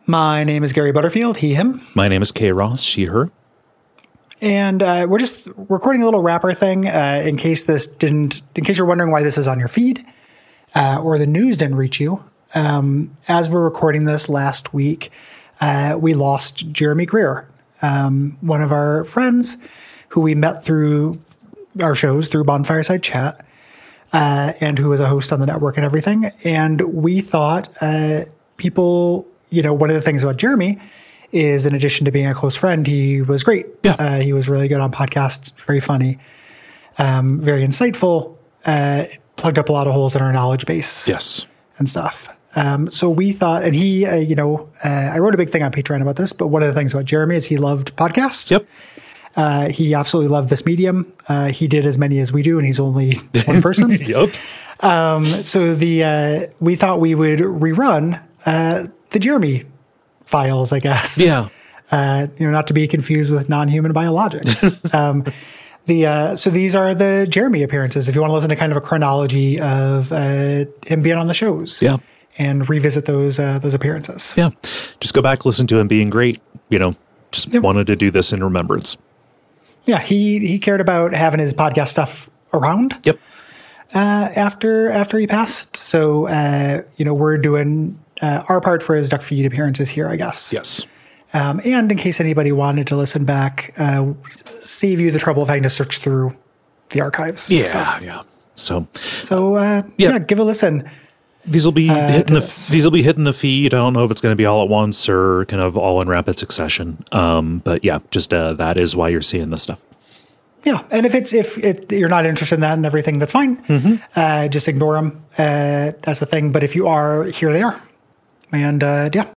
My name is Gary Butterfield, he, him. My name is Kay Ross, she, her. And we're just recording a little wrapper thing in case you're wondering why this is on your feed or the news didn't reach you. As we're recording this last week, we lost Jeremy Greer, one of our friends who we met through our shows, through Bonfireside Chat, and who was a host on the network and everything. And we thought people, one of the things about Jeremy is, in addition to being a close friend, he was great. Yeah. He was really good on podcasts, very funny, very insightful, plugged up a lot of holes in our knowledge base. Yes. And stuff. So we thought, and he, I wrote a big thing on Patreon about this, but one of the things about Jeremy is he loved podcasts. Yep. He absolutely loved this medium. He did as many as we do, and he's only one person. Yep. So we thought we would rerun the Jeremy files, I guess. Yeah. Not to be confused with non-human biologics. So these are the Jeremy appearances. If you want to listen to kind of a chronology of him being on the shows, yeah, and revisit those appearances, yeah, just go back, listen to him being great. Wanted to do this in remembrance. Yeah, he cared about having his podcast stuff around. Yep. After he passed, so we're doing our part for his Duck Feed appearances here, I guess. Yes. And in case anybody wanted to listen back, save you the trouble of having to search through the archives. Yeah, yeah. So give a listen. These will be hitting the feed. I don't know if it's going to be all at once or kind of all in rapid succession. But yeah, just that is why you're seeing this stuff. Yeah, and if you're not interested in that and everything, that's fine. Mm-hmm. Just ignore them as a thing. But if you are, here they are. And yeah.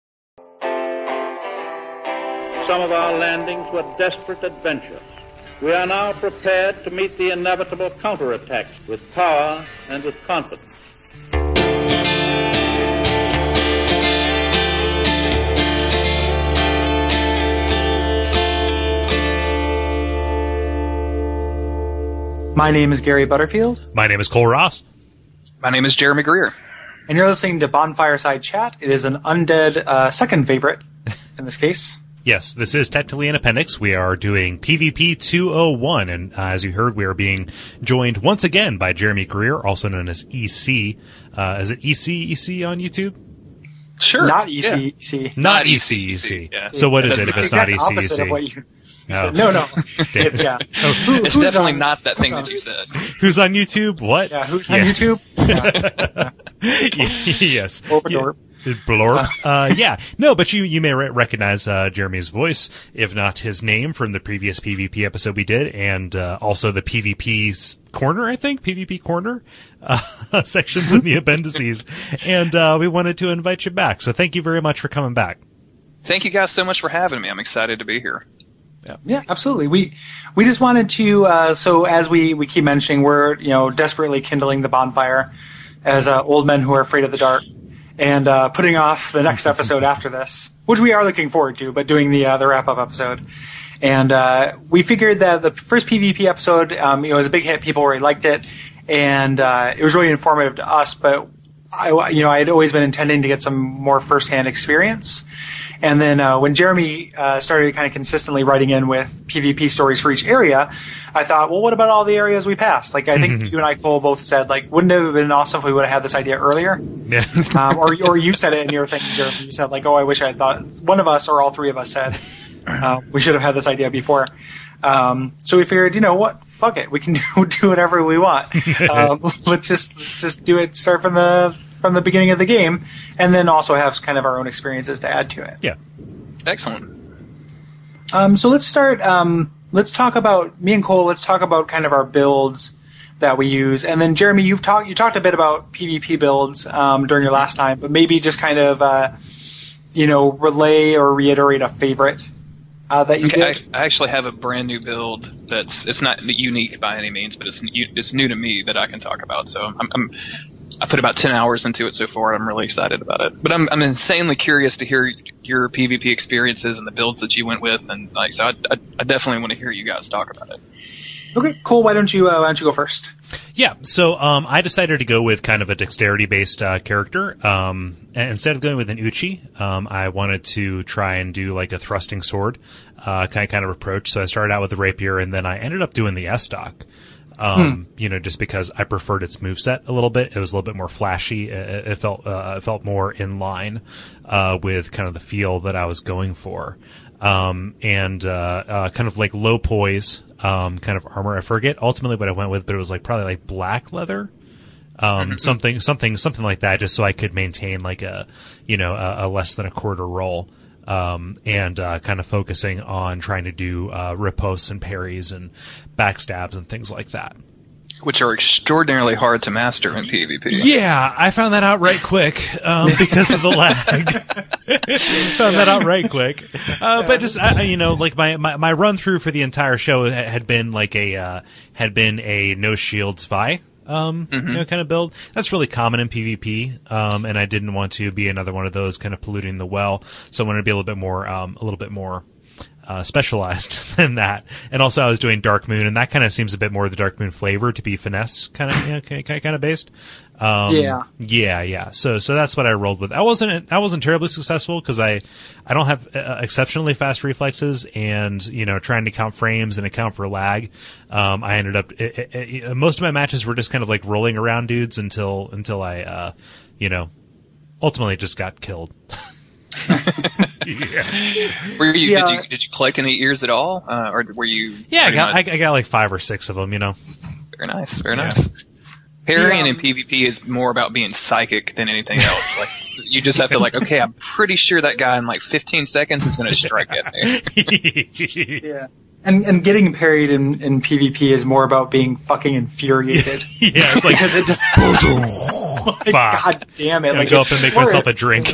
Some of our landings were desperate adventures. We are now prepared to meet the inevitable counterattacks with power and with confidence. My name is Gary Butterfield. My name is Cole Ross. My name is Jeremy Greer. And you're listening to Bonfireside Chat. It is an undead second favorite in this case. Yes, this is technically an appendix. We are doing PvP 201, and as you heard, we are being joined once again by Jeremy Greer, also known as EC. Is it EC on YouTube? Sure. Not EC. Yeah. Not EC. Yeah. So what is it if it's not EC? No. It's, yeah. It's definitely not that thing that you said. Who's on YouTube? What? Yeah, who's on YouTube? Yes. Blorp. Yeah. No, but you may recognize Jeremy's voice, if not his name, from the previous PvP episode we did, and also the PvP's corner, I think, PvP corner sections in the appendices. And we wanted to invite you back. So thank you very much for coming back. Thank you guys so much for having me. I'm excited to be here. Yeah, absolutely. We just wanted to, so as we keep mentioning, we're, desperately kindling the bonfire as old men who are afraid of the dark, and putting off the next episode after this, which we are looking forward to, but doing the wrap-up episode. And we figured that the first PvP episode, was a big hit. People really liked it, and it was really informative to us, but I had always been intending to get some more first-hand experience. And then when Jeremy started kind of consistently writing in with PvP stories for each area, I thought, well, what about all the areas we passed? Like, I think you and I, Cole, both said, like, wouldn't it have been awesome if we would have had this idea earlier? Yeah. Or you said it in your thing, Jeremy. You said, like, oh, I wish I had thought. One of us or all three of us said we should have had this idea before. So we figured, you know what? Fuck it. We can do whatever we want. Let's just do it. Start from the beginning of the game, and then also have kind of our own experiences to add to it. Yeah. Excellent. So let's start. Let's talk about me and Cole. Let's talk about kind of our builds that we use, and then Jeremy, you talked a bit about PvP builds during your last time, but maybe just kind of relay or reiterate a favorite that you did. I actually have a brand new build it's not unique by any means, but it's new to me that I can talk about. So I put about 10 hours into it so far, and I'm really excited about it. But I'm insanely curious to hear your PvP experiences and the builds that you went with, and so I definitely want to hear you guys talk about it. Okay, cool. Why don't you go first? Yeah, so I decided to go with kind of a dexterity-based character. Instead of going with an Uchi, I wanted to try and do like a thrusting sword kind of approach. So I started out with the rapier, and then I ended up doing the S-stock. Just because I preferred its moveset a little bit. It was a little bit more flashy. It felt more in line with kind of the feel that I was going for. Kind of like low poise kind of armor. I forget ultimately what I went with, but it was like probably like black leather. Something like that, just so I could maintain like a less than a quarter roll. Kind of focusing on trying to do riposts and parries and backstabs and things like that. Which are extraordinarily hard to master in PvP. Yeah, I found that out right quick because of the lag. Found that out right quick. But just like my run through for the entire show had been like a no shields Vi. Kind of build. That's really common in PvP, and I didn't want to be another one of those kind of polluting the well, so I wanted to be a little bit more specialized than that. And also, I was doing Dark Moon, and that kind of seems a bit more of the Dark Moon flavor to be finesse kind of based. Yeah. So that's what I rolled with. I wasn't terribly successful because I don't have exceptionally fast reflexes, and trying to count frames and account for lag. I ended up most of my matches were just kind of like rolling around dudes until I ultimately just got killed. Yeah. Were you? Yeah. Did you collect any ears at all, or were you? Yeah, I got like 5 or 6 of them. Very nice. Parrying in PvP is more about being psychic than anything else. Like you just have to okay, I'm pretty sure that guy in like 15 seconds is going to strike at me. Yeah. And getting parried in PvP is more about being fucking infuriated. Yeah, it's like because it just God damn it! Go up and make myself a drink.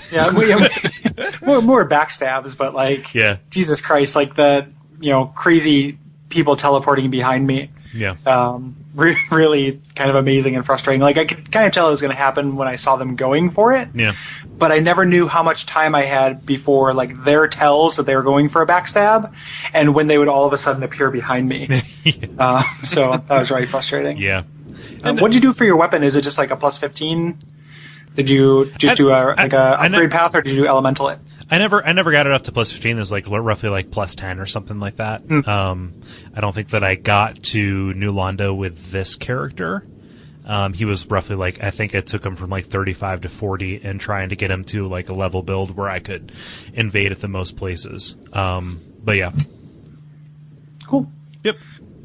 More backstabs, but Jesus Christ, like the crazy people teleporting behind me. Yeah. Really kind of amazing and frustrating. Like I could kind of tell it was going to happen when I saw them going for it. Yeah. But I never knew how much time I had before their tells that they were going for a backstab, and when they would all of a sudden appear behind me. So that was really frustrating. Yeah. What'd you do for your weapon? Is it just like a plus 15? Did you just do a upgrade path, or did you do elemental it? I never got it up to plus 15. There's roughly plus 10 or something like that. I don't think that I got to New Londo with this character. He was roughly I think it took him from 35 to 40 and trying to get him to a level build where I could invade at the most places. But yeah. Cool. Yep.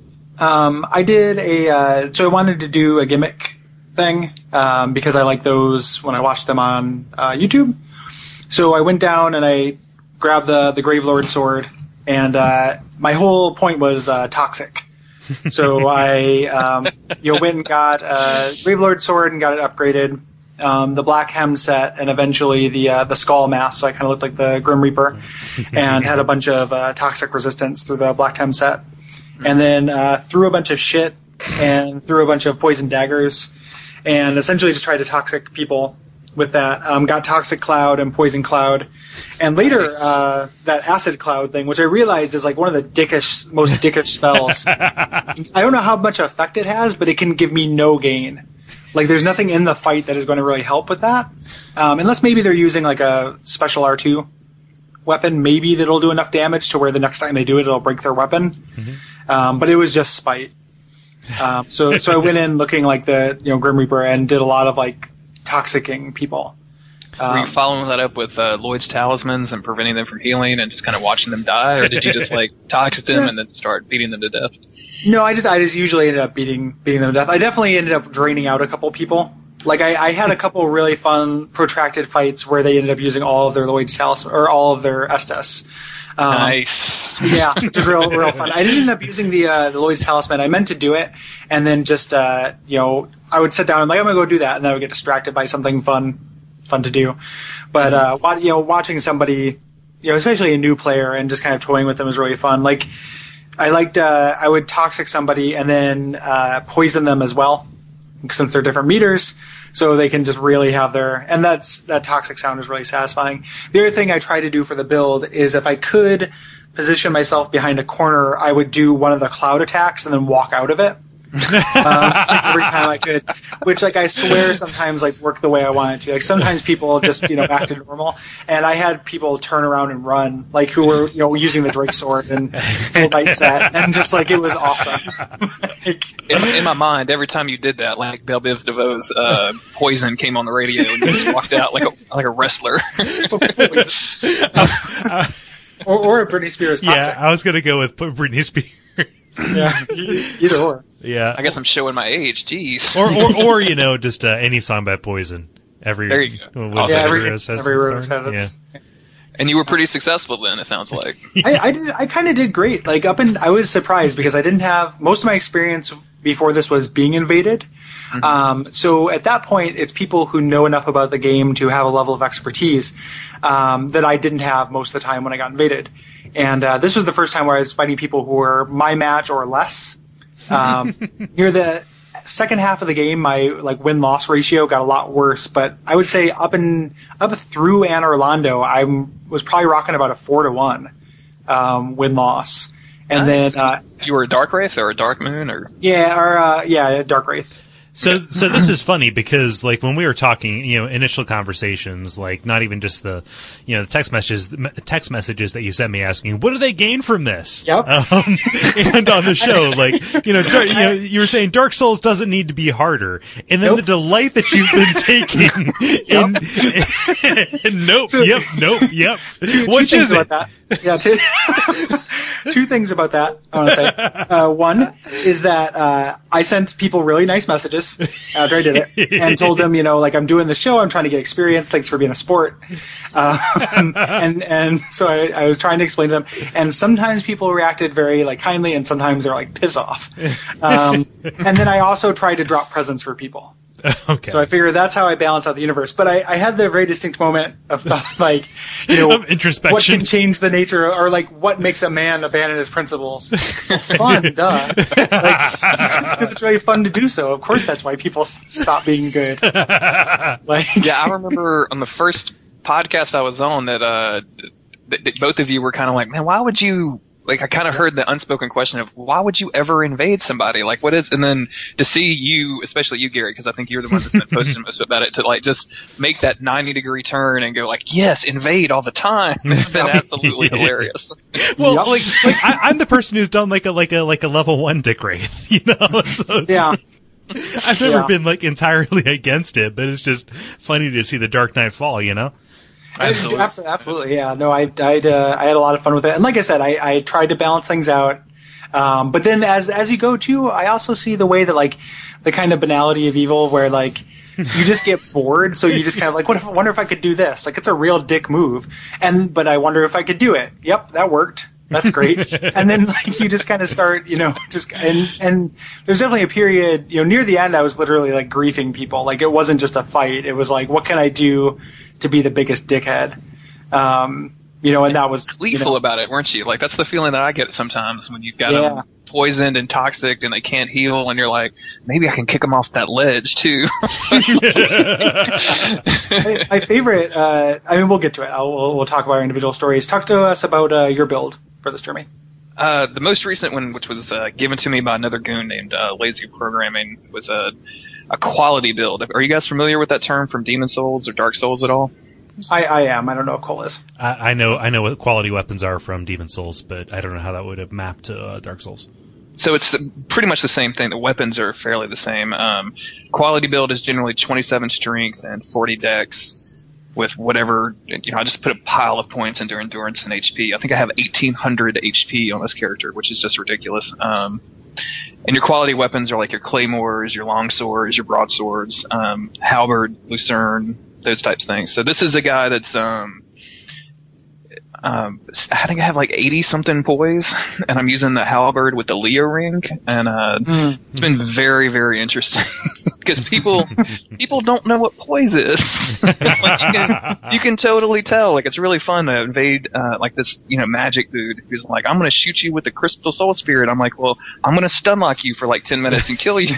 I did so I wanted to do a gimmick thing, because I like those when I watch them on YouTube. So I went down and I grabbed the Gravelord sword, and my whole point was toxic. So I went and got a Gravelord sword and got it upgraded, the black hem set, and eventually the skull mask. So I kind of looked like the Grim Reaper, and had a bunch of toxic resistance through the black hem set, and then threw a bunch of shit and threw a bunch of poison daggers, and essentially just tried to toxic people with that. Got Toxic Cloud and Poison Cloud. And later, that Acid Cloud thing, which I realized is one of the most dickish spells. I don't know how much effect it has, but it can give me no gain. There's nothing in the fight that is going to really help with that. Unless maybe they're using a special R2 weapon, maybe that'll do enough damage to where the next time they do it, it'll break their weapon. Mm-hmm. But it was just spite. So I went in looking like the Grim Reaper and did a lot of toxicking people. Were you following that up with Lloyd's talismans and preventing them from healing and just kind of watching them die, or did you just toxic them and then start beating them to death? No, I just usually ended up beating them to death. I definitely ended up draining out a couple people. I had a couple really fun protracted fights where they ended up using all of their Lloyd's talisman or all of their Estus. Nice. Yeah, which was real fun. I didn't end up using the Lloyd's talisman. I meant to do it, and then just I would sit down and I'm gonna go do that, and then I would get distracted by something fun to do. But watching somebody, especially a new player, and just kind of toying with them is really fun. I would toxic somebody and then poison them as well, since they're different meters, so they can just really have that toxic sound is really satisfying. The other thing I try to do for the build is if I could position myself behind a corner, I would do one of the cloud attacks and then walk out of it. every time I could, which like I swear sometimes like worked the way I wanted to. Like sometimes people just acted normal, and I had people turn around and run, like who were using the Drake sword and full bite set, and just like it was awesome. In my mind, every time you did that, like Belle Biv DeVoe's Poison came on the radio and you just walked out like a wrestler. or a Britney Spears Toxic. Yeah, I was gonna go with Britney Spears. Yeah, either or. Yeah, I guess I'm showing my age. Jeez. Or just any song by Poison. There you go. Every rose has its. Yeah. And you were pretty successful then, it sounds like. I kind of did great. Like I was surprised because I didn't have most of my experience before this was being invaded. Mm-hmm. So at that point, it's people who know enough about the game to have a level of expertise that I didn't have most of the time when I got invaded. And this was the first time where I was fighting people who were my match or less. Near the second half of the game, my win-loss ratio got a lot worse. But I would say up through Anne Orlando, I was probably rocking about a 4-1 win-loss. And nice. Then you were a Dark Wraith or a Dark Moon or Dark Wraith. So this is funny because like when we were talking, initial conversations, like not even just the, the text messages that you sent me asking, what do they gain from this? Yep. And on the show, like, you were saying Dark Souls doesn't need to be harder. And then the delight that you've been taking yep. Which is it? About that. Yeah, two things about that I want to say. One is that I sent people really nice messages after I did it and told them, I'm doing the show, I'm trying to get experience, thanks for being a sport. And so I was trying to explain to them, and sometimes people reacted very kindly, and sometimes they're like piss off. And then I also tried to drop presents for people. Okay. So I figured that's how I balance out the universe. But I had the very distinct moment of of introspection. What can change the nature, or what makes a man abandon his principles? Well, fun, duh. It's because it's really fun to do so. Of course, that's why people stop being good. Yeah, I remember on the first podcast I was on that both of you were kind of like, man, why would you? I kind of heard the unspoken question of why would you ever invade somebody? What is, and then to see you, especially you, Gary, because I think you're the one that's been posting most about it, to just make that 90-degree turn and go yes, invade all the time. It's been absolutely hilarious. Well, I'm the person who's done like a level 1 Dick Wraith, So yeah. I've never been entirely against it, but it's just funny to see the Dark Knight fall, Absolutely, yeah. No, I had a lot of fun with it, and like I said, I tried to balance things out. But then, as you go too, I also see the way that the kind of banality of evil, where you just get bored, so you just kind of wonder if I could do this. It's a real dick move, but I wonder if I could do it. Yep, that worked. That's great. And then you just kind of start, and there's definitely a period, near the end, I was literally griefing people. It wasn't just a fight. It was what can I do to be the biggest dickhead? And that was gleeful about it, weren't you? That's the feeling that I get sometimes when you've got them poisoned and toxic and they can't heal, and you're like, maybe I can kick them off that ledge too. My favorite, we'll get to it. We'll talk about our individual stories. Talk to us about your build for this, Jeremy. The most recent one, which was given to me by another goon named Lazy Programming, was a quality build. Are you guys familiar with that term from Demon Souls or Dark Souls at all? I am. I don't know what Cole is. I know what quality weapons are from Demon Souls, but I don't know how that would have mapped to Dark Souls. So it's pretty much the same thing. The weapons are fairly the same. Quality build is generally 27 strength and 40 dex with whatever, I just put a pile of points into endurance and HP. I think I have 1800 HP on this character, which is just ridiculous. And your quality weapons are your claymores, your longswords, your broadswords, halberd, lucerne, those types of things. So this is a guy that's, I think I have 80 something poise, and I'm using the halberd with the Leo ring, and it's been very, very interesting because people don't know what poise is. You can totally tell. It's really fun to invade this magic dude who's I'm going to shoot you with the crystal soul spirit. I'm like, well, I'm going to stun lock you for 10 minutes and kill you.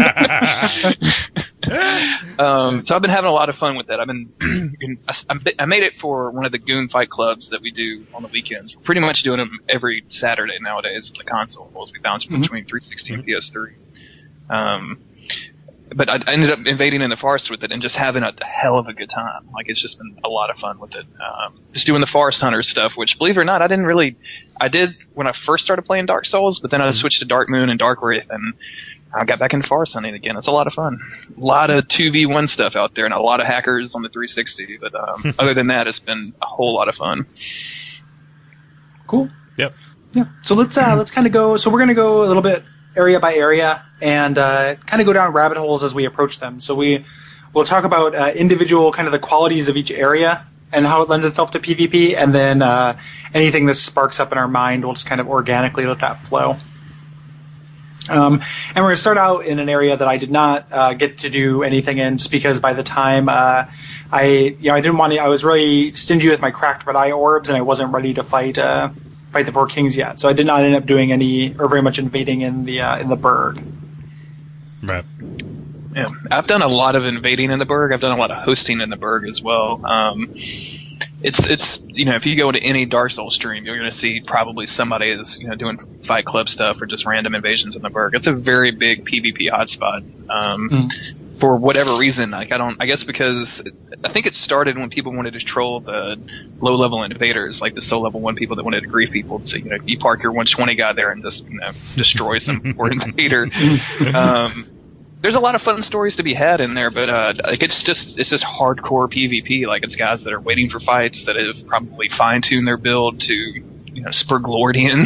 So I've been having a lot of fun with that. I made it for one of the goon fight clubs that we do on the weekends. We're pretty much doing them every Saturday nowadays on the consoles. We bounce between 360 and PS3. But I ended up invading in the forest with it and just having a hell of a good time. Like, it's just been a lot of fun with it. Just doing the Forest Hunter stuff, which, believe it or not, I did when I first started playing Dark Souls, but then I switched to Dark Moon and Dark Wraith, and I got back into Forest Hunting again. It's a lot of fun. A lot of 2v1 stuff out there and a lot of hackers on the 360, but other than that, it's been a whole lot of fun. Cool. Yep. Yeah. So let's kind of go. So we're going to go a little bit area by area and kind of go down rabbit holes as we approach them. So we'll talk about individual kind of the qualities of each area and how it lends itself to PvP, and then anything that sparks up in our mind, we'll just kind of organically let that flow. And we're going to start out in an area that I did not get to do anything in, just because by the time I didn't want to. I was really stingy with my cracked red eye orbs, and I wasn't ready to fight the Four Kings yet. So I did not end up doing any or very much invading in the Burg. Right. Yeah, I've done a lot of invading in the Burg. I've done a lot of hosting in the Burg as well. It's if you go to any Dark Souls stream, you're going to see probably somebody is doing Fight Club stuff or just random invasions in the Burg. It's a very big PvP hotspot. For whatever reason, I guess because I think it started when people wanted to troll the low level invaders, like the level 1 people that wanted to grief people. So you park your 120 guy there and just destroy some poor invader. There's a lot of fun stories to be had in there, but it's just hardcore PvP. Like, it's guys that are waiting for fights that have probably fine-tuned their build to Spurglordian.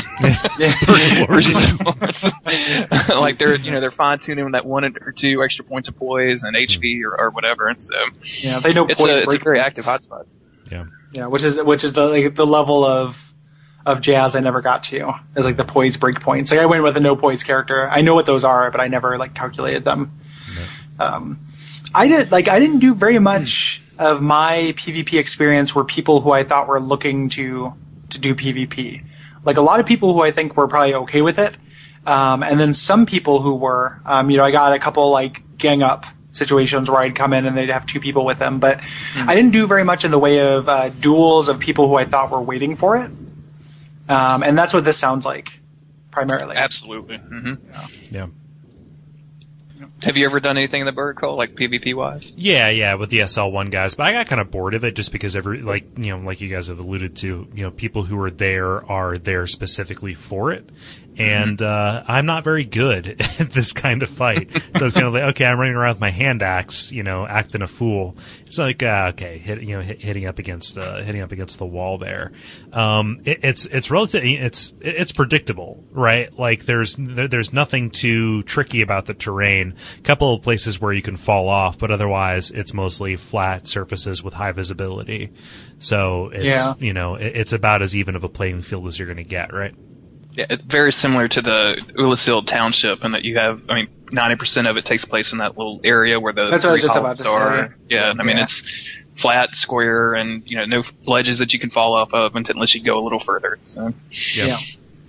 Like, they're fine-tuning that 1 or 2 extra points of poise and HP or whatever. And so they know it's a very active hotspot. Yeah, which is the level of jazz I never got to, is like the poise break points. Like, I went with a no poise character. I know what those are, but I never calculated them. I didn't do very much of my PvP experience were people who I thought were looking to do PvP. Like, a lot of people who I think were probably okay with it, and then some people who were. I got a couple gang up situations where I'd come in and they'd have 2 people with them, but I didn't do very much in the way of duels of people who I thought were waiting for it. And that's what this sounds like, primarily. Absolutely. Mm-hmm. Yeah. Have you ever done anything in the Burg, Cole, like PvP wise? Yeah, with the SL1 guys, but I got kind of bored of it just because like you guys have alluded to, people who are there specifically for it. And I'm not very good at this kind of fight. So it's kind of like, okay, I'm running around with my hand axe, acting a fool. It's like, okay, hitting up against the wall there. It's relatively, it's predictable, right? Like, there's nothing too tricky about the terrain. A couple of places where you can fall off, but otherwise it's mostly flat surfaces with high visibility. So it's it's about as even of a playing field as you're going to get, right? Yeah, it's very similar to the Ulyssil township, in that you have, 90% of it takes place in that little area where the That's what I was just about to say. Yeah, it's flat, square, and no ledges that you can fall off of unless you go a little further. So. Yeah.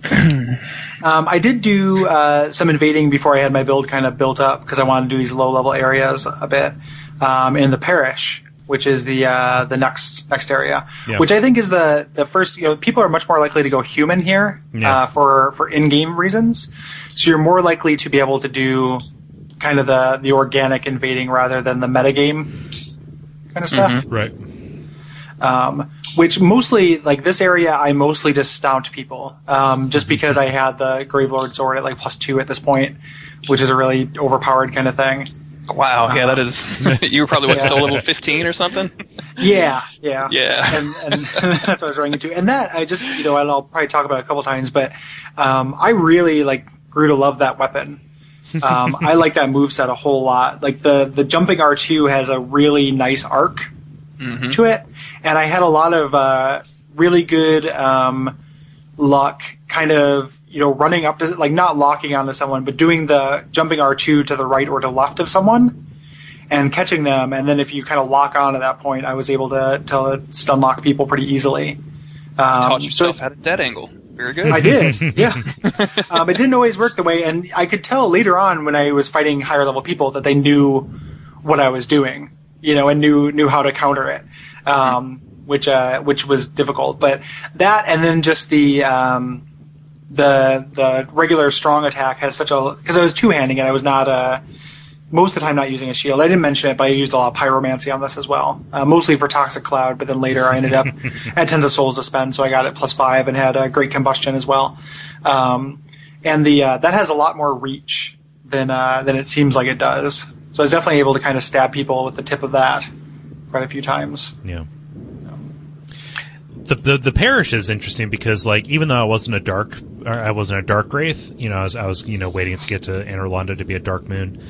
I did do some invading before I had my build kind of built up, because I wanted to do these low-level areas a bit in the parish, which is the next area, which I think is the first. People are much more likely to go human here for in-game reasons. So you're more likely to be able to do kind of the organic invading rather than the metagame kind of stuff. Mm-hmm. Right. Which mostly, this area, I mostly just stomped people, just because I had the Gravelord sword at +2 at this point, which is a really overpowered kind of thing. Wow, yeah, that is. You were probably still level 15 or something. Yeah. And that's what I was running into. And that I just, and I'll probably talk about it a couple times, but I really grew to love that weapon. I like that moveset a whole lot. The jumping R2 has a really nice arc to it, and I had a lot of really good luck, kind of. Running up to, not locking onto someone, but doing the jumping R2 to the right or to left of someone and catching them. And then if you kind of lock on at that point, I was able to stun lock people pretty easily. Taught yourself how to dead angle. Very good. I did, yeah. It didn't always work the way, and I could tell later on when I was fighting higher level people that they knew what I was doing, and knew how to counter it, which was difficult. But that, and then just the the regular strong attack has such a, because I was two-handing it, I was not most of the time not using a shield. I didn't mention it, but I used a lot of pyromancy on this as well, mostly for Toxic Cloud, but then later I ended up at Tens of Souls to spend, so I got it +5 and had a Great Combustion as well. And that has a lot more reach than it seems like it does. So I was definitely able to kind of stab people with the tip of that quite a few times. Yeah. The parish is interesting because, like, even though I wasn't a dark wraith, you know, I was you know, waiting to get to Anor to be a dark moon.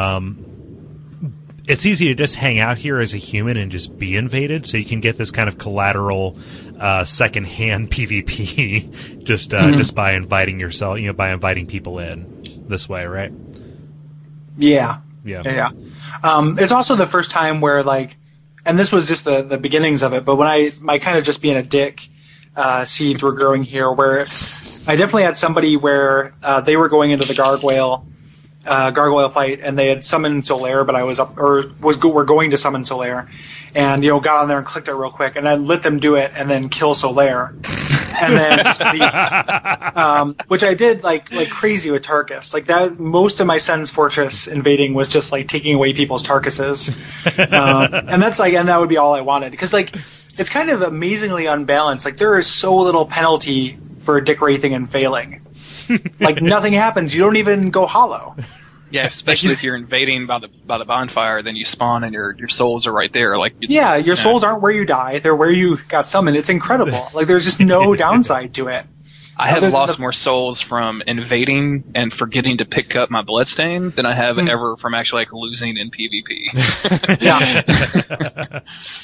It's easy to just hang out here as a human and just be invaded, so you can get this kind of collateral, secondhand PvP just by inviting yourself, you know, by inviting people in this way, right? Yeah. Yeah. It's also the first time where, like, and this was just the beginnings of it, but when my kind of just being a dick seeds were growing here, where I definitely had somebody where they were going into the gargoyle fight, and they had summoned Solaire, but I was we're going to summon Solaire, and, you know, got on there and clicked it real quick, and then let them do it, and then kill Solaire, and then just leave. Which I did like crazy with Tarkus. Like that, most of my Sen's Fortress invading was just like taking away people's Tarkuses, and that's like, and that would be all I wanted, because like it's kind of amazingly unbalanced. Like there is so little penalty for dick wraithing and failing. Like nothing happens. You don't even go hollow. Yeah, especially if you're invading by the bonfire, then you spawn and your souls are right there. Like your souls aren't where you die; they're where you got summoned. It's incredible. Like there's just no downside to it. I have lost more souls from invading and forgetting to pick up my bloodstain than I have ever from actually like losing in PvP. Yeah.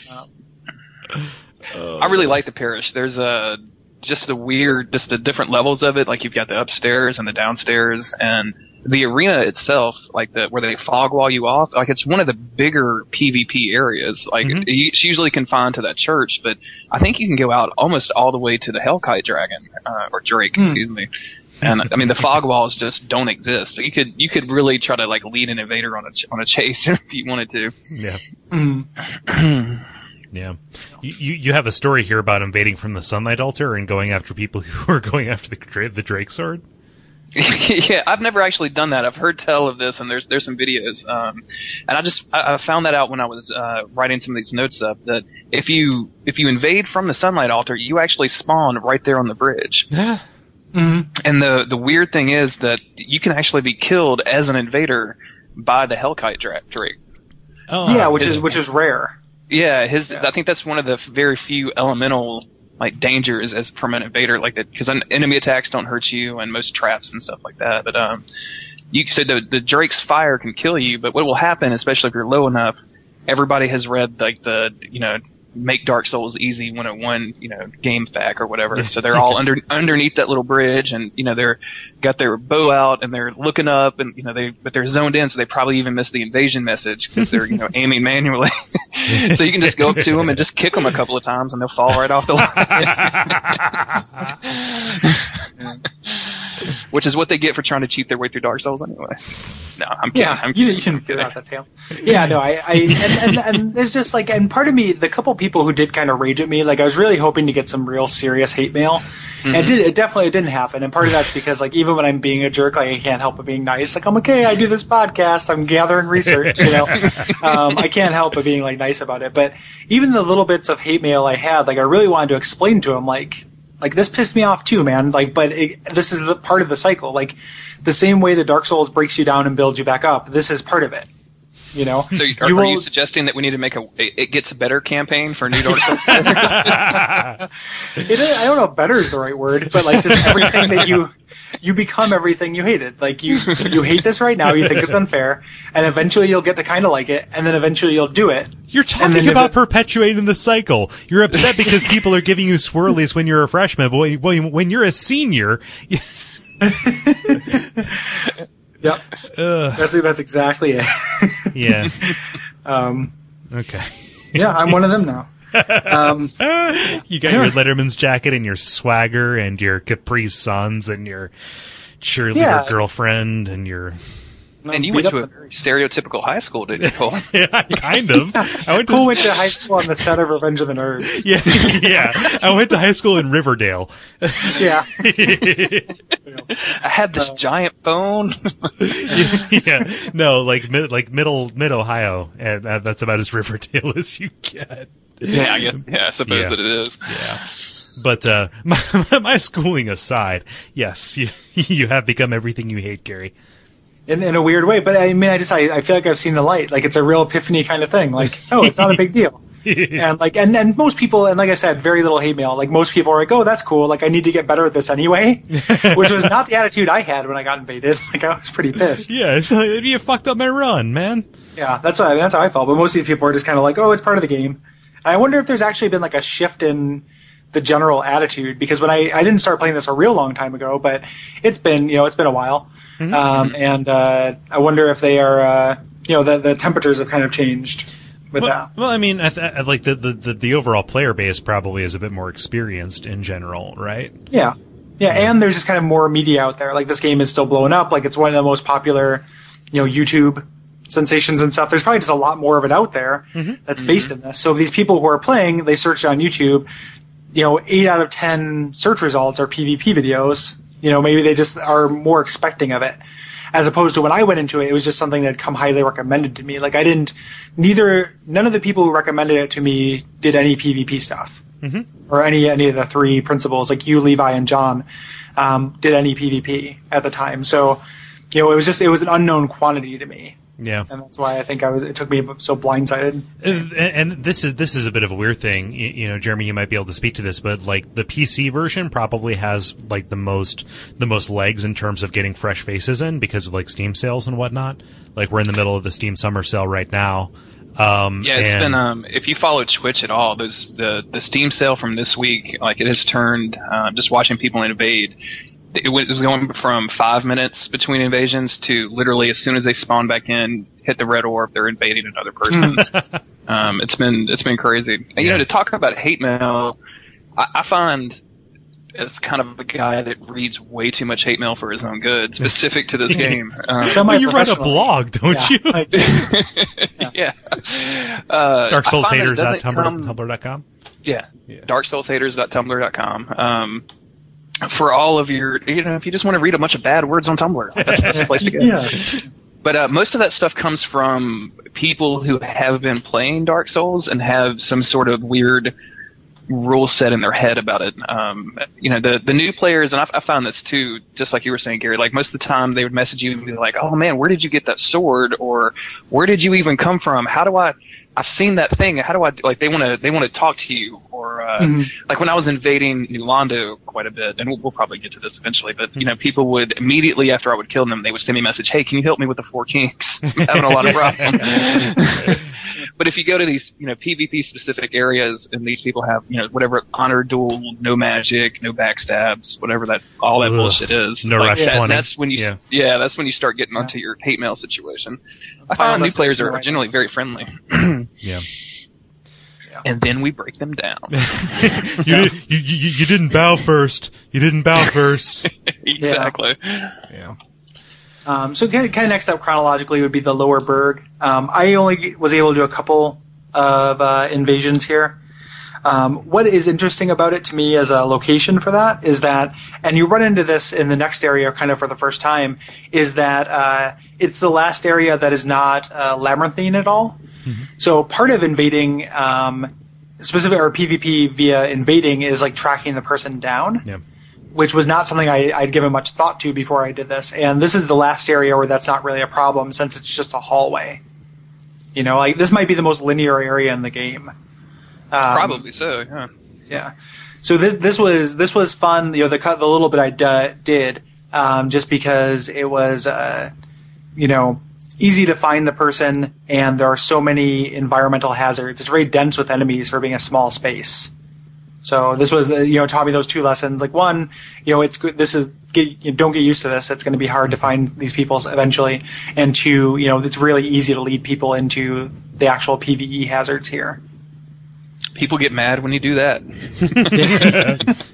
I really like the parish. There's just the different levels of it. Like you've got the upstairs and the downstairs, and the arena itself, like where they fog wall you off. Like it's one of the bigger PvP areas. Like it's usually confined to that church, but I think you can go out almost all the way to the Hellkite Dragon or Drake, excuse me. And I mean the fog walls just don't exist. So you could really try to like lead an invader on a chase if you wanted to. Yeah. Yeah. You have a story here about invading from the Sunlight Altar and going after people who are going after the Drake Sword? Yeah, I've never actually done that. I've heard tell of this, and there's some videos. And I found that out when I was writing some of these notes up, that if you invade from the Sunlight Altar, you actually spawn right there on the bridge. And the weird thing is that you can actually be killed as an invader by the Hellkite Drake. Oh, yeah, which is rare. Yeah, I think that's one of the very few elemental like dangers as from an invader, like that, because enemy attacks don't hurt you and most traps and stuff like that. But you said the Drake's fire can kill you, but what will happen, especially if you're low enough, everybody has read like the make Dark Souls easy 101 game fac or whatever. So they're all underneath that little bridge, and they're got their bow out and they're looking up, and but they're zoned in, so they probably even missed the invasion message because they're aiming manually. So you can just go up to them and just kick them a couple of times and they'll fall right off the line. Which is what they get for trying to cheat their way through Dark Souls anyway. No, I'm kidding. Yeah, you can figure out that tale. Yeah, no, and it's just like, and part of me, the couple people who did kind of rage at me, like I was really hoping to get some real serious hate mail. And it definitely didn't happen. And part of that's because like even when I'm being a jerk, like I can't help but being nice. Like I'm okay, I do this podcast, I'm gathering research, I can't help but being like nice about it. But even the little bits of hate mail I had, like I really wanted to explain to him, like this pissed me off too, man. Like, but this is the part of the cycle. Like the same way that Dark Souls breaks you down and builds you back up, this is part of it. So are you suggesting that we need to make it gets better campaign for new Dark Souls players? I don't know if better is the right word, but like just everything that you become everything you hated. Like you hate this right now, you think it's unfair, and eventually you'll get to kind of like it, and then eventually you'll do it. You're talking about perpetuating the cycle. You're upset because people are giving you swirlies when you're a freshman, but when you're a senior... Yep. That's exactly it. Yeah. Okay. Yeah, I'm one of them now. You got your Letterman's jacket and your swagger and your Capri Suns and your cheerleader girlfriend and your... And you went to a very stereotypical high school, didn't you, Cole? Yeah, kind of. Cole went to high school on the set of Revenge of the Nerds. Yeah. I went to high school in Riverdale. Yeah. I had this giant phone. Yeah. No, like mid Ohio, and that's about as Riverdale as you get. Yeah, I guess. Yeah, I suppose that it is. Yeah. But my schooling aside, yes, you have become everything you hate, Gary. In a weird way, but I mean, I feel like I've seen the light. Like, it's a real epiphany kind of thing. Like, oh, it's not a big deal. And like, and most people, and like I said, very little hate mail. Like, most people are like, oh, that's cool. Like, I need to get better at this anyway, which was not the attitude I had when I got invaded. Like, I was pretty pissed. Yeah, it's like, you fucked up my run, man. Yeah, that's how I felt. But most of these people are just kind of like, oh, it's part of the game. And I wonder if there's actually been like a shift in the general attitude, because when I didn't start playing this a real long time ago, but it's been a while. Mm-hmm. And I wonder if they are, the temperatures have kind of changed with that. Well, I mean, I like the overall player base probably is a bit more experienced in general, right? Yeah. Yeah, and there's just kind of more media out there. Like, this game is still blowing up. Like, it's one of the most popular, YouTube sensations and stuff. There's probably just a lot more of it out there that's based in this. So these people who are playing, they search on YouTube, 8 out of 10 search results are PvP videos. Maybe they just are more expecting of it. As opposed to when I went into it, it was just something that had come highly recommended to me. Like, none of the people who recommended it to me did any PvP stuff. Or any of the three principals, like you, Levi, and John, did any PvP at the time. So, it was an unknown quantity to me. Yeah, and that's why I think it took me so blindsided. And this is a bit of a weird thing, Jeremy. You might be able to speak to this, but like the PC version probably has like the most legs in terms of getting fresh faces in because of like Steam sales and whatnot. Like, we're in the middle of the Steam summer sale right now. It's been if you follow Twitch at all, the Steam sale from this week, like, it has turned just watching people invade. It was going from 5 minutes between invasions to literally as soon as they spawn back in, hit the red orb, they're invading another person. It's been crazy. And, to talk about hate mail, I find as kind of a guy that reads way too much hate mail for his own good, specific to this game. You write a blog, don't you? Yeah. DarkSoulsHaters.tumblr.com? Yeah. DarkSoulsHaters.tumblr.com. For all of your, if you just want to read a bunch of bad words on Tumblr, that's the place to go. Yeah. But most of that stuff comes from people who have been playing Dark Souls and have some sort of weird rule set in their head about it. The new players, and I found this too, just like you were saying, Gary, like, most of the time they would message you and be like, oh man, where did you get that sword? Or where did you even come from? I've seen that thing. How do I, like, they want to talk to you, or, like, when I was invading New Londo quite a bit, and we'll probably get to this eventually, but, people would immediately after I would kill them, they would send me a message, hey, can you help me with the Four Kinks? I'm having a lot of problems. But if you go to these, PvP specific areas, and these people have, whatever honor duel, no magic, no backstabs, whatever all that bullshit is. No rush 20. That's when that's when you start getting onto your hate mail situation. I find new players are generally very friendly. Yeah. And then we break them down. You didn't bow first. You didn't bow first. Exactly. Yeah. So kind of next up chronologically would be the Lower Berg. I only was able to do a couple of invasions here. What is interesting about it to me as a location for that is that, and you run into this in the next area kind of for the first time, is that it's the last area that is not labyrinthine at all. So part of invading, specific or PvP via invading, is like tracking the person down. Yeah. Which was not something I'd given much thought to before I did this. And this is the last area where that's not really a problem, since it's just a hallway. Like, this might be the most linear area in the game. Probably so, yeah. Yeah. So this was fun. The little bit I did, just because it was, easy to find the person, and there are so many environmental hazards. It's very dense with enemies for being a small space. So this was, taught me those two lessons. Like, one, it's good. Don't get used to this. It's going to be hard to find these people eventually. And two, it's really easy to lead people into the actual PvE hazards here. People get mad when you do that.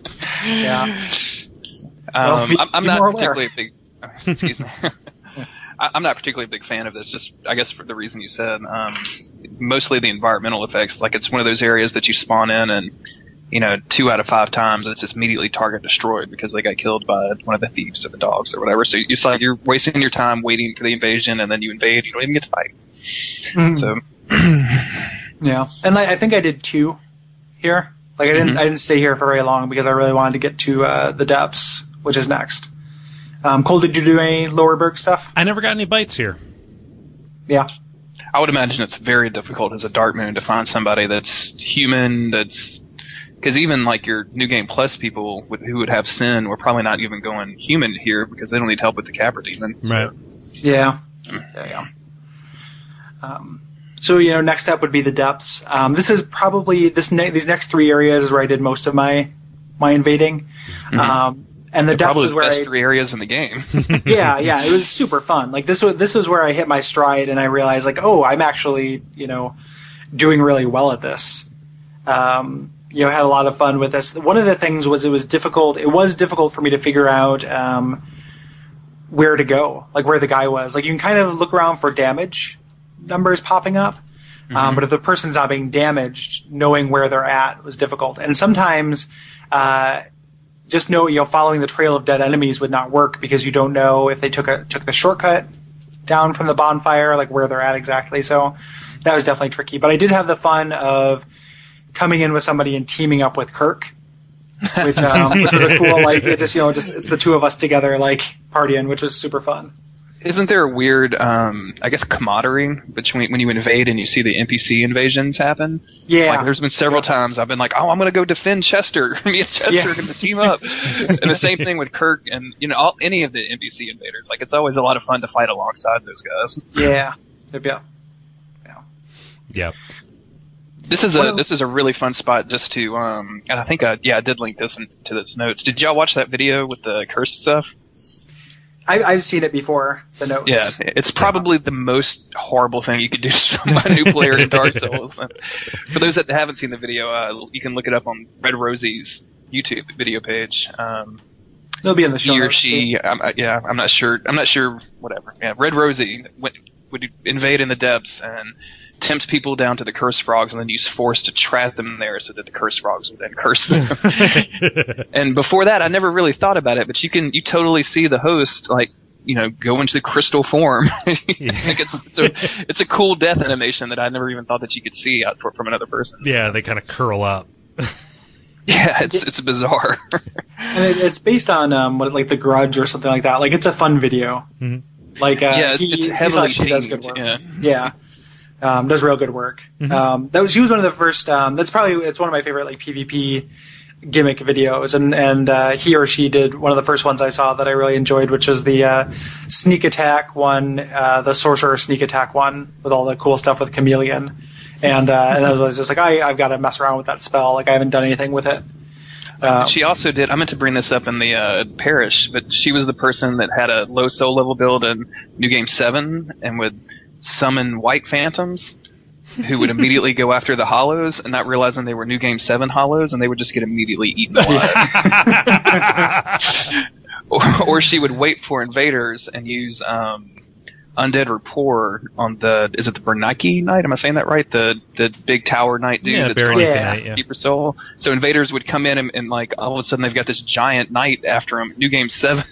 Yeah. I'm not particularly a big. Excuse me. I'm not particularly a big fan of this. Just I guess for the reason you said, mostly the environmental effects. Like it's one of those areas that you spawn in, and 2 out of 5 times it's just immediately target destroyed because they got killed by one of the thieves or the dogs or whatever. So it's like you're wasting your time waiting for the invasion, and then you invade. You don't even get to fight. Mm-hmm. So yeah, and I think I did 2 here. Like I didn't stay here for very long because I really wanted to get to the depths, which is next. Cole, did you do any Lower Berg stuff? I never got any bites here. Yeah. I would imagine it's very difficult as a Dark Moon to find somebody that's human, because even like your New Game Plus people who would have Sin were probably not even going human here because they don't need help with the Capra Demon. Right. Yeah. So, next step would be the depths. This is probably these next 3 areas is where I did most of my invading. Mm-hmm. And the depths is where the best 3 areas in the game. yeah, it was super fun. Like this was where I hit my stride, and I realized like, oh, I'm actually doing really well at this. Had a lot of fun with this. One of the things was it was difficult. It was difficult for me to figure out where to go, like where the guy was. Like you can kind of look around for damage numbers popping up, but if the person's not being damaged, knowing where they're at was difficult. And sometimes. Just following the trail of dead enemies would not work because you don't know if they took the shortcut down from the bonfire, like where they're at exactly. So that was definitely tricky. But I did have the fun of coming in with somebody and teaming up with Kirk, which was a cool it's the 2 of us together like partying, which was super fun. Isn't there a weird, camaraderie between when you invade and you see the NPC invasions happen? Yeah. Like, there's been several times I've been like, oh, I'm going to go defend Chester. Me and Chester are going to team up. And the same thing with Kirk and, any of the NPC invaders. Like, it's always a lot of fun to fight alongside those guys. Yeah. Yeah. This is a really fun spot just to, and I think I did link this to those notes. Did y'all watch that video with the cursed stuff? I've seen it before, the notes. Yeah, it's probably the most horrible thing you could do to a new player in Dark Souls. And for those that haven't seen the video, you can look it up on Red Rosie's YouTube video page. It'll be in the show He or notes, she, I'm not sure, whatever. Yeah, Red Rosie would invade in the depths and tempt people down to the cursed frogs and then use force to trap them there so that the cursed frogs would then curse them. And before that, I never really thought about it, but you totally see the host, like, go into the crystal form. Like it's a cool death animation that I never even thought that you could see out from another person. Yeah, they kind of curl up. Yeah, it's bizarre. And it's based on like The Grudge or something like that. Like it's a fun video. Mm-hmm. Like it's heavily she does good pinged, work. Yeah. Does real good work. Mm-hmm. She was one of the first. It's one of my favorite like PvP gimmick videos, and he or she did one of the first ones I saw that I really enjoyed, which was the sneak attack one, the sorcerer sneak attack one with all the cool stuff with Chameleon, and I was just like, I've got to mess around with that spell. Like I haven't done anything with it. She also did. I meant to bring this up in the parish, but she was the person that had a low soul level build in New Game 7 and would summon white phantoms who would immediately go after the hollows and not realizing they were New Game 7 hollows, and they would just get immediately eaten alive. or she would wait for invaders and use Undead Rapport on is it the Bernanke Knight? Am I saying that right? The big tower knight dude that's trying to keep her soul. So invaders would come in and like all of a sudden they've got this giant knight after them. New Game 7.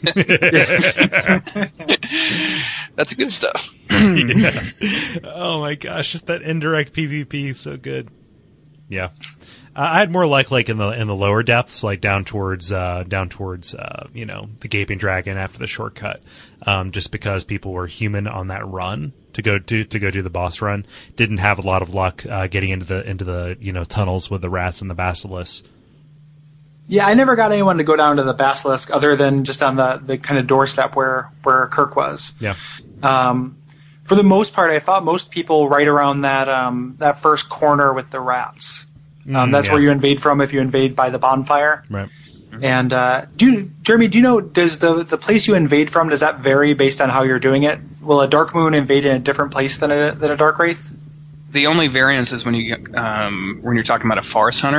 That's good stuff. Yeah. Oh my gosh, just that indirect PvP is so good. Yeah. I had more like in the lower depths, like down towards the Gaping Dragon after the shortcut, just because people were human on that run to go do the boss run. Didn't have a lot of luck getting into the tunnels with the rats and the basilisks. Yeah, I never got anyone to go down to the basilisk other than just on the kind of doorstep where Kirk was. Yeah. For the most part, I thought most people right around that first corner with the rats. That's where you invade from if you invade by the bonfire. Right. And Jeremy, do you know, does the place you invade from, does that vary based on how you're doing it? Will a Dark Moon invade in a different place than a Dark Wraith? The only variance is when you're talking about a Forest Hunter.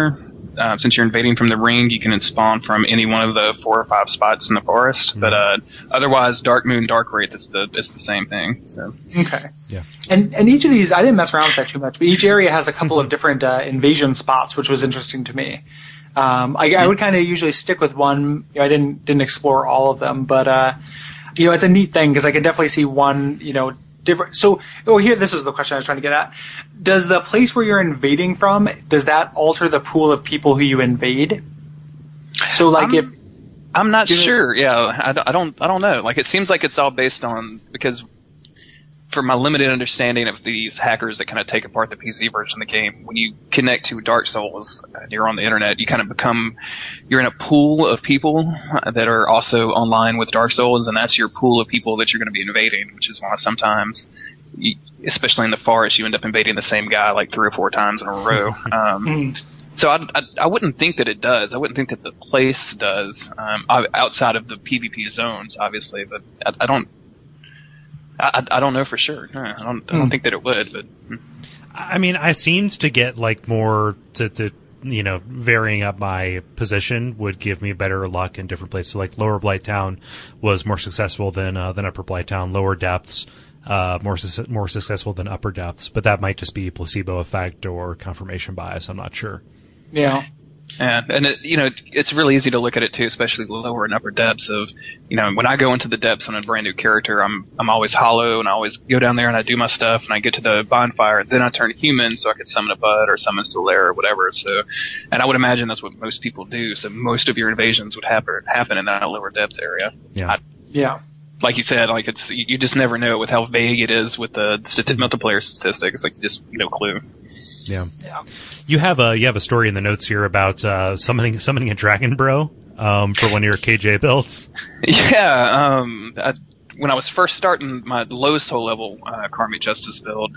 since you're invading from the ring, you can spawn from any one of the 4 or 5 spots in the forest. Mm-hmm. But otherwise, Dark Moon, Dark Wraith is the same thing. So okay, yeah. And each of these, I didn't mess around with that too much, but each area has a couple of different invasion spots, which was interesting to me. I would kind of usually stick with one. I didn't explore all of them, but it's a neat thing because I could definitely see one, different. So, here, this is the question I was trying to get at. Does the place where you're invading from, does that alter the pool of people who you invade? So, like, I'm not sure. Yeah, I don't know. Like, it seems like it's all based on, because for my limited understanding of these hackers that kind of take apart the PC version of the game, when you connect to Dark Souls and you're on the internet, you kind of you're in a pool of people that are also online with Dark Souls, and that's your pool of people that you're going to be invading, which is why sometimes, especially in the forest, you end up invading the same guy like 3 or 4 times in a row. So I wouldn't think that it does. I wouldn't think that the place does, outside of the PvP zones, obviously, but I don't know for sure. No, I don't think that it would, but I mean, I seemed to get like more to varying up my position would give me better luck in different places. Like Lower Blighttown was more successful than Upper Blighttown. Lower Depths more successful than Upper Depths, but that might just be placebo effect or confirmation bias. I'm not sure. Yeah. Yeah, and it's really easy to look at it too, especially lower and upper depths of, when I go into the depths on a brand new character, I'm always hollow, and I always go down there and I do my stuff, and I get to the bonfire, and then I turn human so I can summon a bud or summon Solaire or whatever. So, and I would imagine that's what most people do. So most of your invasions would happen in that lower depths area. Yeah. Yeah. Like you said, like you just never know with how vague it is with the multiplayer statistics. Like, you just no clue. Yeah. You have a story in the notes here about summoning a Dragon Bro for one of your KJ builds. Yeah. When I was first starting my lowest hull level Karmic Justice build,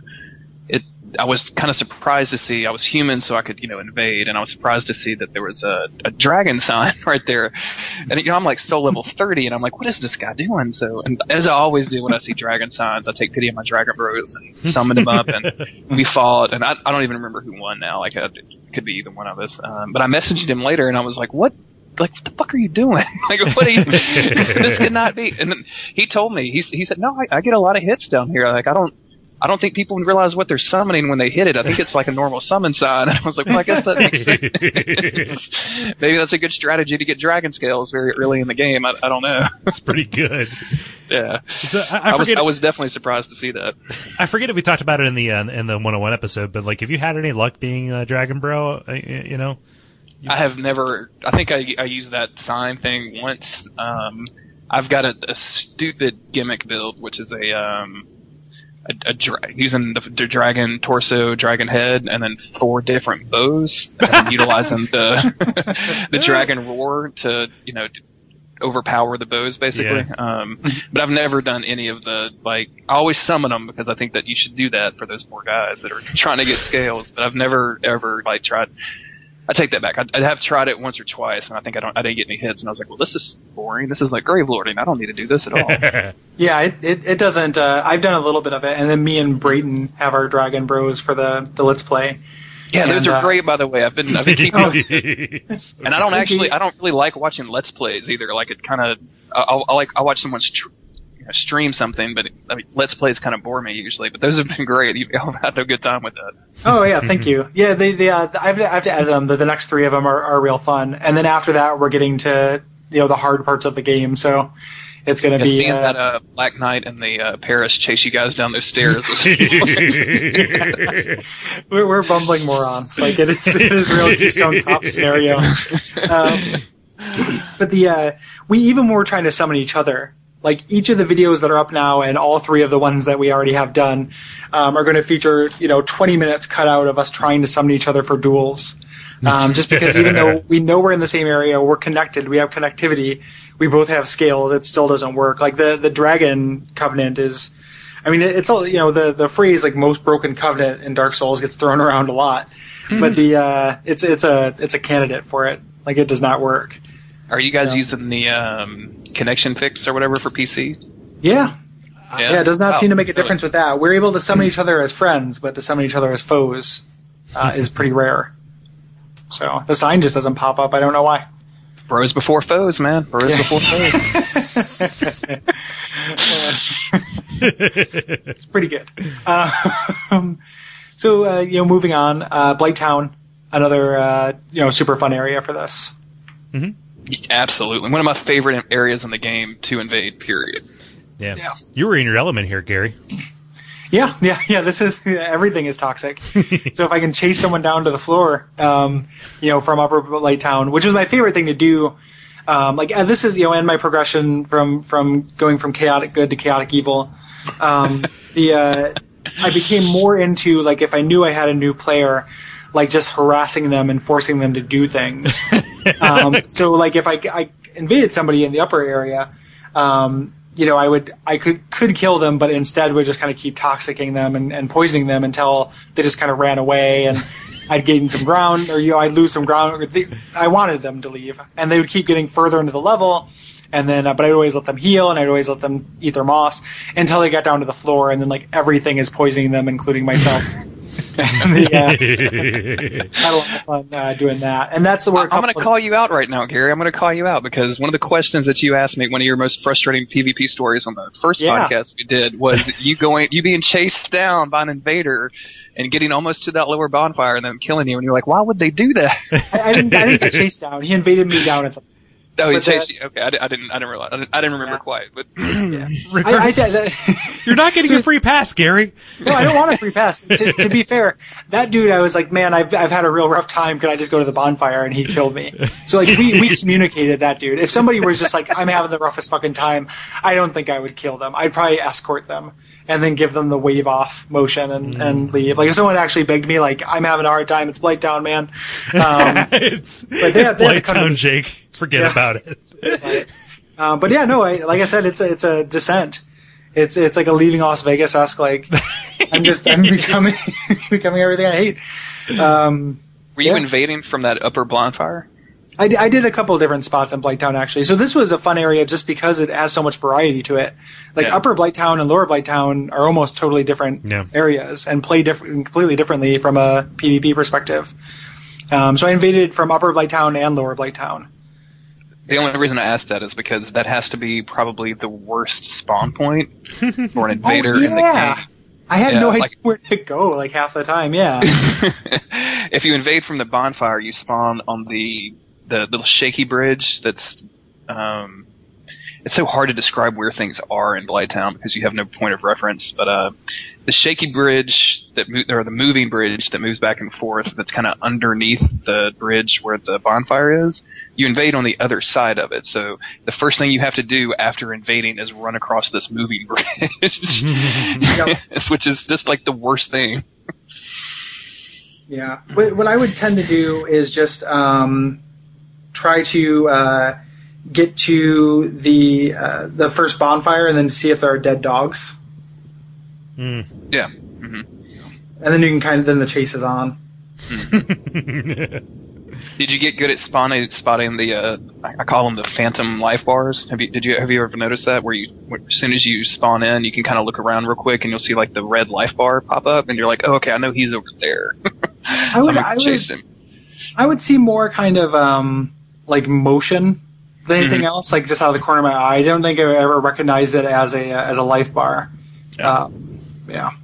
I was kind of surprised to see I was human, so I could invade, and I was surprised to see that there was a dragon sign right there. And I'm like soul level 30, and I'm like, what is this guy doing? So, and as I always do when I see dragon signs, I take pity on my Dragon Bros and summon him up, and we fought. And I don't even remember who won now. Like, it could be either one of us. But I messaged him later, and I was like, what? Like, what the fuck are you doing? Like, what are you? This could not be. And then he told me, he said, no, I get a lot of hits down here. Like, I don't think people realize what they're summoning when they hit it. I think it's like a normal summon sign. And I was like, well, I guess that makes sense. Maybe that's a good strategy to get dragon scales very early in the game. I don't know. That's pretty good. Yeah. So I was definitely surprised to see that. I forget if we talked about it in the 101 episode, but like, have you had any luck being a Dragon Bro? I have never. I think I used that sign thing once. I've got a stupid gimmick build, which is using the dragon torso, dragon head, and then 4 different bows, and utilizing the dragon roar to to overpower the bows, basically. Yeah. But I've never done any of the, like, I always summon them because I think that you should do that for those poor guys that are trying to get scales. But I've never ever like tried. I take that back. I have tried it once or twice, and I think I didn't get any hits, and I was like, well, this is boring. This is like Grave Lording. I don't need to do this at all. Yeah, it doesn't. I've done a little bit of it, and then me and Brayton have our Dragon Bros for the Let's Play. Yeah, those are great, by the way. I've been keeping and I don't really like watching Let's Plays either. Like, it kind of, I watch someone stream something, but Let's Plays kind of bore me usually. But those have been great. I've had a good time with that. Oh yeah, thank you. Yeah, I have to edit them. The next 3 of them are real fun, and then after that, we're getting to the hard parts of the game. So it's going to be seeing that Black Knight and the Paris chase you guys down those stairs. We're bumbling morons. Like, it is real Keystone Cop scenario. But we even were trying to summon each other. Like, each of the videos that are up now, and all 3 of the ones that we already have done, are going to feature 20 minutes cut out of us trying to summon each other for duels. Just because even though we know we're in the same area, we're connected, we have connectivity, we both have scales, it still doesn't work. Like, the Dragon Covenant is, it's all, the phrase, like, most broken covenant in Dark Souls gets thrown around a lot, but it's a candidate for it. Like, it does not work. Are you guys using the connection fix or whatever for PC? Yeah. It does not seem to make a difference with that. We're able to summon each other as friends, but to summon each other as foes is pretty rare. So the sign just doesn't pop up. I don't know why. Bros before foes, man. Bros before foes. It's pretty good. So moving on, Blighttown, another super fun area for this. Mm-hmm. Absolutely, one of my favorite areas in the game to invade. Period. Yeah. You were in your element here, Gary. Yeah. This is everything is toxic. So if I can chase someone down to the floor, from Upper Blighttown, which was my favorite thing to do. This is in my progression from going from chaotic good to chaotic evil. I became more into if I knew I had a new player, just harassing them and forcing them to do things. So if I invaded somebody in the upper area, I could kill them, but instead would just kind of keep toxicking them and poisoning them until they just kind of ran away, and I'd gain some ground, or I'd lose some ground. I wanted them to leave, and they would keep getting further into the level, and then but I'd always let them heal, and I'd always let them eat their moss until they got down to the floor, and then everything is poisoning them, including myself. Had a lot of fun doing that, and that's where I'm going to call you out right now, Gary. I'm going to call you out because one of the questions that you asked me, one of your most frustrating PvP stories on the first podcast we did, was you being chased down by an invader and getting almost to that lower bonfire and then killing you, and you're like, why would they do that? I didn't get chased down. He invaded me down at the. Oh, he chased you. Okay, I didn't realize. I didn't remember quite, but yeah. You're not getting a free pass, Gary. No, I don't want a free pass. To be fair, that dude, I was like, man, I've had a real rough time. Could I just go to the bonfire? And he killed me. So we communicated that dude. If somebody was just like, I'm having the roughest fucking time, I don't think I would kill them. I'd probably escort them and then give them the wave off motion and leave. If someone actually begged me, I'm having a hard time, it's Blighttown, man. It's Blighttown, Jake. Forget about it. But yeah, no, like I said, it's a descent. It's like a leaving Las Vegas-esque, I'm becoming everything I hate. Were you invading from that upper bonfire? I did a couple of different spots in Blighttown, actually. So this was a fun area just because it has so much variety to it. Upper Blighttown and Lower Blighttown are almost totally different areas and play completely differently from a PvP perspective. So I invaded from Upper Blighttown and Lower Blighttown. The only reason I asked that is because that has to be probably the worst spawn point for an invader in the game. I had no idea where to go half the time, If you invade from the bonfire, you spawn on the little shaky bridge that's it's so hard to describe where things are in Blighttown because you have no point of reference, but the shaky bridge or the moving bridge that moves back and forth that's kind of underneath the bridge where the bonfire is, you invade on the other side of it. So the first thing you have to do after invading is run across this moving bridge, which is just the worst thing. Yeah. But what I would tend to do is just try to get to the first bonfire and then see if there are dead dogs. Yeah. Mm-hmm. And then you can then the chase is on. Did you get good at spotting the I call them the phantom life bars? Have you ever noticed that where as soon as you spawn in, you can kind of look around real quick and you'll see the red life bar pop up and you're like, oh, okay, I know he's over there. I'm gonna chase him. I would see more kind of motion than anything else, just out of the corner of my eye. I don't think I've ever recognized it as a life bar. Yeah.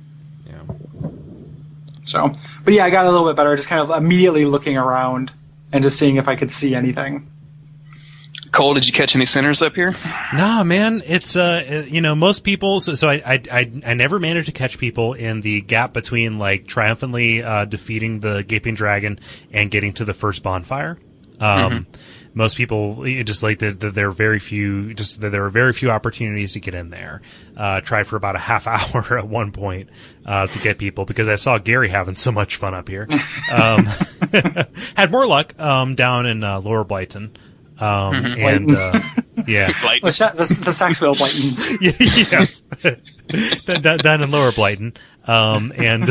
So, but yeah, I got a little bit better, just kind of immediately looking around and just seeing if I could see anything. Cole, did you catch any sinners up here? Nah, man. It's most people. So I never managed to catch people in the gap between triumphantly defeating the gaping dragon and getting to the first bonfire. Most people just there are very few. Just there are very few opportunities to get in there. Tried for about a half hour at one point to get people because I saw Gary having so much fun up here. Had more luck down in Lower Blighttown. And the Saxville Blightons. Yes, down in Lower Blighttown, and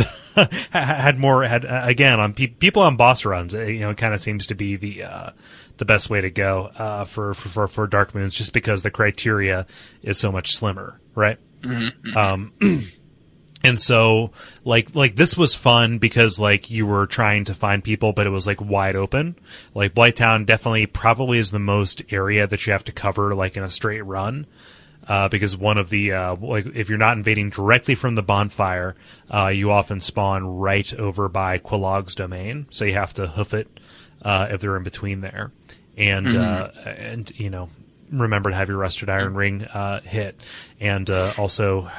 had on people on boss runs. It kind of seems to be the best way to go for Dark Moons, just because the criteria is so much slimmer, right? And And so, like this was fun because, like, you were trying to find people, but it was, like, wide open. Like, Blighttown definitely probably is the most area that you have to cover, like, in a straight run. Because one of the, like, if you're not invading directly from the bonfire, you often spawn right over by Quelaag's domain. So you have to hoof it, if they're in between there. And, you know, remember to have your Rusted Iron Ring hit, and also,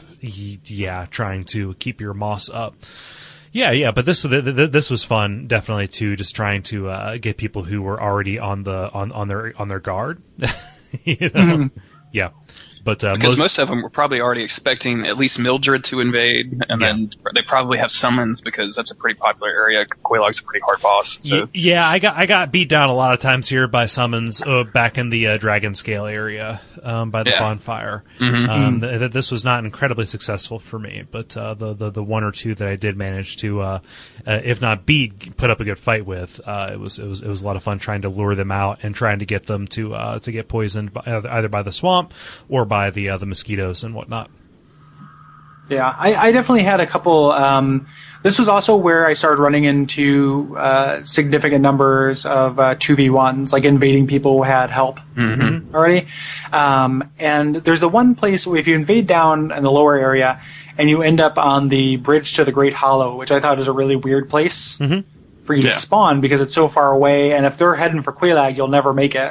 trying to keep your moss up. Yeah, but this was fun, definitely, too. Just trying to get people who were already on their guard. You know? Yeah. But because most of them were probably already expecting at least Mildred to invade, and then they probably have summons because that's a pretty popular area. Quelaag's a pretty hard boss. So. Yeah, I got beat down a lot of times here by summons back in the Dragon Scale area by the bonfire. This was not incredibly successful for me, but the one or two that I did manage to, if not beat, put up a good fight with, it was a lot of fun trying to lure them out and trying to get them to get poisoned either by the swamp or by the mosquitoes and whatnot. Yeah, I definitely had a couple. This was also where I started running into significant numbers of 2v1s, like invading people who had help already. And there's the one place where if you invade down in the lower area and you end up on the bridge to the Great Hollow, which I thought is a really weird place for you to spawn because it's so far away, and if they're heading for Quelaag, you'll never make it.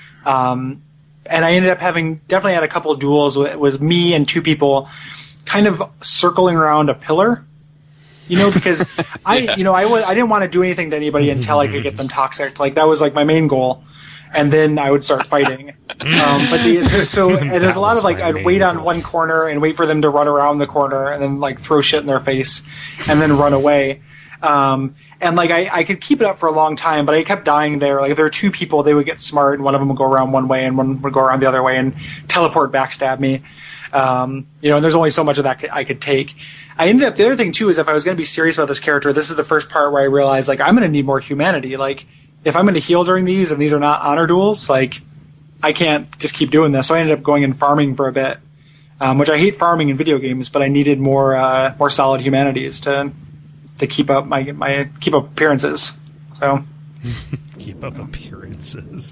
And I ended up definitely had a couple of duels. It was me and two people kind of circling around a pillar, you know, because I didn't want to do anything to anybody until I could get them toxic. Like, that was like my main goal. And then I would start fighting. But there's a lot of, like, I'd wait on one corner and wait for them to run around the corner and then, like, throw shit in their face and then run away. And, like, I could keep it up for a long time, but I kept dying there. Like, if there were two people, they would get smart, and one of them would go around one way, and one would go around the other way and teleport backstab me. And there's only so much of that I could take. I ended up, the other thing, too, is if I was going to be serious about this character, this is the first part where I realized, like, I'm going to need more humanity. Like, if I'm going to heal during these, and these are not honor duels, like, I can't just keep doing this. So I ended up going and farming for a bit, which I hate farming in video games, but I needed more solid humanities to keep up keep up appearances. So keep up appearances.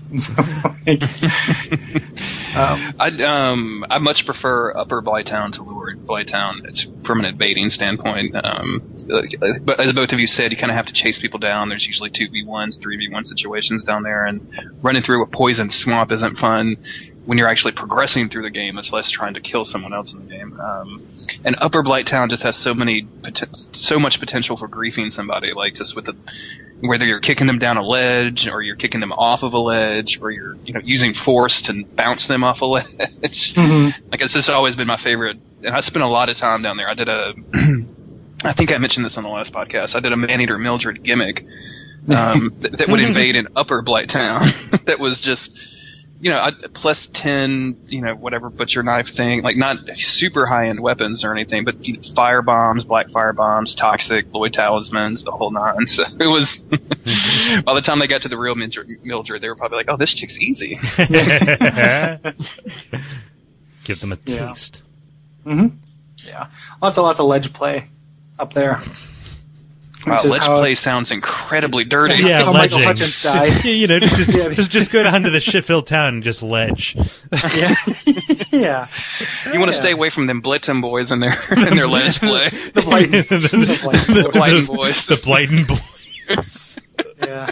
I much prefer Upper Blighttown to Lower Blighttown. It's from an invading standpoint. But as both of you said, you kind of have to chase people down. There's usually 2v1s, 3v1 situations down there, and running through a poison swamp isn't fun. When you're actually progressing through the game, it's less trying to kill someone else in the game. And Upper Blighttown just has so much potential for griefing somebody, like just with whether you're kicking them down a ledge or you're kicking them off of a ledge or you're using force to bounce them off a ledge. Like, it's just always been my favorite. And I spent a lot of time down there. I did I think I mentioned this on the last podcast. I did a Maneater Mildred gimmick that would invade an Upper Blighttown that was just plus 10, whatever butcher knife thing, like not super high end weapons or anything, but fire bombs, black fire bombs, toxic, Lloyd talismans, the whole nine. So it was, by the time they got to the real Mildred, they were probably like, oh, this chick's easy. Give them a taste. Yeah. Lots of ledge play up there. Wow, ledge play sounds incredibly dirty. Yeah, how Michael Hutchins died. just go down to the shit-filled town and just ledge. Yeah. You want to stay away from them Blitten boys and their ledge play. The Blighton boys. The Blighton boys. Yeah.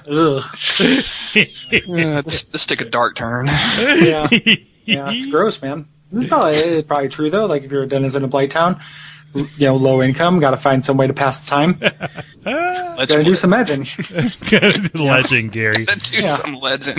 Ugh. This took a dark turn. Yeah. Yeah, it's gross, man. It's probably true, though. Like, if you're a denizen of Blighttown, low income, got to find some way to pass the time. Got to do some legend. Legend, Gary. Got to do some legend.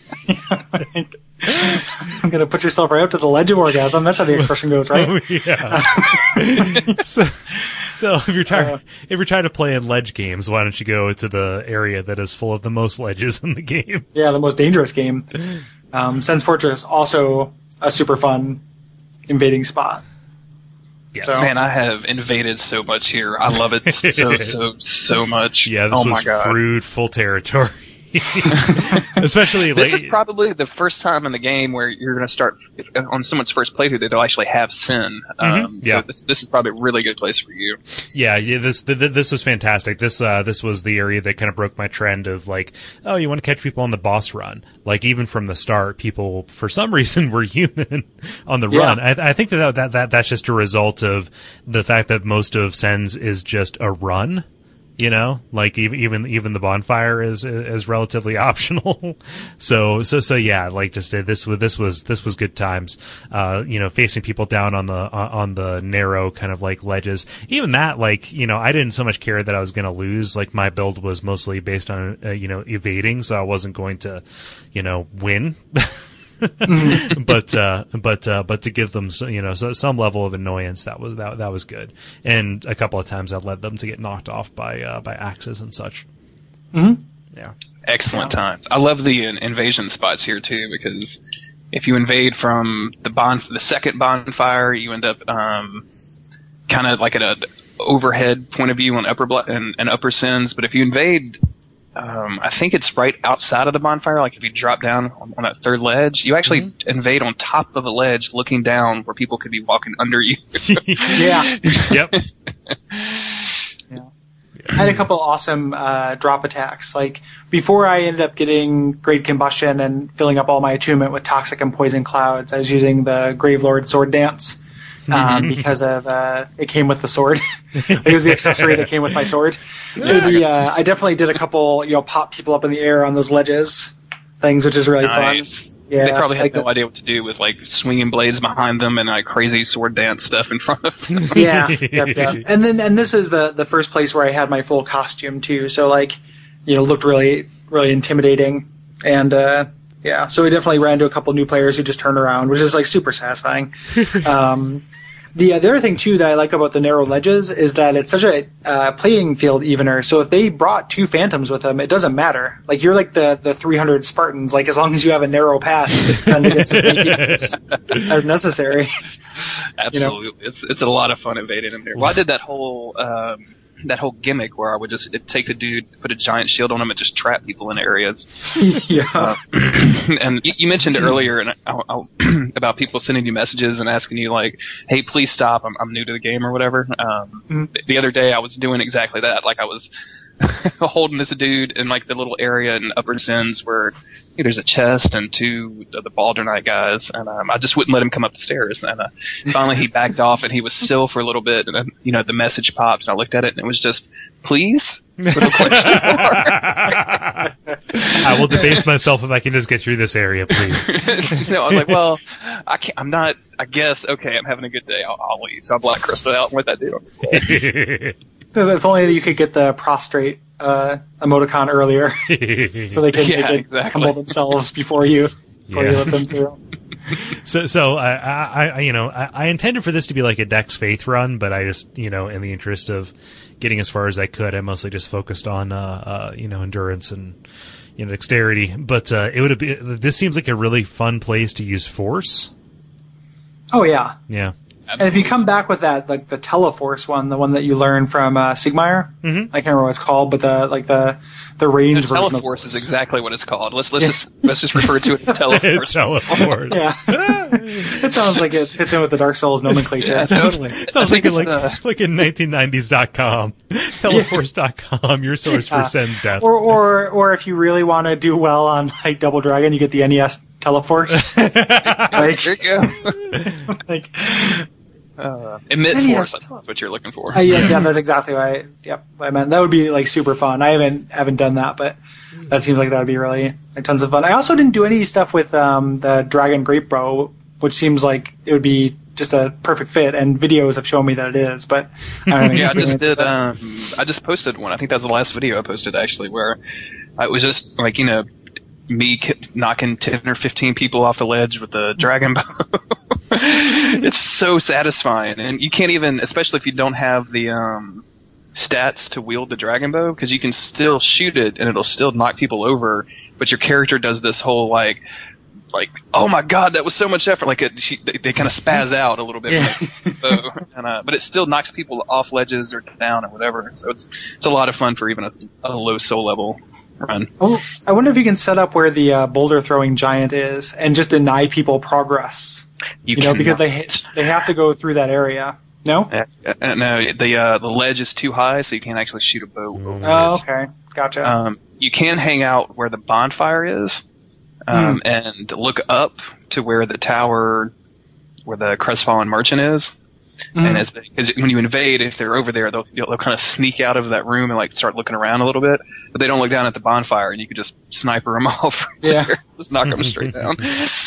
I'm going to put yourself right up to the ledge of orgasm. That's how the expression goes, right? Oh, yeah. So if you're trying to play in ledge games, why don't you go to the area that is full of the most ledges in the game? Yeah, the most dangerous game. Sen's Fortress, also a super fun invading spot. Yeah. So, man, I have invaded so much here. I love it so much. Yeah, this was fruitful territory. Especially this is probably the first time in the game where you're going to start on someone's first playthrough that they'll actually have Sin. So this is probably a really good place for you. Yeah. This was fantastic. This was the area that kind of broke my trend of like, oh, you want to catch people on the boss run. Like even from the start, people for some reason were human on the run. I think that's just a result of the fact that most of Sen's is just a run. You know, like even the bonfire is relatively optional. So yeah, like just this was good times. Facing people down on the narrow kind of like ledges. Even that, like, I didn't so much care that I was going to lose. Like my build was mostly based on evading, so I wasn't going to win. but to give them some level of annoyance, that was good. And a couple of times I led them to get knocked off by axes and such. Mm-hmm. Yeah, excellent times. I love the invasion spots here too, because if you invade from the second bonfire, you end up kind of like at an overhead point of view on upper Sins. But if you invade, I think it's right outside of the bonfire. Like if you drop down on that third ledge, you actually invade on top of a ledge, looking down where people could be walking under you. Yeah. Yep. Yeah. I had a couple awesome drop attacks. Like before I ended up getting Great Combustion and filling up all my attunement with Toxic and Poison Clouds, I was using the Gravelord Sword Dance. Because of it came with the sword. It was the accessory that came with my sword. So I definitely did a couple, pop people up in the air on those ledges things, which is really fun. Yeah, they probably had no idea what to do with like swinging blades behind them and like crazy sword dance stuff in front of them. Yeah, yep. And this is the first place where I had my full costume too. So like, looked really, really intimidating. And yeah, so we definitely ran into a couple new players who just turned around, which is like super satisfying. The other thing too that I like about the narrow ledges is that it's such a playing field evener. So if they brought 2 phantoms with them, it doesn't matter. Like you're like the 300 Spartans. Like as long as you have a narrow pass, then it's as necessary. Absolutely, it's a lot of fun invading in there. Well, I did that whole gimmick where I would just take the dude, put a giant shield on him, and just trap people in areas. Yeah. And you mentioned earlier about people sending you messages and asking you like, "Hey, please stop! I'm new to the game" or whatever. The other day I was doing exactly that. Like I was holding this dude in like the little area in Upper Sins where there's a chest and 2 of the Baldurnite guys, and I just wouldn't let him come up the stairs. And finally he backed off, and he was still for a little bit. And then, the message popped, and I looked at it, and it was just, "Please?" With a question mark. I will debase myself if I can just get through this area, please. I was like, well, I can't. I'm not. I guess okay. I'm having a good day. I'll leave. So I black crystal out and let that dude on his way. So if only you could get the prostrate emoticon earlier, so they can humble themselves before you let them through. So I intended for this to be like a Dex Faith run, but I just in the interest of getting as far as I could, I mostly just focused on endurance and dexterity. But this seems like a really fun place to use Force. Oh yeah. Yeah. Absolutely. And if you come back with that, like the Teleforce one, the one that you learned from Sigmire, I can't remember what it's called, but the range version. Teleforce is exactly what it's called. Let's just refer to it as Teleforce. Teleforce. Yeah. It sounds like it fits in with the Dark Souls nomenclature. Yeah, totally. Sounds like in 1990s.com, Teleforce.com, your source for Sen's death. Or if you really want to do well on like Double Dragon, you get the NES Teleforce. There you go. Emit Force, that's what you're looking for. Yeah, that's exactly what I meant. That would be like super fun. I haven't done that, but that seems like that would be really like tons of fun. I also didn't do any stuff with the Dragon Grape Bro, which seems like it would be just a perfect fit, and videos have shown me that it is. But I don't know. Yeah, I just did. I just posted one. I think that was the last video I posted actually, where it was just like me knocking 10 or 15 people off the ledge with the dragon bow. It's so satisfying, and you can't even, especially if you don't have the stats to wield the dragon bow, because you can still shoot it and it'll still knock people over, but your character does this whole like oh my god, that was so much effort, like they kind of spaz out a little bit, but it still knocks people off ledges or down or whatever. So it's a lot of fun for even a low soul level run. Oh, I wonder if you can set up where the boulder throwing giant is and just deny people progress. You know, because they have to go through that area. No? No, the ledge is too high, so you can't actually shoot a bow over it. Oh, okay. Gotcha. You can hang out where the bonfire is, and look up to where the tower, where the Crestfallen Merchant is. And because when you invade, if they're over there, they'll kind of sneak out of that room and like start looking around a little bit. But they don't look down at the bonfire, and you can just sniper them off. Yeah, just knock them straight down.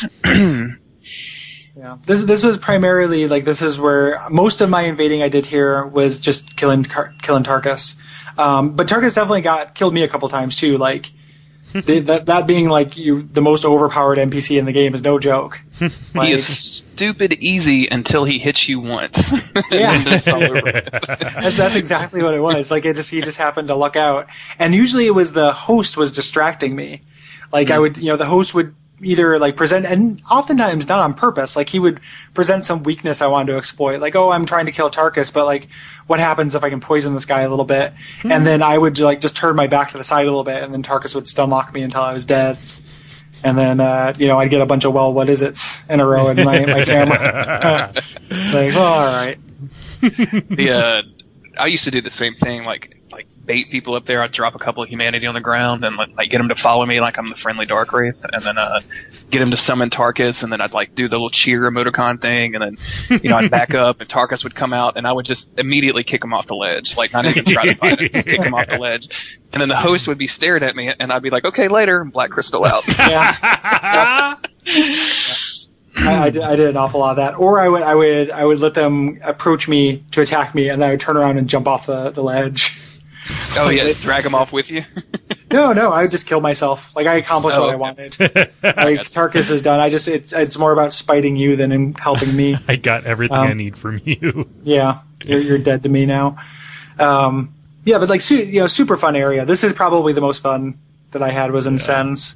Yeah, this was primarily like this is where most of my invading I did here was just killing Tarkus. But Tarkus definitely killed me a couple times too. Like that being like the most overpowered NPC in the game is no joke. Like, he is stupid easy until he hits you once. Yeah, that's exactly what it was. Like he just happened to luck out, and usually it was the host was distracting me. Like I would, the host would either like present, and oftentimes not on purpose, like he would present some weakness I wanted to exploit, like, oh, I'm trying to kill Tarkus, but like what happens if I can poison this guy a little bit? And then I would like just turn my back to the side a little bit, and then Tarkus would stun lock me until I was dead, and then I'd get a bunch of what is it's in a row in my camera. Like, well, all right. I used to do the same thing, like bait people up there. I'd drop a couple of humanity on the ground and like get them to follow me like I'm the friendly Dark Wraith, and then get them to summon Tarkus, and then I'd like do the little cheer emoticon thing, and then I'd back up and Tarkus would come out, and I would just immediately kick him off the ledge, like not even try to fight it, just kick him off the ledge, and then the host would be staring at me, and I'd be like, okay, later, Black Crystal out. Yeah. I did an awful lot of that, or I would let them approach me to attack me, and then I would turn around and jump off the ledge. Oh yeah, drag them off with you? No, I would just kill myself. Like I accomplished what I wanted. Like Tarkus is done. It's more about spiting you than in helping me. I got everything I need from you. Yeah, you're dead to me now. Yeah, but like super fun area. This is probably the most fun that I had was in Sens.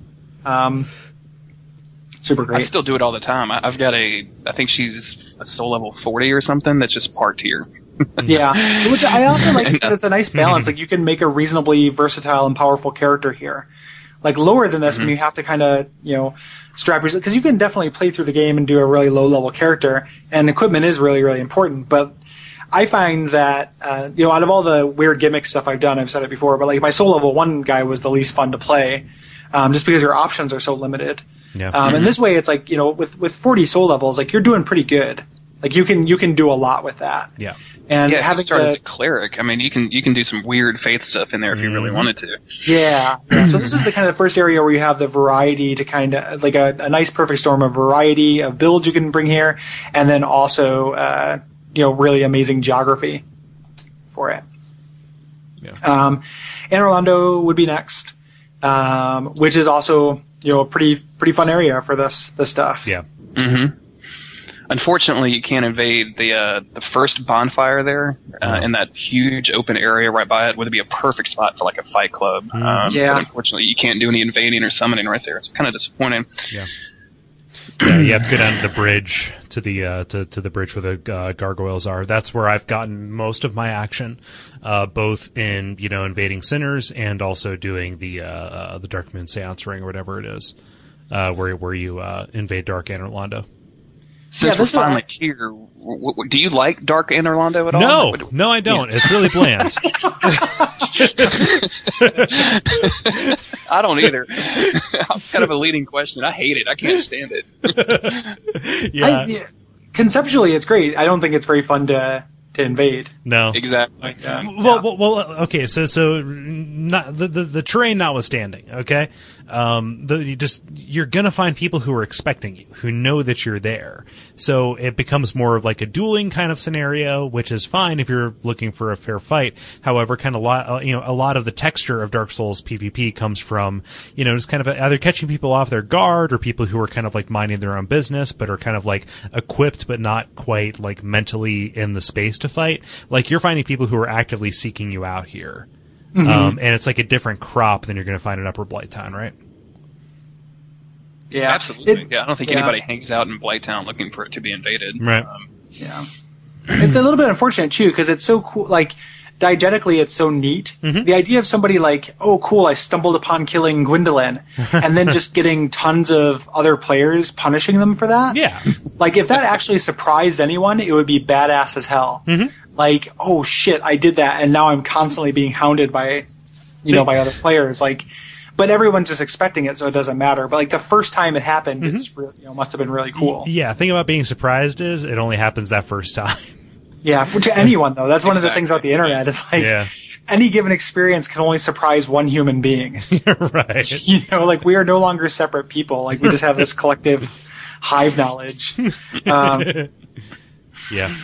Super great. I still do it all the time. I've got I think she's a soul level 40 or something that's just parked here. Yeah, which I also like because it's a nice balance. Like you can make a reasonably versatile and powerful character here. Like lower than this, when you have to kind of strap yourself, because you can definitely play through the game and do a really low level character, and equipment is really really important. But I find that out of all the weird gimmick stuff I've done, I've said it before, but like my soul level 1 guy was the least fun to play, just because your options are so limited. Yeah. And this way, it's like with 40 soul levels, like you're doing pretty good. Like you can do a lot with that. Yeah. And having you start as a cleric, I mean, you can do some weird faith stuff in there if you really wanted to. Yeah. So this is the kind of the first area where you have the variety to kind of like a nice perfect storm of variety of builds you can bring here, and then also really amazing geography for it. Yeah. Anor Londo would be next, which is also a pretty fun area for this stuff. Yeah. Mm-hmm. Unfortunately, you can't invade the first bonfire there in that huge open area right by it. Would be a perfect spot for like a fight club. But unfortunately, you can't do any invading or summoning right there. It's kind of disappointing. Yeah. Yeah, you have to go down to the bridge to the to the bridge where the gargoyles are. That's where I've gotten most of my action, both in invading sinners and also doing the Dark Moon Seance Ring or whatever it is, where you invade Dark Anor Londo. Since we're finally here, do you like Dark Anor Londo at all? No, I don't. Yeah. It's really bland. I don't either. Kind of a leading question. I hate it. I can't stand it. Yeah. Conceptually, it's great. I don't think it's very fun to invade. No, exactly. Well. Okay. So not the terrain notwithstanding. Okay. You're gonna find people who are expecting you, who know that you're there. So it becomes more of like a dueling kind of scenario, which is fine if you're looking for a fair fight. However, kind of a lot of the texture of Dark Souls PvP comes from just kind of either catching people off their guard or people who are kind of like minding their own business, but are kind of like equipped but not quite like mentally in the space to fight. Like you're finding people who are actively seeking you out here. And it's like a different crop than you're going to find in Upper Blighttown, right? Yeah, absolutely. I don't think anybody hangs out in Blighttown looking for it to be invaded. Right. It's a little bit unfortunate too because it's so cool. Like diegetically it's so neat. The idea of somebody like, oh, cool, I stumbled upon killing Gwendolyn, and then just getting tons of other players punishing them for that. Yeah. Like, if that actually surprised anyone, it would be badass as hell. Like, oh shit, I did that, and now I'm constantly being hounded by, by other players. Like, but everyone's just expecting it, so it doesn't matter. But like the first time it happened, it's really, must have been really cool. Yeah, the thing about being surprised is it only happens that first time. Yeah, to anyone though. That's one of the things about the internet. Is like any given experience can only surprise one human being. Right. Like we are no longer separate people. Like we just have this collective hive knowledge. Yeah.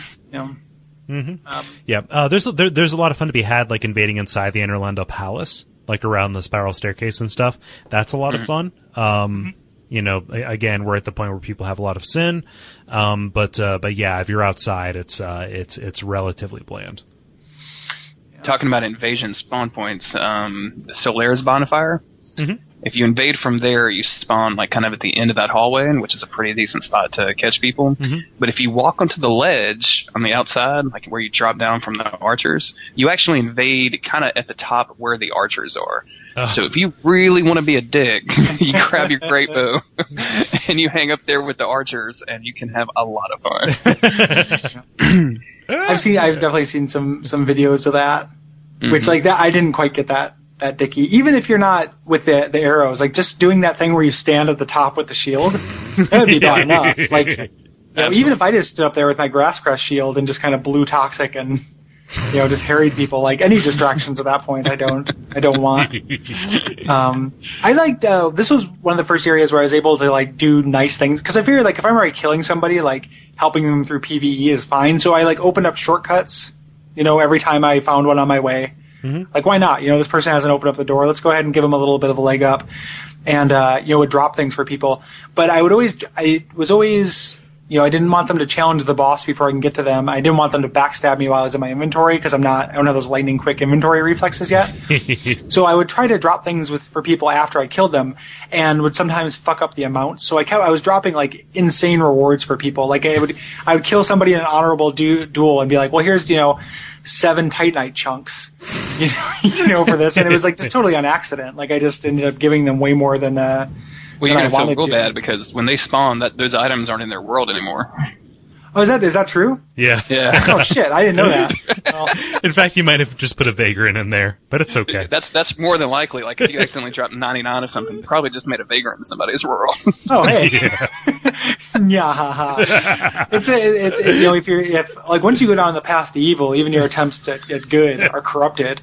There's a lot of fun to be had, like invading inside the Orlando Palace, like around the spiral staircase and stuff. That's a lot of fun. Again, we're at the point where people have a lot of sin, but yeah, if you're outside, it's relatively bland. Talking about invasion spawn points, Solaris Bonfire. If you invade from there, you spawn like kind of at the end of that hallway, which is a pretty decent spot to catch people. But if you walk onto the ledge on the outside, like where you drop down from the archers, you actually invade kind of at the top where the archers are. So if you really want to be a dick, you grab your great bow and you hang up there with the archers, and you can have a lot of fun. I've definitely seen some videos of that, which like that I didn't quite get that dicky. Even if you're not with the arrows, like just doing that thing where you stand at the top with the shield, that would be bad enough. Like, even if I just stood up there with my grass crest shield and just kind of blew toxic and just harried people, like any distractions at that point, I don't want. I liked this was one of the first areas where I was able to like do nice things, because I figured like if I'm already killing somebody, like helping them through PvE is fine. So I like opened up shortcuts, every time I found one on my way. Like, why not? This person hasn't opened up the door. Let's go ahead and give them a little bit of a leg up, and would drop things for people. But I was always, I didn't want them to challenge the boss before I can get to them. I didn't want them to backstab me while I was in my inventory, because I don't have those lightning quick inventory reflexes yet. So I would try to drop things for people after I killed them, and would sometimes fuck up the amount. So I was dropping like insane rewards for people. Like I would kill somebody in an honorable duel and be like, well, here's 7 Titanite chunks, for this, and it was like just totally on accident. Like I just ended up giving them way more than. Well, you're gonna feel real bad because when they spawn, those items aren't in their world anymore. Oh, is that true? Yeah. Oh shit, I didn't know that. Well, in fact, you might have just put a vagrant in there, but it's okay. That's more than likely. Like if you accidentally dropped 99 of something, you probably just made a vagrant in somebody's world. Oh hey. Yeah, haha. It's if like once you go down the path to evil, even your attempts to get good are corrupted.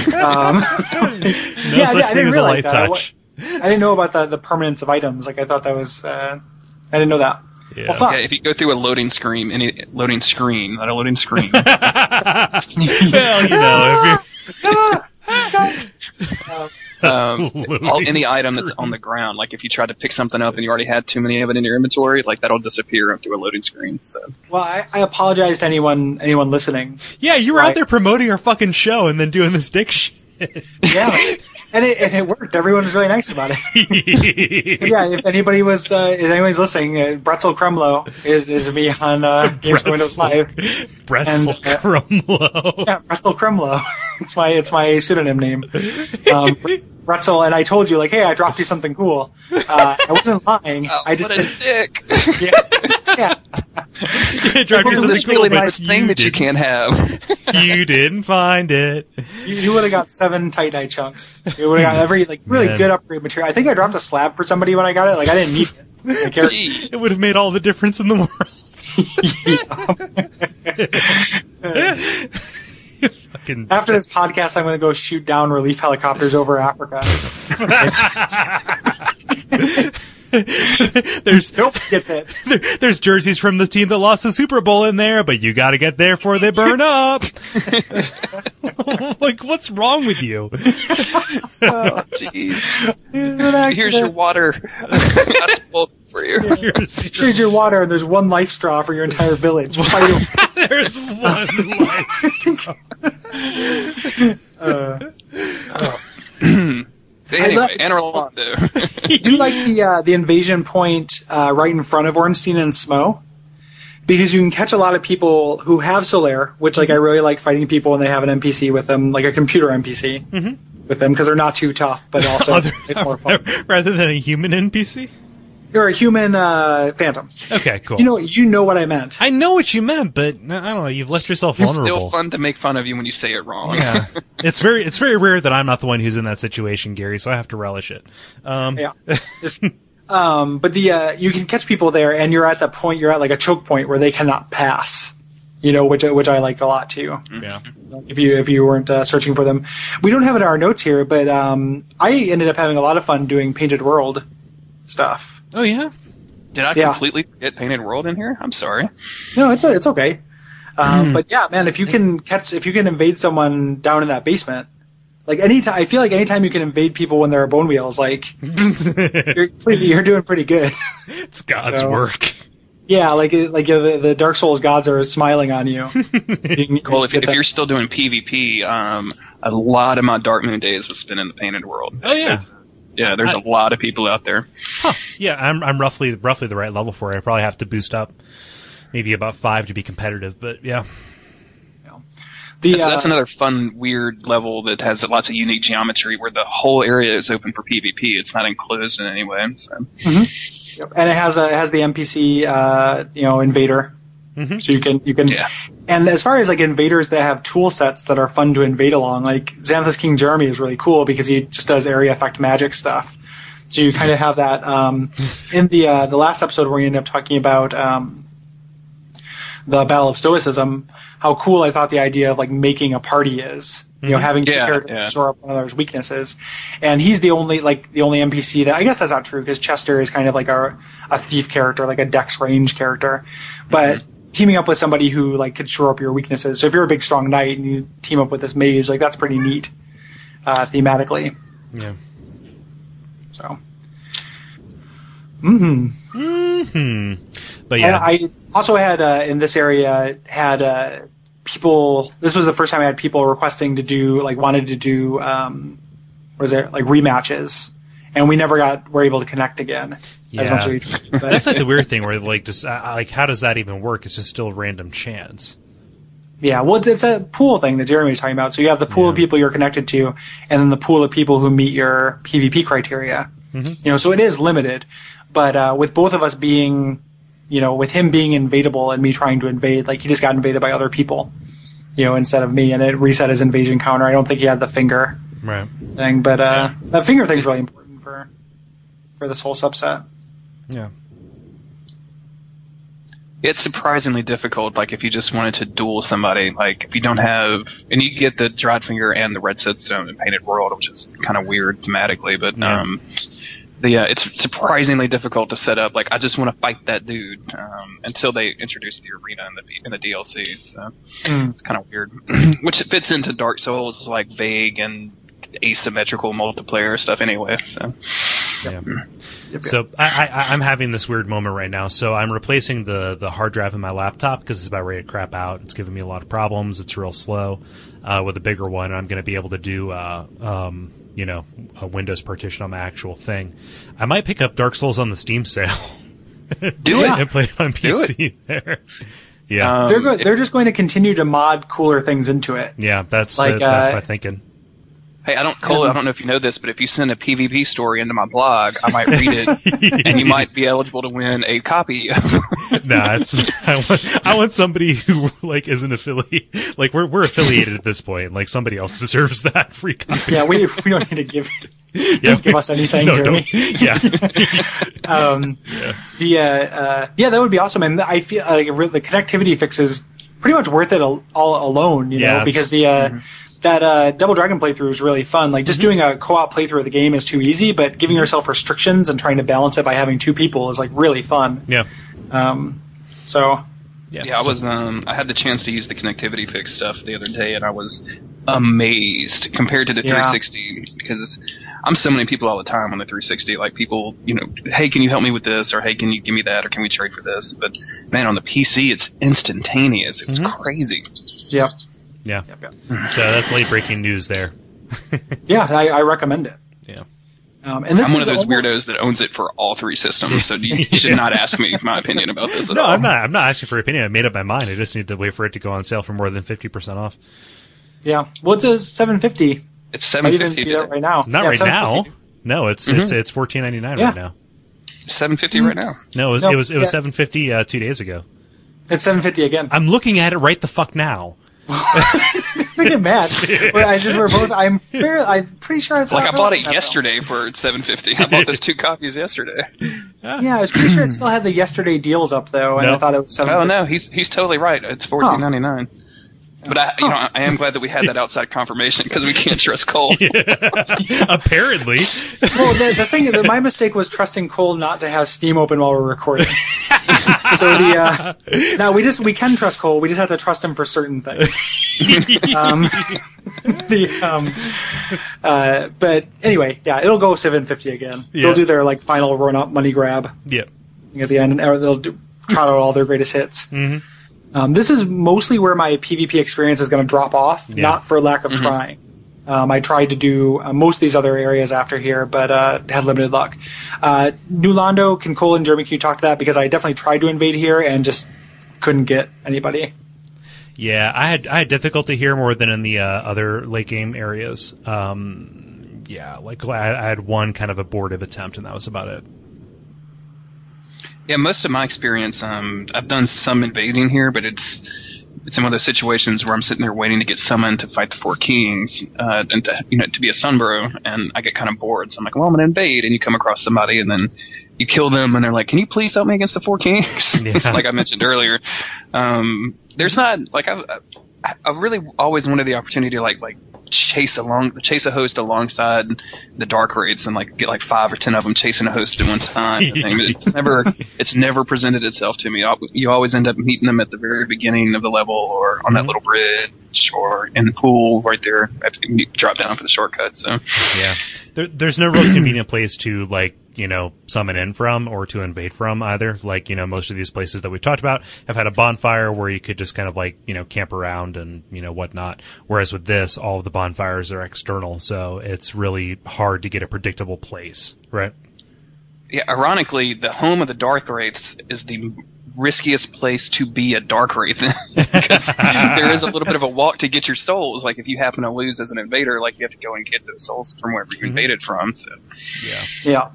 No such thing as a light touch. I didn't know about the permanence of items. Like I thought that was. I didn't know that. Yeah. Well, fuck. Yeah, if you go through a loading screen, not a loading screen. Well, any item that's on the ground, like if you try to pick something up and you already had too many of it in your inventory, like that'll disappear through a loading screen. So, well, I apologize to anyone listening. Yeah, you were out there promoting our fucking show and then doing this dick shit. Yeah, and it worked. Everyone was really nice about it. Yeah, if anybody's listening, Bretzel Krumlow is me on Windows Live. Bretzel Krumlow. Yeah, Bretzel Krumlow. It's my pseudonym name. Bretzel, and I told you, like, hey, I dropped you something cool. I wasn't lying. I just what a dick. Yeah. I dropped you something cool, really but nice thing that you can't have. You didn't find it. You would have got 7 Titanite chunks. You would have got every really good upgrade material. I think I dropped a slab for somebody when I got it. Like I didn't need it. It would have made all the difference in the world. After this podcast, I'm going to go shoot down relief helicopters over Africa. Nope, gets it. There's jerseys from the team that lost the Super Bowl in there, but you got to get there before they burn up. Like, what's wrong with you? Oh, jeez. Here's your water. That's full for you. Here's your water, and there's 1 life straw for your entire village. There's 1 life straw. Anyway, Anne Orlando. Do you like the invasion point right in front of Ornstein and Smo? because you can catch a lot of people who have Solaire, which like I really like fighting people when they have an NPC with them, like a computer NPC with them, because they're not too tough, but also it's more fun. Rather than a human NPC? You're a human phantom. Okay, cool. You know what I meant. I know what you meant, but I don't know. You've left yourself It's vulnerable. still fun to make fun of you when you say it wrong. Yeah, it's very rare that I'm not the one who's in that situation, Gary. So I have to relish it. Yeah. But you can catch people there, and you're at the point, you're at like a choke point where they cannot pass. Which I liked a lot too. Yeah. If you weren't searching for them, we don't have it in our notes here, but I ended up having a lot of fun doing Painted World stuff. Oh yeah. Did I completely get Painted World in here? I'm sorry. No, it's okay. But yeah, man, if you can invade someone down in that basement, like anytime, I feel like anytime you can invade people when there are bone wheels, like you're doing pretty good. It's God's work. Yeah, the Dark Souls gods are smiling on you. Well, if you're still doing PvP, a lot of my Dark Moon days was spent in the Painted World. Oh yeah. Yeah, there's a lot of people out there. Huh. Yeah, I'm roughly the right level for it. I probably have to boost up maybe about 5 to be competitive, but yeah. That's another fun, weird level that has lots of unique geometry where the whole area is open for PvP. It's not enclosed in any way. So. Mm-hmm. Yep. And it has the NPC, invader. Mm-hmm. So you can, and as far as like invaders that have tool sets that are fun to invade along, like Xanthus King Jeremy is really cool because he just does area effect magic stuff. So you kind of have that, in the last episode where we ended up talking about, the Battle of Stoicism, how cool I thought the idea of like making a party is. Having two characters to shore up one another's weaknesses. And he's the only NPC that, I guess that's not true because Chester is kind of like a thief character, like a dex range character. But teaming up with somebody who like could shore up your weaknesses. So if you're a big strong knight and you team up with this mage, like that's pretty neat, thematically. Yeah. So. But yeah. And I also had, in this area, people, this was the first time I had people requesting to do, like, wanted to do, rematches. And we never were able to connect again. As much as we tried. But that's like the weird thing where, like, just, how does that even work? It's just still random chance. Yeah, well, it's a pool thing that Jeremy was talking about. So you have the pool of people you're connected to, and then the pool of people who meet your PvP criteria. Mm-hmm. So it is limited. But with both of us being, with him being invadable and me trying to invade, like he just got invaded by other people, instead of me, and it reset his invasion counter. I don't think he had the finger thing, but that finger thing is really important for this whole subset. Yeah. It's surprisingly difficult, like, if you just wanted to duel somebody, like, if you don't have... And you get the Dried Finger and the Red Soapstone in Painted World, which is kind of weird thematically, but... it's surprisingly difficult to set up. Like, I just want to fight that dude until they introduce the arena in the DLC. So it's kind of weird, which fits into Dark Souls, like vague and asymmetrical multiplayer stuff anyway. So So I'm having this weird moment right now. So I'm replacing the hard drive in my laptop because it's about ready to crap out. It's giving me a lot of problems. It's real slow. With a bigger one, I'm going to be able to do a Windows partition on my actual thing. I might pick up Dark Souls on the Steam sale. Do it and play it on PC there. Yeah, they're just going to continue to mod cooler things into it. Yeah, that's my thinking. Hey, I don't know if you know this, but if you send a PvP story into my blog, I might read it, and you might be eligible to win a copy. I want somebody who like isn't affiliated. Like we're affiliated at this point. Like somebody else deserves that free copy. Yeah, we don't need to give. Don't give us anything, Jeremy. That would be awesome, and I feel like the connectivity fix is pretty much worth it all alone. Because that Double Dragon playthrough is really fun. Like, just doing a co-op playthrough of the game is too easy, but giving yourself restrictions and trying to balance it by having two people is, like, really fun. Yeah. I had the chance to use the connectivity fix stuff the other day, and I was amazed compared to the 360, because I'm summoning people all the time on the 360. Like, people, hey, can you help me with this? Or, hey, can you give me that? Or can we trade for this? But, man, on the PC, it's instantaneous. It's crazy. Yep. Yeah. So that's late breaking news there. Yeah, I recommend it. Yeah. And this I'm one of is those almost- weirdos that owns it for all three systems, so you should not ask me my opinion about this at No, all. I'm not asking for your opinion. I made up my mind. I just need to wait for it to go on sale for more than 50% off. Yeah. Well, it's a $750. It's Might even $750 be that right now. Not Yeah, right now. $750. No, it's $14.99 Yeah. right now. $750 right now. No, it was No, it was yeah. $750 2 days ago. It's $750 again. I'm looking at it right the fuck now. I get mad. But we're both. I'm pretty sure it's Like I not bought released it now. yesterday for $750. I bought those 2 copies yesterday. Yeah, I was pretty sure it still had the yesterday deals up though, and No. I thought it was $750. Oh no, he's totally right. It's $14.99. But I am glad that we had that outside confirmation because we can't trust Cole. Apparently. Well, the thing is, my mistake was trusting Cole not to have Steam open while we're recording. So no, we can trust Cole. We just have to trust him for certain things. But anyway, yeah, it'll go $750 again. Yeah. They'll do their like final run up money grab Yeah. at the end, and they'll trot out all their greatest hits. Mm-hmm. This is mostly where my PvP experience is going to drop off, Yeah. not for lack of trying. I tried to do most of these other areas after here, but had limited luck. New Londo, can Cole and Jeremy, can you talk to that? Because I definitely tried to invade here and just couldn't get anybody. Yeah, I had difficulty here more than in the other late game areas. Yeah, like I had one kind of abortive attempt, and that was about it. Yeah, most of my experience, I've done some invading here, but it's in one of those situations where I'm sitting there waiting to get summoned to fight the Four Kings, and to be a Sunbro, and I get kind of bored. So I'm like, well, I'm gonna invade, and you come across somebody, and then you kill them, and they're like, can you please help me against the Four Kings? Yeah. It's like I mentioned earlier. There's not like I really always wanted the opportunity to like chase a host alongside the Dark Wraiths and like get like 5 or 10 of them chasing a host at one time. It's never presented itself to me. You always end up meeting them at the very beginning of the level, or on that little bridge, or in the pool right there. You drop down for the shortcut. So Yeah, there's no real convenient place to summon in from or to invade from either. Like, most of these places that we've talked about have had a bonfire where you could just kind of camp around and whatnot. Whereas with this, all of the bonfires are external, so it's really hard to get a predictable place, right? yeah, ironically, the home of the Dark Wraiths is the riskiest place to be a Dark Wraith because there is a little bit of a walk to get your souls. Like if you happen to lose as an invader, like you have to go and get those souls from wherever you invaded from. So Yeah.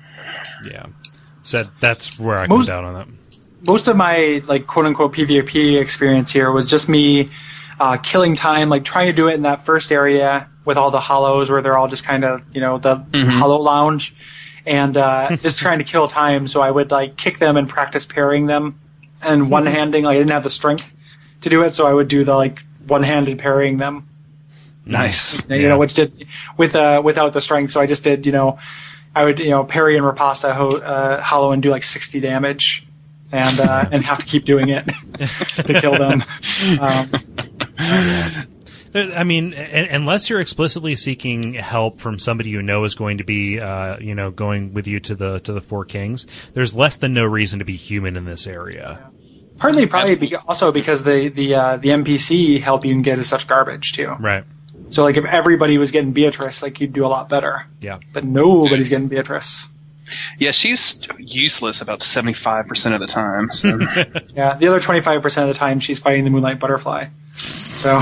So that's where I come down on that. Most of my quote unquote PvP experience here was just me killing time, trying to do it in that first area with all the hollows where they're all just kind of the hollow lounge, and just trying to kill time. So I would kick them and practice parrying them and one handing. I didn't have the strength to do it, so I would do the one handed parrying them. nice. Which did without the strength. So I just did I would parry and riposta hollow and do 60 damage. And have to keep doing it to kill them. I mean, unless you're explicitly seeking help from somebody you know is going to be, going with you to the Four Kings, there's less than no reason to be human in this area. Partly, probably also because the NPC help you can get is such garbage too. Right. So if everybody was getting Beatrice, you'd do a lot better. Yeah. But nobody's getting Beatrice. Yeah, she's useless about 75% of the time. So. Yeah, the other 25% of the time she's fighting the Moonlight Butterfly. So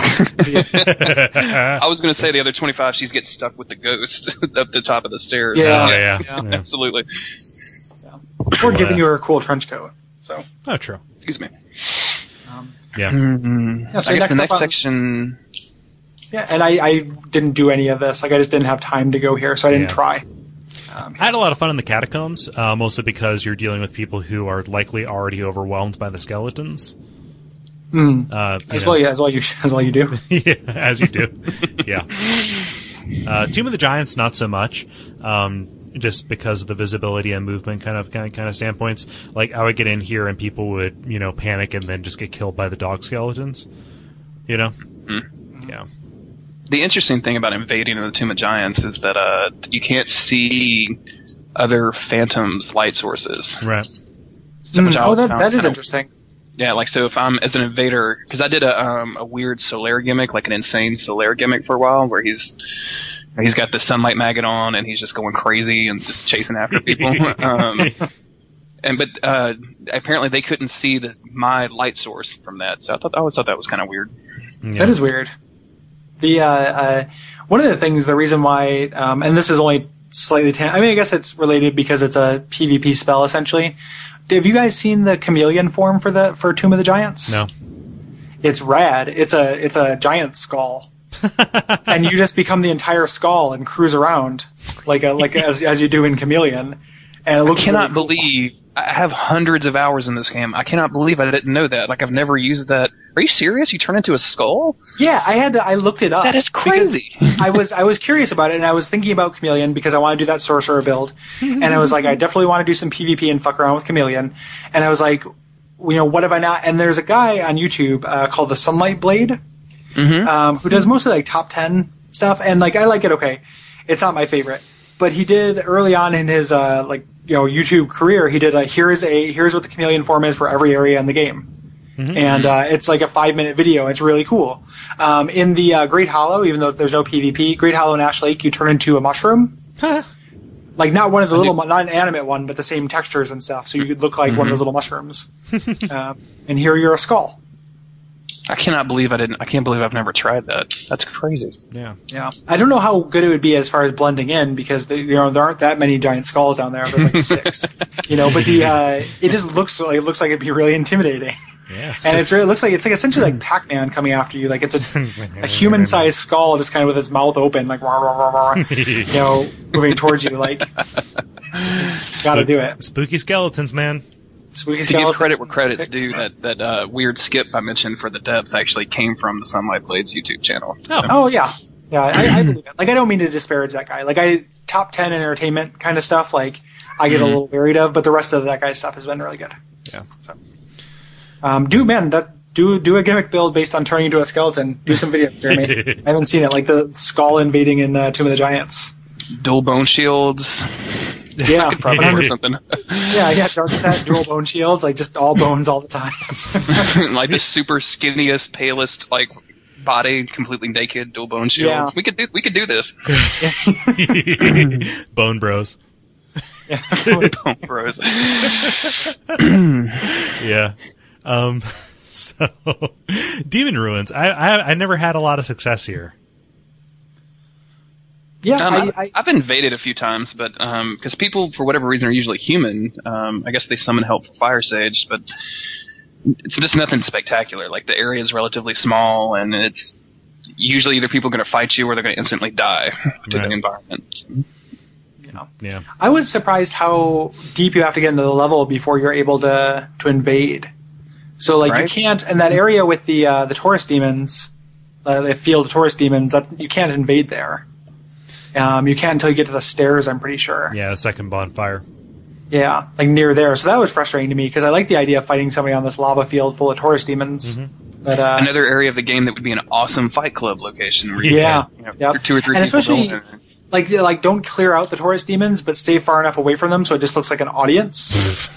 I was going to say the other 25, she's getting stuck with the ghost up the top of the stairs. Yeah. Absolutely. or giving you her cool trench coat. So True. Excuse me. Yeah. yeah, so I guess the next up on- section. Yeah, and I didn't do any of this. I just didn't have time to go here, so I didn't try. I had a lot of fun in the catacombs, mostly because you're dealing with people who are likely already overwhelmed by the skeletons. As well you do. Yeah, as you do. Yeah. Tomb of the Giants, not so much. Just because of the visibility and movement kind of standpoints. I would get in here and people would, panic and then just get killed by the dog skeletons. Yeah. The interesting thing about invading the Tomb of Giants is that you can't see other phantoms' light sources. Right. So, which I always that found is kinda- interesting. Yeah, so if I'm as an invader, because I did a weird Solaire gimmick, an insane Solaire gimmick for a while, where he's He's got the sunlight maggot on, and he's just going crazy and just chasing after people. But apparently they couldn't see my light source from that, so I always thought that was kind of weird. Yeah. That is weird. The one of the things, the reason why, and this is only slightly, I mean, I guess it's related because it's a PvP spell essentially. Have you guys seen the chameleon form for Tomb of the Giants? No. It's rad. It's a giant skull, and you just become the entire skull and cruise around as you do in Chameleon. And it looks. I cannot really cool. believe I have hundreds of hours in this game. I cannot believe I didn't know that. Like, I've never used that. Are you serious? You turn into a skull? Yeah, I looked it up. That is crazy. I was curious about it, and I was thinking about Chameleon because I want to do that sorcerer build, and I was like, I definitely want to do some PvP and fuck around with Chameleon, and I was like, what have I not? And there's a guy on YouTube called the Sunlight Blade, who does mostly like top 10 stuff, and like I like it. Okay, it's not my favorite, but he did early on in his YouTube career. He did here's what the Chameleon form is for every area in the game. And it's like a 5-minute video. It's really cool. In the Great Hollow, even though there's no PvP, Great Hollow and Ash Lake, you turn into a mushroom. Like not one of the not an animate one, but the same textures and stuff. So you could look like one of those little mushrooms. And here you're a skull. I cannot believe I can't believe I've never tried that. That's crazy. Yeah. I don't know how good it would be as far as blending in because there aren't that many giant skulls down there. There's like 6. But it just looks like it'd be really intimidating. Yeah, and it looks like it's like essentially like Pac-Man coming after you. Like it's a human-sized skull just kind of with its mouth open, like moving towards you. Like, gotta do it. Spooky skeletons, man. Spooky to skeletons. give credit where credit's due, that weird skip I mentioned for the depths actually came from the Sunlight Blades YouTube channel. So. Oh yeah, I believe it. Like I don't mean to disparage that guy. Like top 10 entertainment kind of stuff. Like I get a little worried of, but the rest of that guy's stuff has been really good. Yeah. So. Do a gimmick build based on turning into a skeleton. Do some videos, Jeremy. I haven't seen it, like the skull invading in Tomb of the Giants. Dual bone shields. Yeah, I could probably do something. Yeah, dark set, dual bone shields, like just all bones all the time. Like the super skinniest, palest, like body, completely naked, dual bone shields. Yeah. We could do this. Bone Bros. Yeah. Bone Bros. Yeah. So Demon Ruins. I never had a lot of success here. Yeah, I've invaded a few times, but because people, for whatever reason, are usually human. I guess they summon help for Fire Sage, but it's just nothing spectacular. Like the area is relatively small, and it's usually either people are going to fight you or they're going to instantly die to the environment. Yeah. I was surprised how deep you have to get into the level before you're able to invade. So like you can't in that area with the Taurus demons, the field of Taurus demons. You can't invade there. You can't until you get to the stairs. I'm pretty sure. Yeah, the second bonfire. Yeah, like near there. So that was frustrating to me because I like the idea of fighting somebody on this lava field full of Taurus demons. But another area of the game that would be an awesome fight club location. Where you had, 2 or 3 and people especially. going. Like don't clear out the Taurus demons, but stay far enough away from them so it just looks like an audience.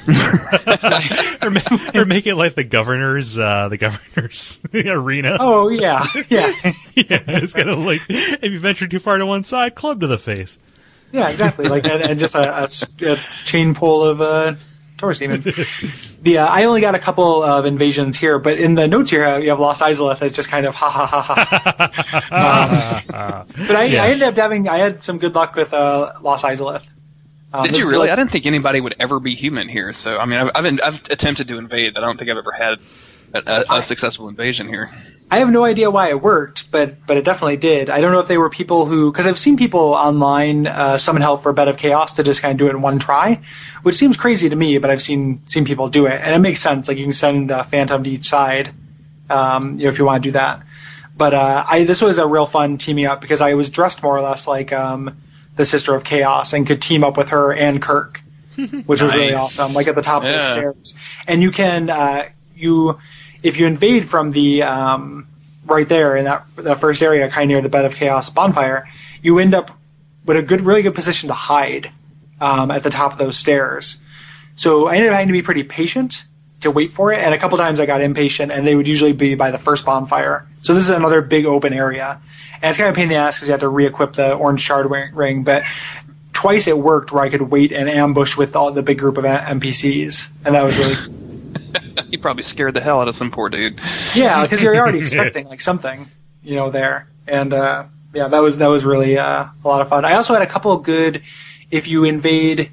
or make it like the governor's arena. Oh yeah. Yeah, it's gonna like if you venture too far to one side, club to the face. Yeah, exactly. Like and just a chain pull of Taurus demons. I only got a couple of invasions here, but in the notes here you have Lost Izalith. It's just kind of ha ha ha ha. But I ended up I had some good luck with Lost Izalith. Did you really? I didn't think anybody would ever be human here. So I mean, I've attempted to invade. I don't think I've ever had a successful invasion here. I have no idea why it worked, but it definitely did. I don't know if they were people because I've seen people online summon help for Bed of Chaos to just kind of do it in one try, which seems crazy to me, but I've seen people do it, and it makes sense. Like you can send Phantom to each side, if you want to do that. But this was a real fun teaming up because I was dressed more or less like the Sister of Chaos and could team up with her and Kirk, which was really awesome. Like at the top of the stairs, and you can if you invade from the right there in that first area, kind of near the Bed of Chaos bonfire, you end up with a really good position to hide at the top of those stairs. So I ended up having to be pretty patient to wait for it. And a couple times I got impatient, and they would usually be by the first bonfire. So this is another big open area. And it's kind of a pain in the ass because you have to re-equip the orange shard ring. But twice it worked where I could wait and ambush with all the big group of NPCs. And that was really... You probably scared the hell out of some poor dude. Yeah, because you're already expecting like something, there. And yeah, that was really a lot of fun. I also had a couple of good, if you invade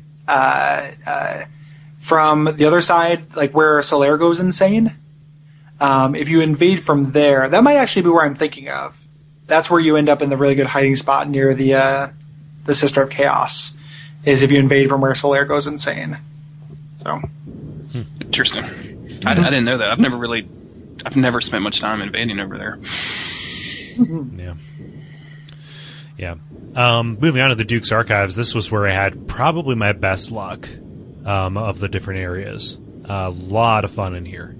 from the other side, like where Solaire goes insane. If you invade from there, that might actually be where I'm thinking of. That's where you end up in the really good hiding spot near the Sister of Chaos, is if you invade from where Solaire goes insane. So interesting. I didn't know that. I've never spent much time invading over there. Yeah. Moving on to the Duke's Archives, this was where I had probably my best luck of the different areas. A lot of fun in here.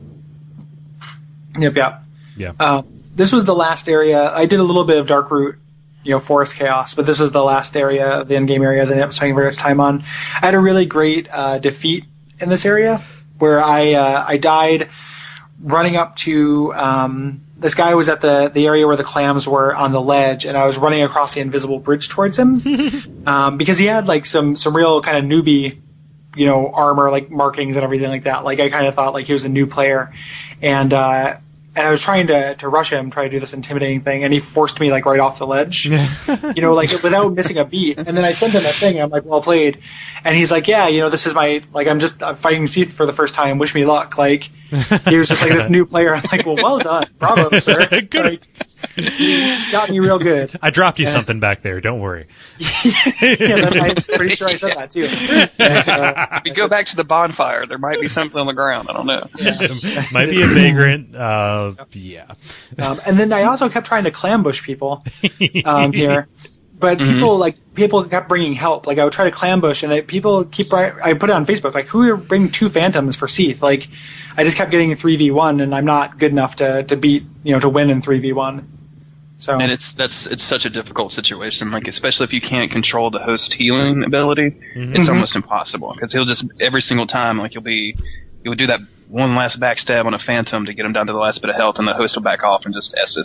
Yep. Yeah. This was the last area. I did a little bit of Darkroot, Forest Chaos, but this was the last area of the endgame areas I ended up spending very much time on. I had a really great defeat in this area where I died running up to this guy was at the area where the clams were on the ledge, and I was running across the invisible bridge towards him because he had like some real kind of newbie armor, like markings and everything like that. Like I kind of thought like he was a new player, and I was trying to rush him, try to do this intimidating thing, and he forced me like right off the ledge, like without missing a beat. And then I sent him a thing, and I'm like, well played. And he's like, yeah, this is I'm fighting Seath for the first time. Wish me luck. Like he was just like this new player. I'm like, well done, bravo, sir. Good. Like, you got me real good. I dropped you something back there. Don't worry. Yeah, I'm pretty sure I said that too. If you go back to the bonfire, there might be something on the ground. I don't know. Yeah. Might be a vagrant. Yeah. And then I also kept trying to clambush people here. But people kept bringing help. Like I would try to clambush, and I put it on Facebook, like who are bringing 2 phantoms for Seath? Like I just kept getting a 3v1, and I'm not good enough to beat, to win in 3v1. So and it's such a difficult situation, like especially if you can't control the host healing ability, it's almost impossible because he'll just every single time like he would do that one last backstab on a phantom to get him down to the last bit of health, and the host will back off and just S.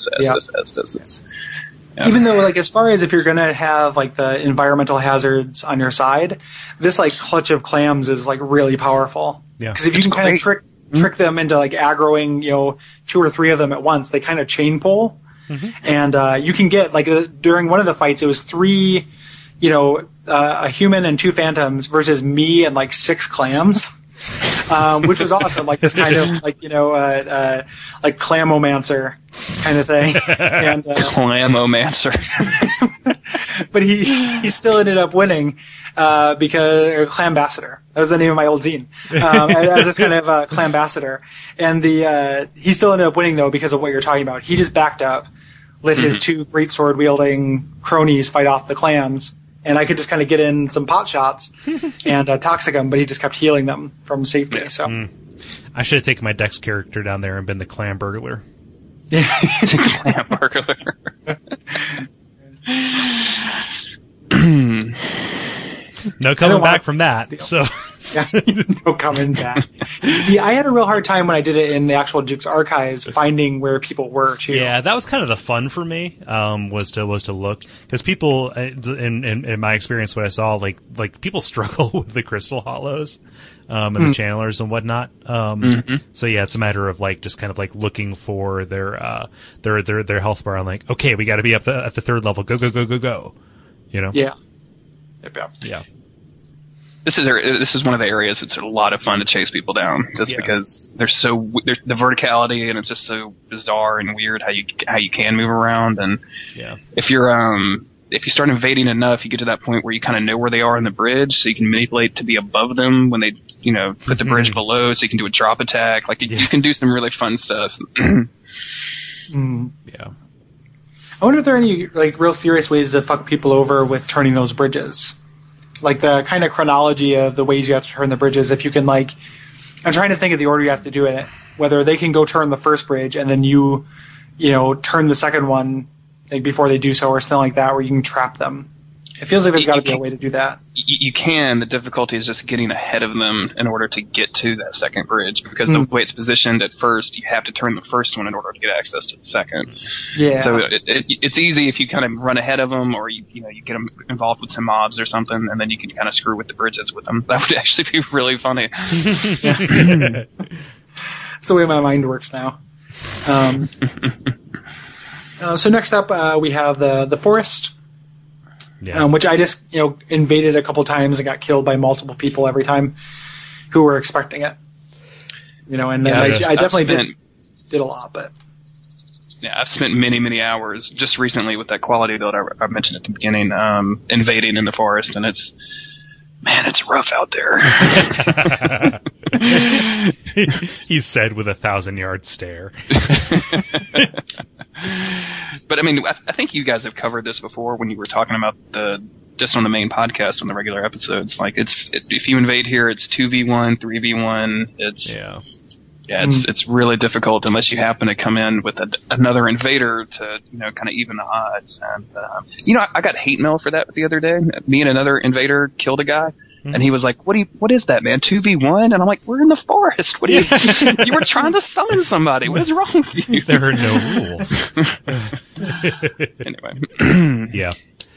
Yeah. Even though, like, as far as if you're going to have, like, the environmental hazards on your side, this, like, clutch of clams is, like, really powerful. Yeah. Because if you can kind of trick them into, like, aggroing, 2 or 3 of them at once, they kind of chain pull. And you can get, like, during one of the fights, it was 3, a human and 2 phantoms versus me and, like, 6 clams. Which was awesome, like this kind of like like clamomancer kind of thing, and clamomancer. But he still ended up winning because Clambassador. That was the name of my old zine as this kind of Clambassador, and he still ended up winning though because of what you're talking about. He just backed up, let his 2 greatsword wielding cronies fight off the clams. And I could just kind of get in some pot shots and toxic him, but he just kept healing them from safety. Yeah. So I should have taken my Dex character down there and been the clam burglar. Yeah, clam burglar. No coming back from that. So yeah, no coming back. Yeah, I had a real hard time when I did it in the actual Duke's Archives finding where people were too. Yeah, that was kind of the fun for me. Was to look because people in my experience, what I saw like people struggle with the crystal hollows and the channelers and whatnot. So yeah, it's a matter of like just kind of like looking for their health bar and like okay, we got to be at the 3rd level. Go. Yeah. Yeah. This is one of the areas that's a lot of fun to chase people down, just because they're the verticality and it's just so bizarre and weird how you can move around, and if you start invading enough, you get to that point where you kind of know where they are on the bridge, so you can manipulate to be above them when they put the bridge below, so you can do a drop attack. Like you can do some really fun stuff. Yeah. I wonder if there are any like real serious ways to fuck people over with turning those bridges. Like the kind of chronology of the ways you have to turn the bridges. If you can I'm trying to think of the order you have to do in it. Whether they can go turn the first bridge and then you turn the second one like before they do so, or something like that, where you can trap them. It feels like there's got to be a way to do that. You can. The difficulty is just getting ahead of them in order to get to that second bridge, because the way it's positioned at first, you have to turn the first one in order to get access to the second. Yeah. So it's easy if you kind of run ahead of them, or you get them involved with some mobs or something, and then you can kind of screw with the bridges with them. That would actually be really funny. That's the way my mind works now. So next up, we have the forest. Yeah. Which I just invaded a couple times and got killed by multiple people every time who were expecting it. And then I definitely did a lot, but yeah, I've spent many hours just recently with that quality build I mentioned at the beginning, invading in the forest, and it's rough out there. He said with a 1,000-yard stare. But I mean, I think you guys have covered this before when you were talking about just on the main podcast on the regular episodes. Like if you invade here, it's 2v1, 3v1. It's really difficult unless you happen to come in with another invader to kind of even the odds. And I got hate mail for that the other day. Me and another invader killed a guy. And he was like, what is that, man? 2v1? And I'm like, we're in the forest. What are you were trying to summon somebody. What is wrong with you? There are no rules. Anyway. Yeah.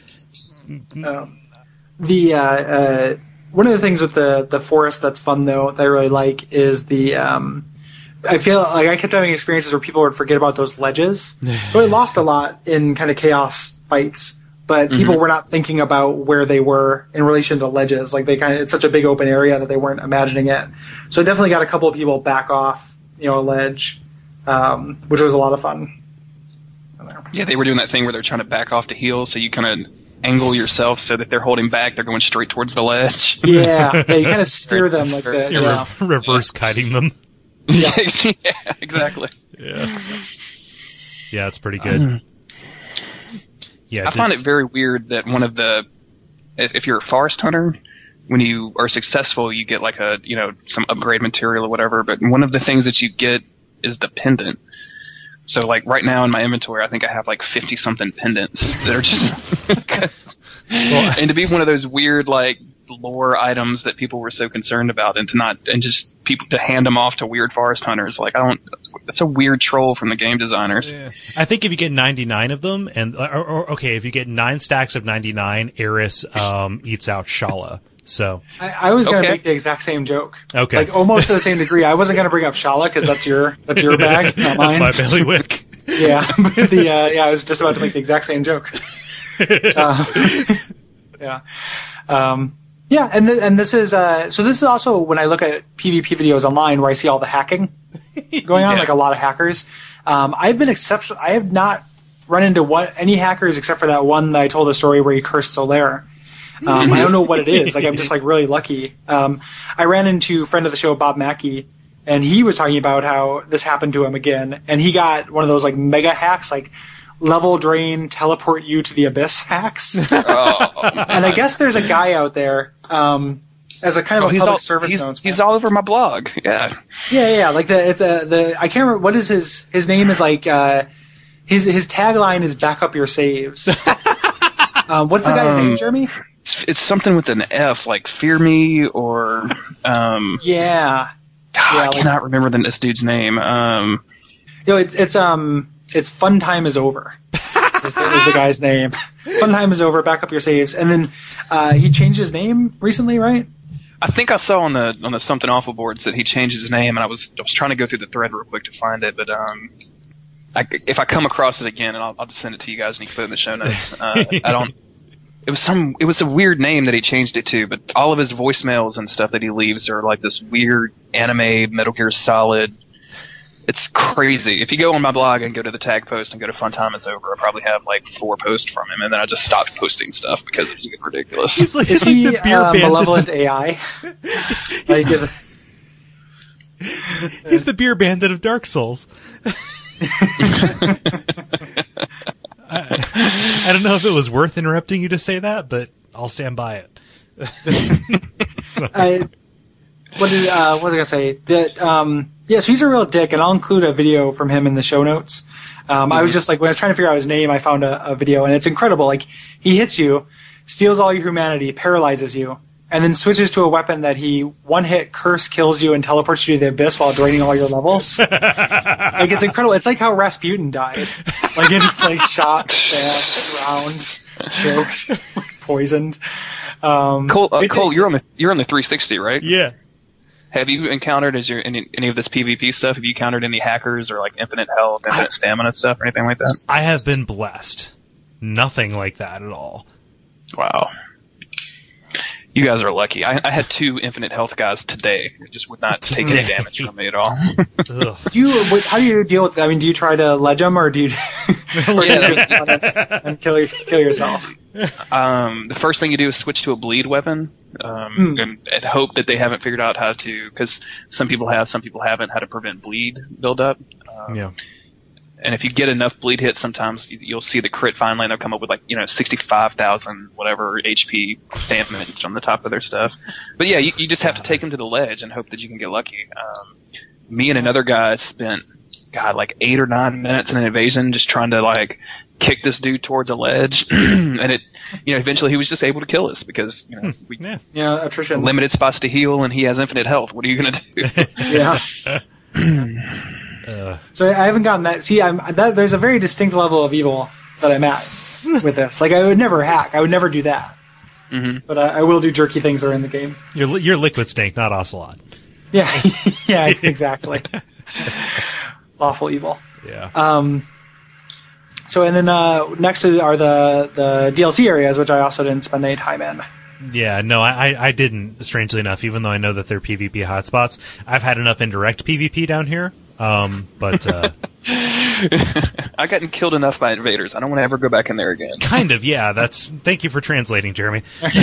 One of the things with the forest that's fun, though, that I really like is I feel like I kept having experiences where people would forget about those ledges. So I lost a lot in kind of chaos fights. But people were not thinking about where they were in relation to ledges. Like it's such a big open area that they weren't imagining it. So I definitely got a couple of people back off, a ledge, which was a lot of fun. Yeah, they were doing that thing where they're trying to back off to heal, so you kind of angle yourself so that they're holding back, they're going straight towards the ledge. Yeah, you kind of steer them like that. You're reverse kiting them. Yeah, exactly. Yeah, it's pretty good. Yeah, I find it very weird that if you're a forest hunter, when you are successful, you get like some upgrade material or whatever, but one of the things that you get is the pendant. So like right now in my inventory, I think I have like 50 something pendants that are just, and to be one of those weird like lore items that people were so concerned about, and just people to hand them off to weird forest hunters. Like that's a weird troll from the game designers. Yeah. I think if you get 99 of them, if you get 9 stacks of 99, Eris eats out Shala. So I was going to make the exact same joke. Okay, like almost to the same degree. I wasn't going to bring up Shala because that's your bag, not mine. That's my bailiwick. Yeah, but I was just about to make the exact same joke. Yeah. Yeah, and this is this is also when I look at PvP videos online where I see all the hacking going on, like a lot of hackers. I've been exceptional. I have not run into any hackers except for that one that I told the story where he cursed Solaire. I don't know what it is. Like I'm just like really lucky. I ran into a friend of the show, Bob Mackey, and he was talking about how this happened to him again, and he got one of those like mega hacks, like level drain, teleport you to the abyss hacks. And I guess there's a guy out there as a kind of a public service announcement. He's all over my blog. Yeah. Yeah. Like I can't remember what is his name is like. His tagline is "Back up your saves." What's the guy's name, Jeremy? It's something with an F, like "Fear Me" or yeah. I cannot remember this dude's name. It's Fun Time is Over. is the guy's name. Fun Time is Over. Back up your saves, and then he changed his name recently, right? I think I saw on the Something Awful boards that he changed his name, and I was trying to go through the thread real quick to find it, but if I come across it again, and I'll just send it to you guys, and you can put it in the show notes. It was a weird name that he changed it to, but all of his voicemails and stuff that he leaves are like this weird anime Metal Gear Solid. It's crazy. If you go on my blog and go to the tag post and go to Fun Time Is Over, I probably have like 4 posts from him, and then I just stopped posting stuff because it was ridiculous. Is he the beer malevolent AI? He's the beer bandit of Dark Souls. I don't know if it was worth interrupting you to say that, but I'll stand by it. What was I going to say? So he's a real dick, and I'll include a video from him in the show notes. I was just like, when I was trying to figure out his name, I found a video, and it's incredible. Like, he hits you, steals all your humanity, paralyzes you, and then switches to a weapon that he one-hit curse kills you and teleports you to the abyss while draining all your levels. Like, it's incredible. It's like how Rasputin died. Like, it's like shot, stabbed, drowned, choked, poisoned. Cole, you're on the 360, right? Yeah. Have you encountered any of this PvP stuff? Have you encountered any hackers or like infinite health, infinite stamina stuff, or anything like that? I have been blessed. Nothing like that at all. Wow. You guys are lucky. I had 2 infinite health guys today. It just would not take any damage from me at all. How do you deal with that? I mean, do you try to ledge them, or do you, and kill yourself? The first thing you do is switch to a bleed weapon, and hope that they haven't figured out how to, because some people haven't, how to prevent bleed buildup. Yeah. And if you get enough bleed hits, sometimes you'll see the crit finally, and they'll come up with 65,000 whatever HP damage on the top of their stuff. But yeah, you just have to take them to the ledge and hope that you can get lucky. Me and another guy spent, 8 or 9 minutes in an invasion just trying to kick this dude towards a ledge, and eventually he was just able to kill us because we attrition, limited spots to heal, and he has infinite health. What are you gonna do? Yeah. So I haven't gotten that. See, there's a very distinct level of evil that I'm at with this. Like, I would never hack. I would never do that. Mm-hmm. But I will do jerky things that are in the game. You're Liquid Snake, not Ocelot. Yeah, yeah, exactly. Lawful evil. Yeah. So, and then next are the DLC areas, which I also didn't spend any time in. Yeah, no, I didn't, strangely enough, even though I know that they're PvP hotspots. I've had enough indirect PvP down here, but... I've gotten killed enough by invaders. I don't want to ever go back in there again. Kind of, yeah. Thank you for translating, Jeremy.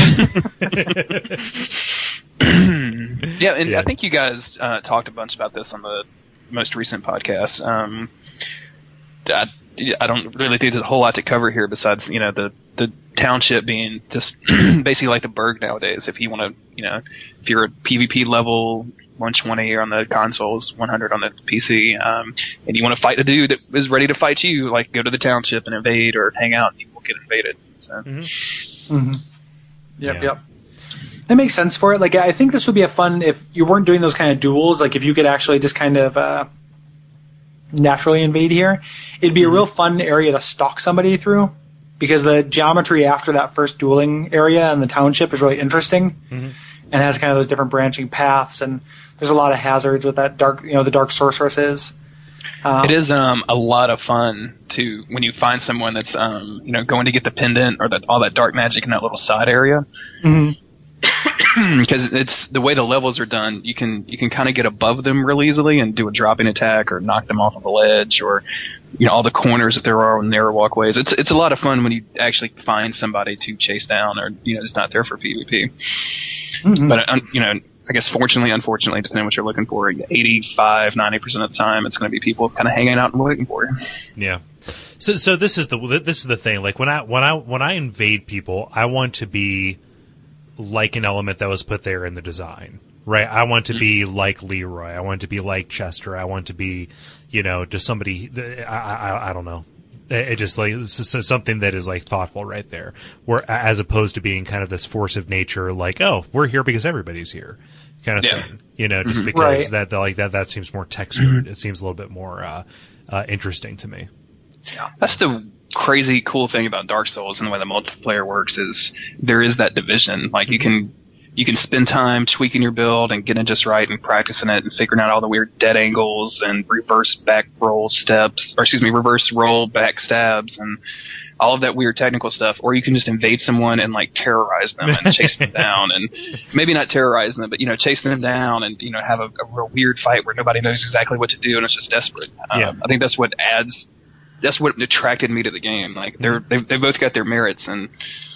Yeah, and I think you guys talked a bunch about this on the most recent podcast. I don't really think there's a whole lot to cover here besides, the township being just basically like the Burg nowadays. If you want to, if you're at PvP level 120 on the consoles, 100 on the PC, and you want to fight a dude that is ready to fight you, go to the township and invade or hang out, and you will get invaded. So. Mm-hmm. Mm-hmm. Yep. That makes sense for it. I think this would be a fun, if you weren't doing those kind of duels, if you could actually just kind of naturally invade here, it'd be a real fun area to stalk somebody through, because the geometry after that first dueling area in the township is really interesting, and has kind of those different branching paths, and there's a lot of hazards with that dark, the dark sorceresses. It is a lot of fun when you find someone that's going to get the pendant or all that dark magic in that little side area. Mm-hmm. Because it's the way the levels are done, you can kind of get above them real easily and do a dropping attack or knock them off of a ledge, or all the corners that there are on narrow walkways. It's a lot of fun when you actually find somebody to chase down, or it's not there for PvP. Mm-hmm. But I guess fortunately, unfortunately, depending on what you're looking for, 85-90% of the time, it's going to be people kind of hanging out and waiting for you. Yeah. So this is the thing. When I invade people, I want to be like an element that was put there in the design, right? I want to be like Leroy. I want to be like Chester. I want to be, just somebody. I don't know. It just this is something that is thoughtful right there, where as opposed to being kind of this force of nature, oh, we're here because everybody's here, kind of thing. Just because that seems more textured. It seems a little bit more interesting to me. Yeah, that's the crazy cool thing about Dark Souls and the way the multiplayer works is there is that division. You can spend time tweaking your build and getting it just right and practicing it and figuring out all the weird dead angles and reverse roll back stabs and all of that weird technical stuff. Or you can just invade someone and terrorize them and chase them down, and maybe not terrorize them, but chase them down and have a real weird fight where nobody knows exactly what to do and it's just desperate. I think that's what attracted me to the game. They both got their merits, and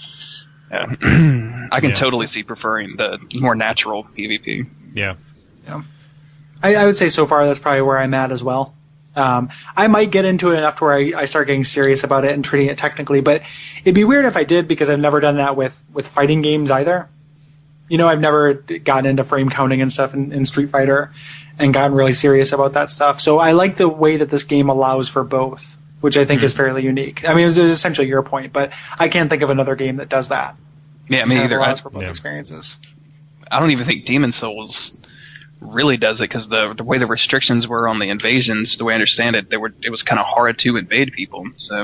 I can totally see preferring the more natural PvP. Yeah. I would say so far that's probably where I'm at as well. I might get into it enough to where I start getting serious about it and treating it technically, but it'd be weird if I did, because I've never done that with fighting games either. I've never gotten into frame counting and stuff in Street Fighter and gotten really serious about that stuff. So I like the way that this game allows for both, which I think is fairly unique. I mean, it was essentially your point, but I can't think of another game that does that. Yeah, me either. Allows for both experiences. I don't even think Demon Souls really does it because the way the restrictions were on the invasions, the way I understand it, it was kind of hard to invade people. So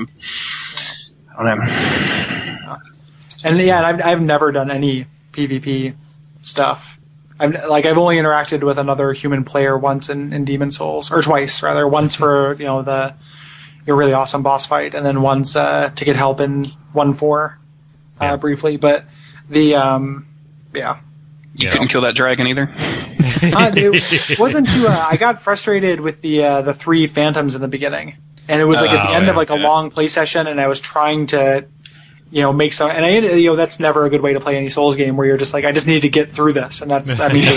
I don't know. And yeah, I've never done any PvP stuff. I've only interacted with another human player once in Demon Souls, or twice rather. Once for the really awesome boss fight, and then once to get help in 1-4 briefly. But the You couldn't kill that dragon either. It wasn't too. I got frustrated with the 3 phantoms in the beginning, and it was at the end of a long play session, and I was trying to make some. And I that's never a good way to play any Souls game where you're just I just need to get through this, and that means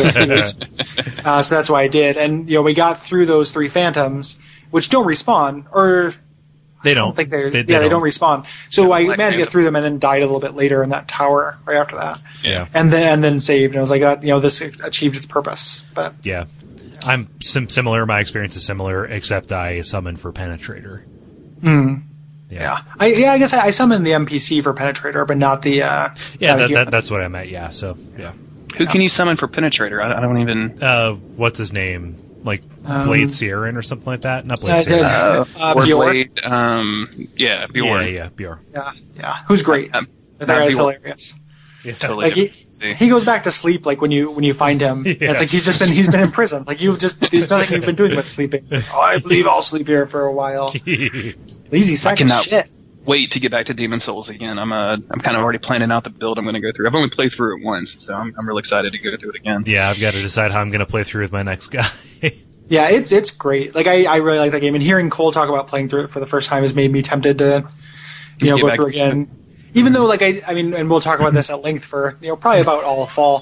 so that's why I did. And we got through those 3 phantoms, which don't respawn, or they don't. They don't respawn. So I managed to get through them, and then died a little bit later in that tower right after that. Yeah, and then saved, and I was like, this achieved its purpose. But yeah, I'm similar. My experience is similar, except I summoned for Penetrator. Yeah. I guess I summoned the NPC for Penetrator, but not the. That's what I meant. Yeah. So yeah. Who can you summon for Penetrator? I don't even. What's his name? Blade Sieran or something like that? Not Blade Sieran. Bjorn. Bjorn. Yeah, Bjorn. Yeah. Who's great. That guy's hilarious. Yeah, totally. He goes back to sleep when you find him. Yeah. It's he's been in prison. There's nothing you've been doing but sleeping. I believe I'll sleep here for a while. Lazy sack of shit. Wait to get back to Demon Souls again. I'm kind of already planning out the build I'm going to go through. I've only played through it once, so I'm really excited to go through it again. Yeah, I've got to decide how I'm going to play through with my next guy. Yeah, it's great. I really like that game, and hearing Cole talk about playing through it for the first time has made me tempted to go through again. Even though, and we'll talk about this at length for probably about all of fall.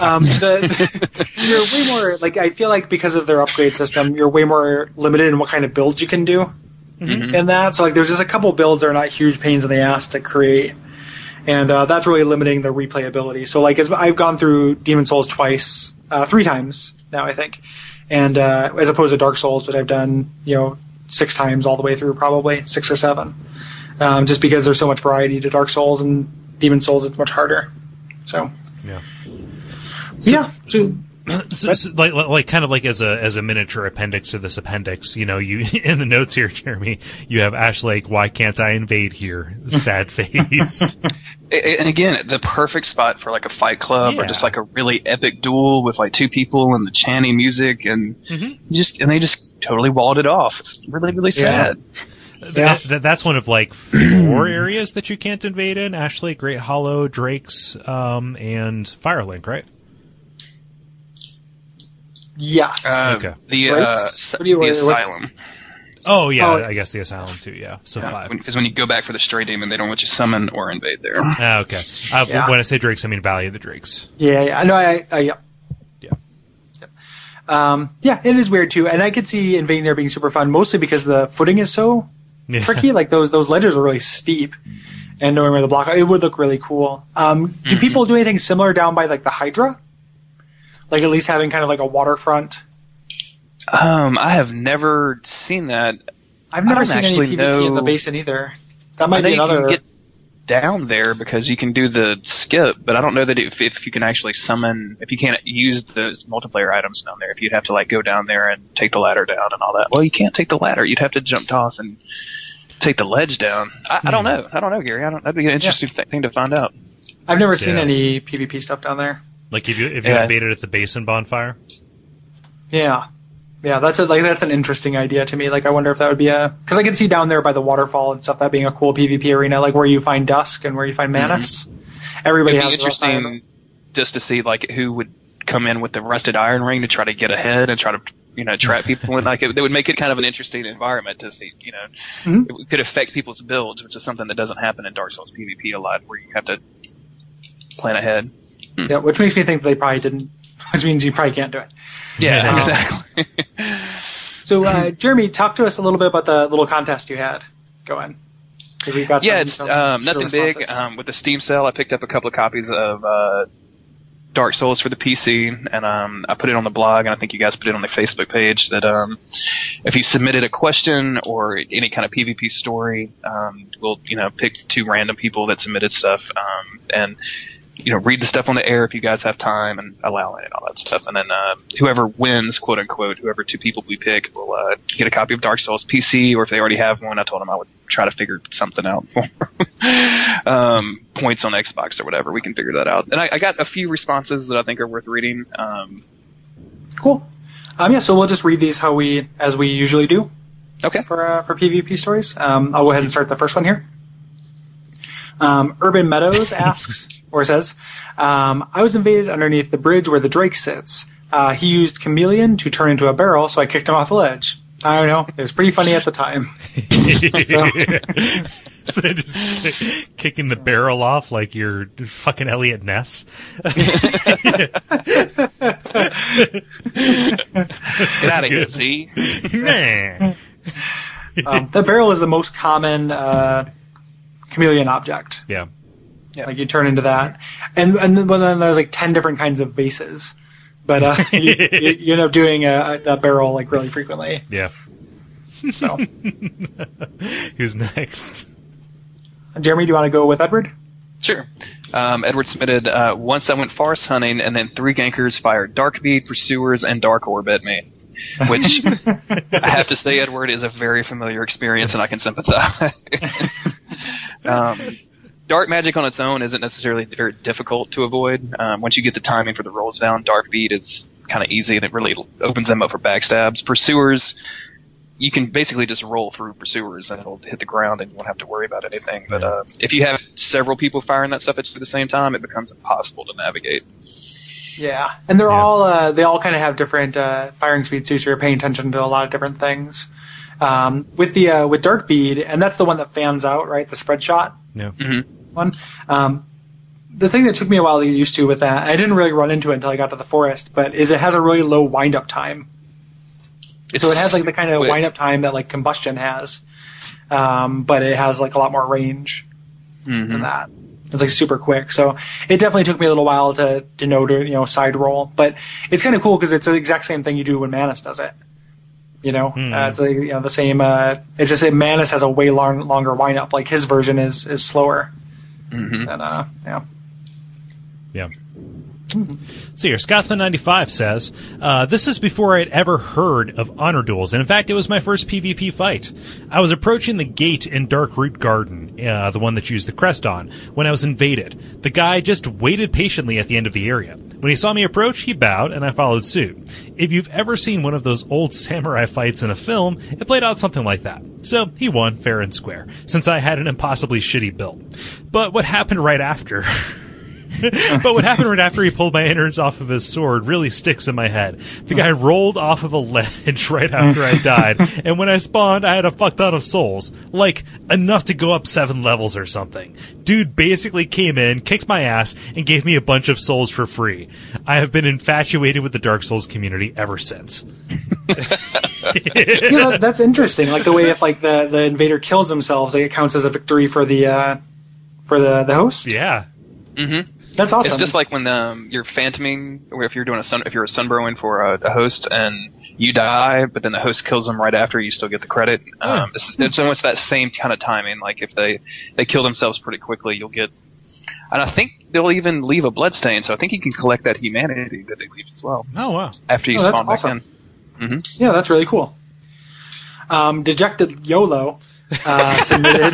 You're way more I feel like because of their upgrade system, you're way more limited in what kind of builds you can do. Mm-hmm. In that, so there's just a couple builds that are not huge pains in the ass to create, and that's really limiting the replayability. So I've gone through Demon Souls twice, 3 times now I think, and as opposed to Dark Souls that I've done 6 times all the way through, probably 6 or 7. Just because there's so much variety to Dark Souls, and Demon Souls it's much harder. So yeah. Kind of as a miniature appendix to this appendix, you in the notes here, Jeremy, you have Ash Lake. Why can't I invade here? Sad face. And again, the perfect spot for a fight club or just a really epic duel with 2 people and the chanty music and they just totally walled it off. It's really, really sad. That's one of 4 areas that you can't invade in: Ash Lake, Great Hollow, Drake's, and Firelink, right? Yes. Okay. The Asylum. Oh, yeah, I guess the Asylum, too, yeah. So 5. Because when you go back for the Stray Demon, they don't let you summon or invade there. Okay. When I say Drakes, I mean Valley of the Drakes. Yeah. No, yeah, it is weird, too. And I could see invading there being super fun, mostly because the footing is so tricky. Those ledges are really steep. And knowing where the block... It would look really cool. Do people do anything similar down by, the Hydra? At least having kind of a waterfront? I have never seen that. I've never seen any PvP in the basin either. That might be another... You can get down there because you can do the skip, but I don't know that if you can actually summon... If you can't use those multiplayer items down there, if you'd have to go down there and take the ladder down and all that. Well, you can't take the ladder. You'd have to jump off and take the ledge down. I don't know. I don't know, Gary. That'd be an interesting thing to find out. I've never seen any PvP stuff down there. If you invaded at the basin bonfire? Yeah. Yeah, that's an interesting idea to me. I wonder if that would be because I can see down there by the waterfall and stuff that being a cool PvP arena, where you find Dusk and where you find Manus. Everybody has interesting just to see who would come in with the rusted iron ring to try to get ahead and try to trap people, and it would make it kind of an interesting environment to see. It could affect people's builds, which is something that doesn't happen in Dark Souls PvP a lot, where you have to plan ahead. Yeah, which makes me think they probably didn't. Which means you probably can't do it. Yeah, exactly. So, Jeremy, talk to us a little bit about the little contest you had going. Because we've got it's nothing big. With the Steam sale, I picked up a couple of copies of Dark Souls for the PC, and I put it on the blog, and I think you guys put it on the Facebook page that if you submitted a question or any kind of PvP story, we'll pick 2 random people that submitted stuff, and read the stuff on the air if you guys have time, and allow it and all that stuff. And then whoever wins, quote unquote, whoever 2 people we pick will get a copy of Dark Souls PC, or if they already have one, I told them I would try to figure something out for points on Xbox or whatever. We can figure that out. And I got a few responses that I think are worth reading. Cool. So we'll just read these as we usually do. Okay. For PvP stories. I'll go ahead and start the first one here. Urban Meadows asks, or says, I was invaded underneath the bridge where the Drake sits. He used Chameleon to turn into a barrel, so I kicked him off the ledge. I don't know. It was pretty funny at the time. So just kicking the barrel off like you're fucking Elliot Ness. Let's get out of here, Z. Nah. The barrel is the most common chameleon object. Yeah. Like you turn into that, and then there's like 10 different kinds of vases, but you end up doing a barrel like really frequently. Yeah. So, who's next? Jeremy, do you want to go with Edward? Sure. Edward submitted, once I went forest hunting, and then 3 gankers fired Darkbead, Pursuers, and Dark Orb at me. Which, I have to say, Edward, is a very familiar experience, and I can sympathize. Dark magic on its own isn't necessarily very difficult to avoid. Once you get the timing for the rolls down, Darkbead is kind of easy, and it really opens them up for backstabs. Pursuers, you can basically just roll through Pursuers, and it'll hit the ground, and you won't have to worry about anything. But if you have several people firing that stuff at you at the same time, it becomes impossible to navigate. Yeah, and they're all they all kind of have different firing speeds too, so you're paying attention to a lot of different things. With Darkbead, and that's the one that fans out, right? The spread shot. Yeah. Mm-hmm. One. The thing that took me a while to get used to with that, I didn't really run into it until I got to the forest, but is it has a really low wind-up time. So it has like the kind of wind-up time that like combustion has, but it has like a lot more range than that. It's like super quick. So it definitely took me a little while to know to side roll, but it's kind of cool because it's the exact same thing you do when Manus does it. It's like the same. It's just that Manus has a way longer wind-up. Like his version is slower. Mm-hmm. Than, Yeah. So here, Scotsman95 says, this is before I'd ever heard of honor duels, and in fact, it was my first PvP fight. I was approaching the gate in Darkroot Garden, the one that you used the crest on, when I was invaded. The guy just waited patiently at the end of the area. When he saw me approach, he bowed, and I followed suit. If you've ever seen one of those old samurai fights in a film, it played out something like that. So, he won, fair and square, since I had an impossibly shitty build. But what happened right after... But what happened right after he pulled my innards off of his sword really sticks in my head. The guy rolled off of a ledge right after I died, and when I spawned, I had a fuck ton of souls. Like, enough to go up 7 levels or something. Dude basically came in, kicked my ass, and gave me a bunch of souls for free. I have been infatuated with the Dark Souls community ever since. That's interesting. Like the way if like the invader kills themselves, like, it counts as a victory for the host. Yeah. Mm-hmm. That's awesome. It's just like when you're phantoming, or if you're doing if you're a sunbroing for a host and you die, but then the host kills them right after, you still get the credit. It's almost that same kind of timing. Like if they kill themselves pretty quickly, you'll get. And I think they'll even leave a bloodstain, so I think you can collect that humanity that they leave as well. Oh wow! After you spawn back in. Mm-hmm. Yeah, that's really cool. Dejected YOLO submitted.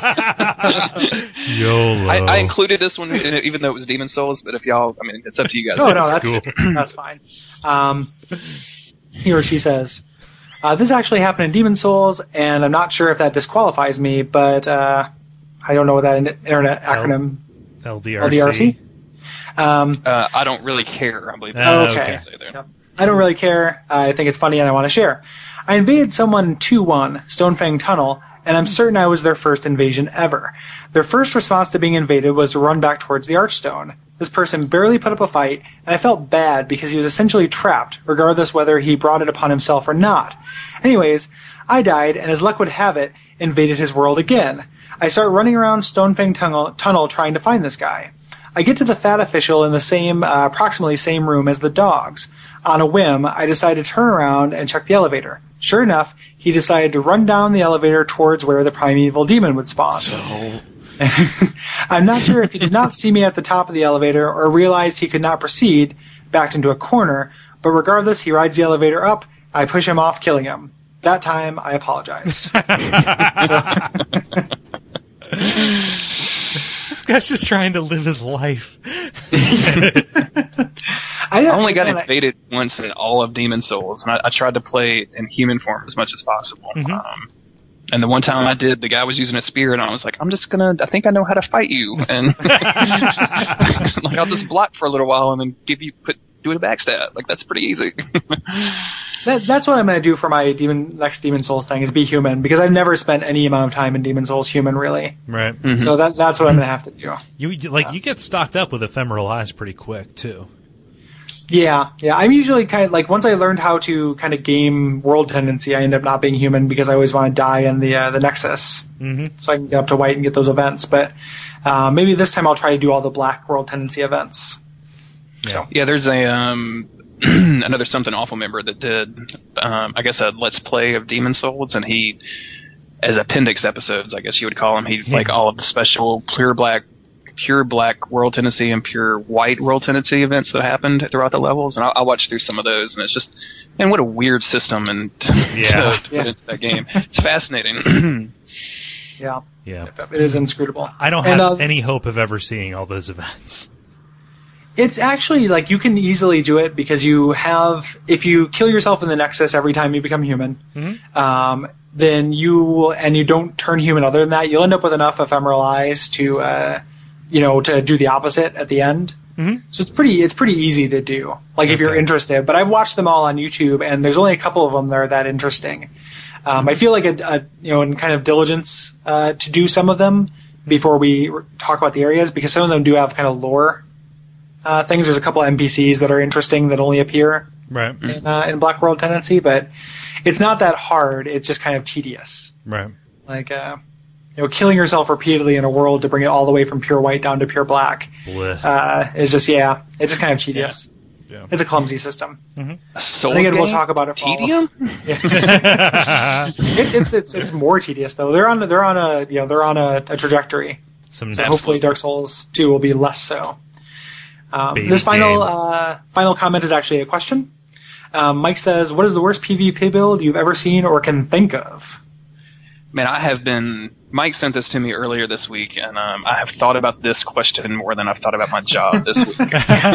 YOLO. I included this one even though it was Demon Souls, but if y'all, I mean, it's up to you guys. No, that's cool. That's fine. He or she says, this actually happened in Demon Souls, and I'm not sure if that disqualifies me, but I don't know what that internet acronym LDRC. I don't really care, I believe. Okay. Yep. I don't really care. I think it's funny and I want to share. I invaded someone 2-1, Stonefang Tunnel, and I'm certain I was their first invasion ever. Their first response to being invaded was to run back towards the Archstone. This person barely put up a fight, and I felt bad because he was essentially trapped, regardless whether he brought it upon himself or not. Anyways, I died, and as luck would have it, invaded his world again. I start running around Stonefang Tunnel trying to find this guy. I get to the fat official in the same, approximately same room as the dogs. On a whim, I decide to turn around and check the elevator. Sure enough, he decided to run down the elevator towards where the primeval demon would spawn. I'm not sure if he did not see me at the top of the elevator or realized he could not proceed, backed into a corner, but regardless, he rides the elevator up, I push him off, killing him. That time, I apologized. This guy's just trying to live his life. I only got invaded once in all of Demon Souls, and I tried to play in human form as much as possible. And the one time I did, the guy was using a spear, and I was like, I think I know how to fight you. And like, I'll just block for a little while and then do a backstab. Like, that's pretty easy. That's what I'm going to do for my next Demon Souls thing, is be human, because I've never spent any amount of time in Demon Souls human, really. Right. Mm-hmm. So that's what I'm going to have to do. You get stocked up with ephemeral eyes pretty quick, too. Yeah. I'm usually kind of, like, once I learned how to kind of game world tendency, I end up not being human because I always want to die in the Nexus. Mm-hmm. So I can get up to white and get those events. But maybe this time I'll try to do all the black world tendency events. Yeah, there's a another Something Awful member that did, I guess, a Let's Play of Demon Souls, and he, as appendix episodes, I guess you would call them, he'd like all of the special pure black world tendency and pure white world tendency events that happened throughout the levels, and I watched through some of those, and it's just, man, what a weird system and to put into that game. It's fascinating. Yeah, it is inscrutable. I don't have any hope of ever seeing all those events. It's actually, like, you can easily do it because if you kill yourself in the Nexus every time you become human, then you don't turn human other than that, you'll end up with enough ephemeral eyes to do the opposite at the end. Mm-hmm. So it's pretty easy to do, like, if you're interested. But I've watched them all on YouTube, and there's only a couple of them that are that interesting. I feel like in kind of diligence to do some of them before we talk about the areas, because some of them do have kind of lore things. There's a couple of NPCs that are interesting that only appear in Black World Tendency, but it's not that hard. It's just kind of tedious. Right. Like, killing yourself repeatedly in a world to bring it all the way from pure white down to pure black is just, it's just kind of tedious. Yeah. It's a clumsy system. Mm-hmm. And again, we'll talk about it. Tedium? It's more tedious though. They're on a trajectory. So hopefully Dark Souls 2 will be less so. This final comment is actually a question. Mike says, "What is the worst PvP build you've ever seen or can think of?" Man, Mike sent this to me earlier this week, and I have thought about this question more than I've thought about my job this week.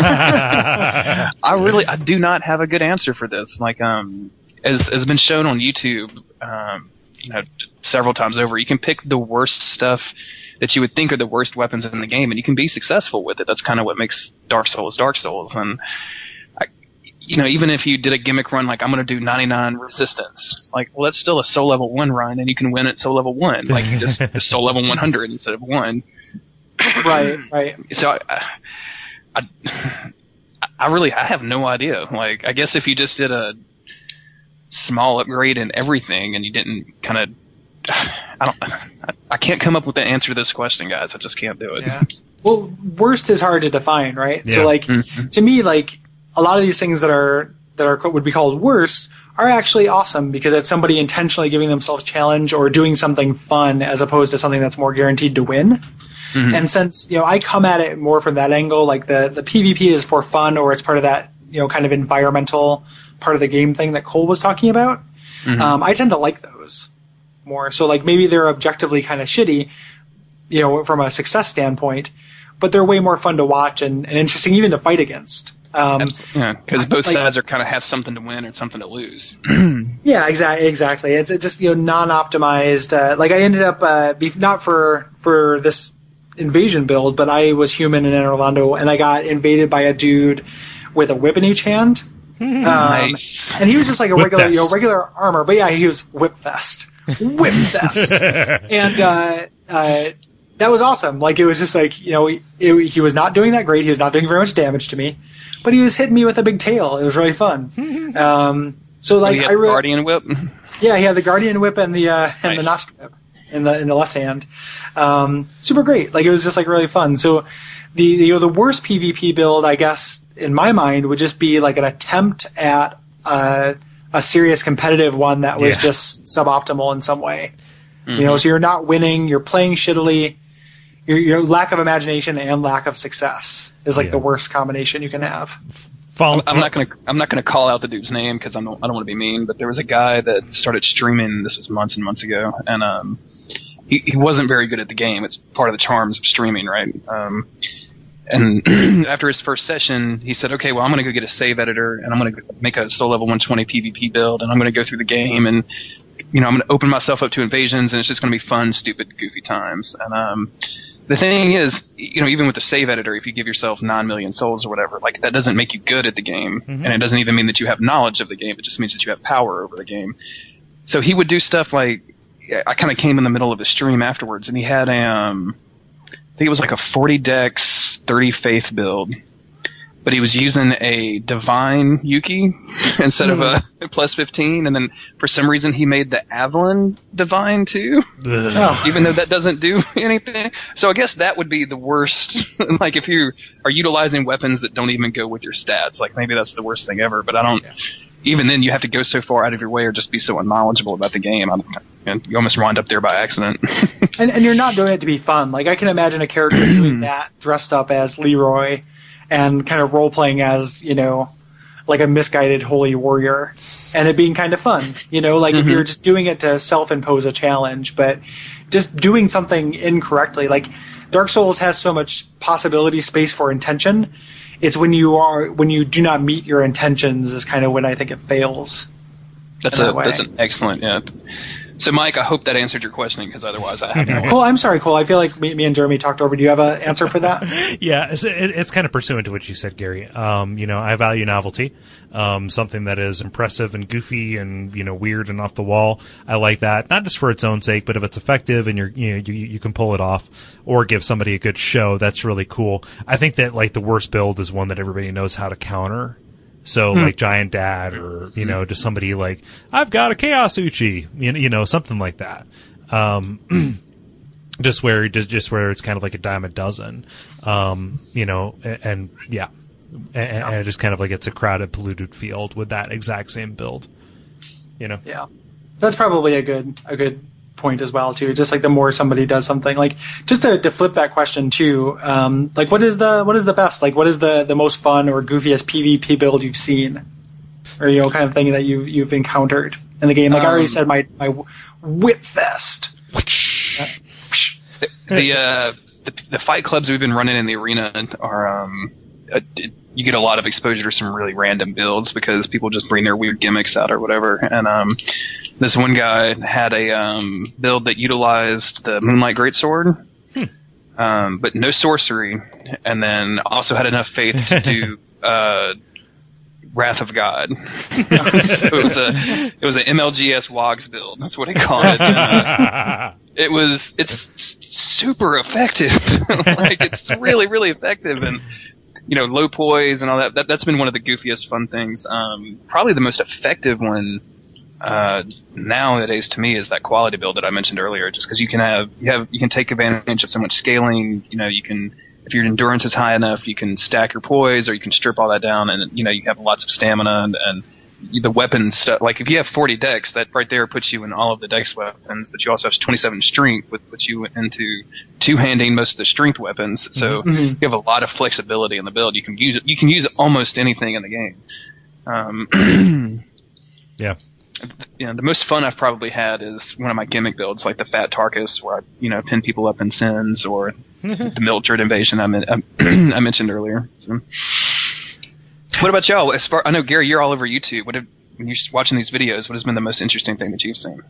I do not have a good answer for this. Like, as has been shown on YouTube, several times over, you can pick the worst stuff that you would think are the worst weapons in the game, and you can be successful with it. That's kind of what makes Dark Souls. And even if you did a gimmick run, like, I'm going to do 99 resistance, like, well, that's still a soul level 1 run, and you can win at soul level 1. Like, you just soul level 100 instead of 1. Right. So I have no idea. Like, I guess if you just did a small upgrade in everything and you didn't kind of, I can't come up with the answer to this question, guys. I just can't do it. Yeah. Well, worst is hard to define, right? Yeah. So, like, to me, like, a lot of these things that are would be called worst are actually awesome because it's somebody intentionally giving themselves challenge or doing something fun as opposed to something that's more guaranteed to win. Mm-hmm. And since, I come at it more from that angle, like the PvP is for fun or it's part of that, kind of environmental part of the game thing that Cole was talking about, I tend to like those more. So, like, maybe they're objectively kind of shitty, from a success standpoint, but they're way more fun to watch and interesting even to fight against. Because both sides are kind of have something to win and something to lose. Yeah, exactly. It's just non-optimized. Like, I ended up not for this invasion build, but I was human in Orlando, and I got invaded by a dude with a whip in each hand. Nice. And he was just like a regular armor, but yeah, he was whip fest, and that was awesome. Like, it was just like, he was not doing that great. He was not doing very much damage to me, but he was hitting me with a big tail. It was really fun. So, like, I really Guardian Whip. Yeah, he had the Guardian Whip and the Notch Whip in the left hand. Super great. Like, it was just like really fun. So the worst PvP build, I guess, in my mind, would just be like an attempt at a serious competitive one that was just suboptimal in some way. So you're not winning, you're playing shittily, your lack of imagination and lack of success is like the worst combination you can have. I'm not gonna call out the dude's name because I don't want to be mean, but there was a guy that started streaming. This was months and months ago, and he wasn't very good at the game. It's part of the charms of streaming, right? And after his first session, he said, "Okay, well, I'm gonna go get a save editor, and I'm gonna make a soul level 120 PvP build, and I'm gonna go through the game, and I'm gonna open myself up to invasions, and it's just gonna be fun, stupid, goofy times." And the thing is, even with the save editor, if you give yourself 9 million souls or whatever, like that doesn't make you good at the game, and it doesn't even mean that you have knowledge of the game. It just means that you have power over the game. So he would do stuff like, I kind of came in the middle of the stream afterwards, and he had I think it was like a 40 dex, 30 faith build, but he was using a divine Yuki instead of a plus 15, and then for some reason he made the Avalon divine too, even though that doesn't do anything. So I guess that would be the worst. Like if you are utilizing weapons that don't even go with your stats, like maybe that's the worst thing ever. But I don't. Yeah. Even then, you have to go so far out of your way or just be so unknowledgeable about the game, and you almost wind up there by accident. and you're not doing it to be fun. Like I can imagine a character doing that dressed up as Leroy and kind of role-playing as, like a misguided holy warrior, and it being kind of fun. Like if you're just doing it to self-impose a challenge, but just doing something incorrectly. Like Dark Souls has so much possibility space for intention. It's when you do not meet your intentions is kind of when I think it fails. That's an excellent, yeah. So, Mike, I hope that answered your question, because otherwise I have no idea. Cole, I'm sorry, Cole. I feel like me and Jeremy talked over. Do you have an answer for that? Yeah, it's kind of pursuant to what you said, Gary. I value novelty, something that is impressive and goofy and weird and off the wall. I like that, not just for its own sake, but if it's effective and you can pull it off or give somebody a good show, that's really cool. I think that like the worst build is one that everybody knows how to counter. So like Giant Dad or, just somebody like, I've got a Chaos Uchi, something like that. Just where it's kind of like a dime a dozen, and it just kind of like it's a crowded, polluted field with that exact same build, Yeah. That's probably a good point as well too. Just like the more somebody does something, like just to flip that question too, like what is the best, like what is the most fun or goofiest PvP build you've seen, or kind of thing that you've encountered in the game? Like I already said, my Whip Fest. The fight clubs we've been running in the arena are you get a lot of exposure to some really random builds because people just bring their weird gimmicks out or whatever. And this one guy had a build that utilized the Moonlight Greatsword, but no sorcery, and then also had enough faith to do Wrath of God. So it was an MLGS WOGS build. That's what he called it. And, it's super effective. Like it's really, really effective, and low poise and all that. That's been one of the goofiest fun things. Probably the most effective one nowadays to me is that quality build that I mentioned earlier. Just because you can take advantage of so much scaling. You can, if your endurance is high enough, you can stack your poise, or you can strip all that down, and you have lots of stamina and the weapon stuff. Like if you have 40 dex, that right there puts you in all of the dex weapons, but you also have 27 strength, which puts you into two-handing most of the strength weapons. So you have a lot of flexibility in the build. You can use almost anything in the game. Yeah. The most fun I've probably had is one of my gimmick builds, like the Fat Tarkus, where I pin people up in Sins, or the Mildred Invasion I mentioned earlier. So. What about y'all? I know, Gary, you're all over YouTube. When you're watching these videos, what has been the most interesting thing that you've seen?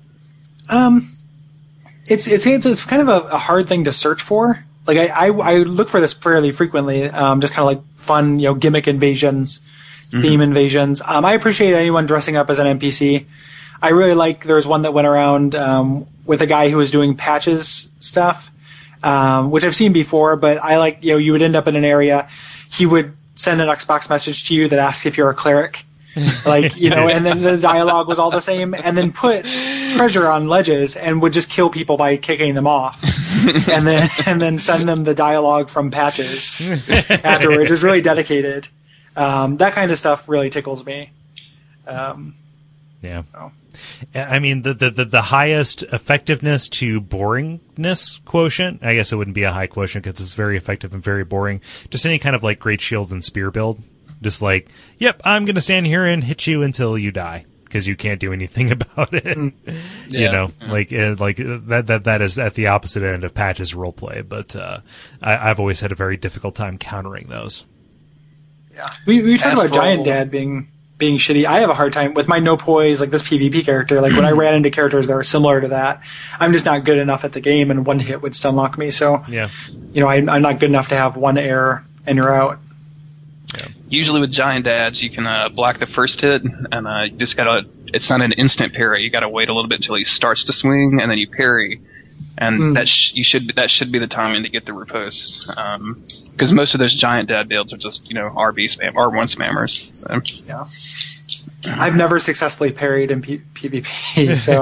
It's kind of a hard thing to search for. Like I look for this fairly frequently. Just kind of like fun, gimmick invasions, theme invasions. I appreciate anyone dressing up as an NPC. I really like. There was one that went around with a guy who was doing patches stuff, which I've seen before. But I like, you would end up in an area. He would send an Xbox message to you that asks if you're a cleric, and then the dialogue was all the same, and then put treasure on ledges and would just kill people by kicking them off, and then send them the dialogue from patches afterwards. It was really dedicated. That kind of stuff really tickles me. Yeah. So. I mean, the highest effectiveness to boringness quotient, I guess it wouldn't be a high quotient because it's very effective and very boring. Just any kind of like great shield and spear build. Just like, yep, I'm going to stand here and hit you until you die because you can't do anything about it. Like that is at the opposite end of Patch's roleplay. But I've always had a very difficult time countering those. Yeah, we talked about Giant Dad being shitty. I have a hard time with my no poise, like this PvP character. Like when I ran into characters that are similar to that, I'm just not good enough at the game, and one hit would stun lock me. So yeah, I'm not good enough to have one error and you're out. Yeah. Usually with Giant Dads, you can block the first hit, and you just gotta. It's not an instant parry. You gotta wait a little bit until he starts to swing, and then you parry, and that should be the timing to get the riposte. Because most of those Giant Dad builds are just R1 spammers. So. Yeah. I've never successfully parried in PvP, so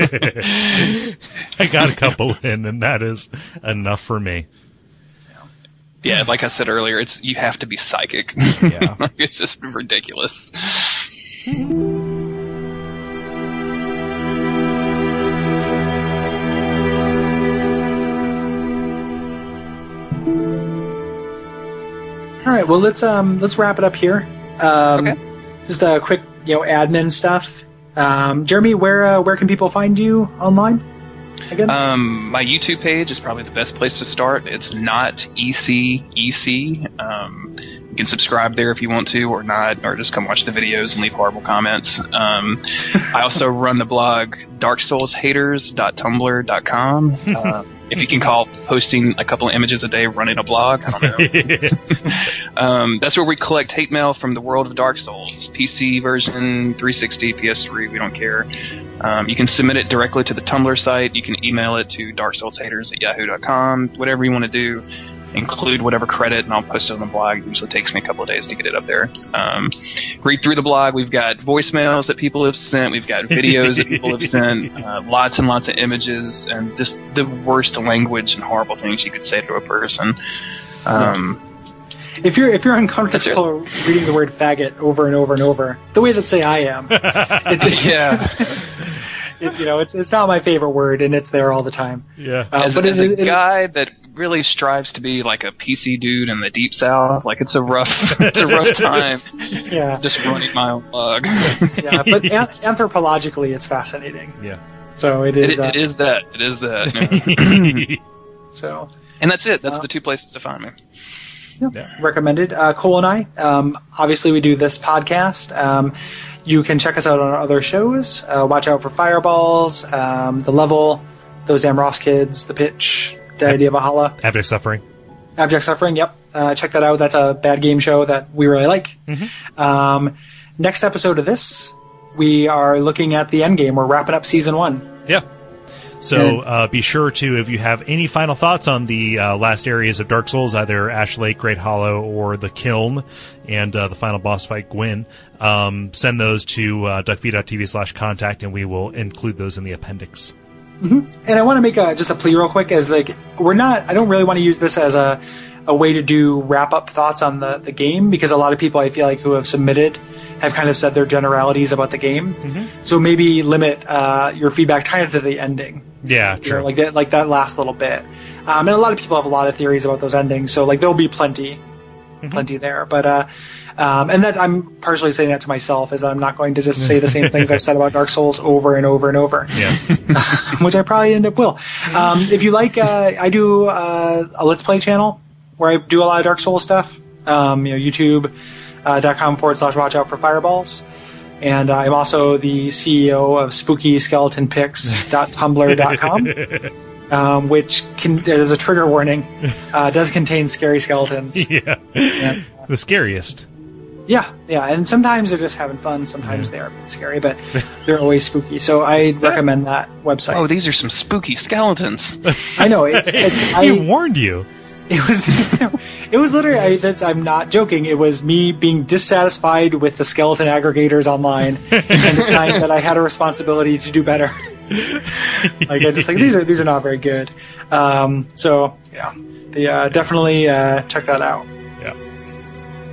I got a couple in, and that is enough for me. Yeah, like I said earlier, you have to be psychic. Yeah. It's just ridiculous. All right, well let's wrap it up here. Okay. Just a quick admin stuff. Jeremy, where can people find you online? Again? My YouTube page is probably the best place to start. It's not ECEC. You can subscribe there if you want to, or not, or just come watch the videos and leave horrible comments. I also run the blog darksoulshaters.tumblr.com. If you can call posting a couple of images a day running a blog, I don't know. That's where we collect hate mail from the world of Dark Souls. PC version, 360, PS3, we don't care. You can submit it directly to the Tumblr site. You can email it to darksoulshaters@yahoo.com. Whatever you want to do, include whatever credit, and I'll post it on the blog. It usually takes me a couple of days to get it up there. Read through the blog. We've got voicemails that people have sent. We've got videos that people have sent. Lots and lots of images, and just the worst language and horrible things you could say to a person. If you're uncomfortable reading the word faggot over and over and over, the way that say I am, it's not my favorite word, and it's there all the time. Yeah, as a guy that really strives to be like a PC dude in the Deep South, like it's a rough time. Yeah, just running my own blog. Yeah, but anthropologically, it's fascinating. Yeah, so it is. It is that. So, and that's it. That's the two places to find me. Yeah. Recommended. Cole and I, obviously we do this podcast. You can check us out on our other shows. Watch out for Fireballs, The Level, Those Damn Ross Kids, The Pitch, The Idea Valhalla. Abject Suffering. Abject Suffering, yep. Check that out. That's a bad game show that we really like. Mm-hmm. Next episode of this, we are looking at the endgame. We're wrapping up Season 1. Yeah. So be sure to, if you have any final thoughts on the last areas of Dark Souls, either Ash Lake, Great Hollow, or the Kiln, and the final boss fight, Gwyn, send those to duckfeed.tv/contact, and we will include those in the appendix. Mm-hmm. And I want to make just a plea real quick, as I don't really want to use this as a way to do wrap-up thoughts on the game, because a lot of people I feel like who have submitted have kind of said their generalities about the game. Mm-hmm. So maybe limit your feedback kind of to the ending. Yeah, true. Like that last little bit. And a lot of people have a lot of theories about those endings, so there'll be plenty there. But and that I'm partially saying that to myself, is that I'm not going to just say the same things I've said about Dark Souls over and over and over. Yeah. Which I probably end up will. If you like, I do a Let's Play channel where I do a lot of Dark Souls stuff. YouTube.com/watch out for fireballs. And I'm also the CEO of SpookySkeletonPics.tumblr.com, which there's a trigger warning, does contain scary skeletons. Yeah. The scariest. Yeah, and sometimes they're just having fun, sometimes they are scary, but they're always spooky. So I recommend that website. Oh, these are some spooky skeletons. I know, I warned you. It was literally, I'm not joking, it was me being dissatisfied with the skeleton aggregators online and deciding that I had a responsibility to do better. These are not very good. So yeah, definitely check that out. Yeah.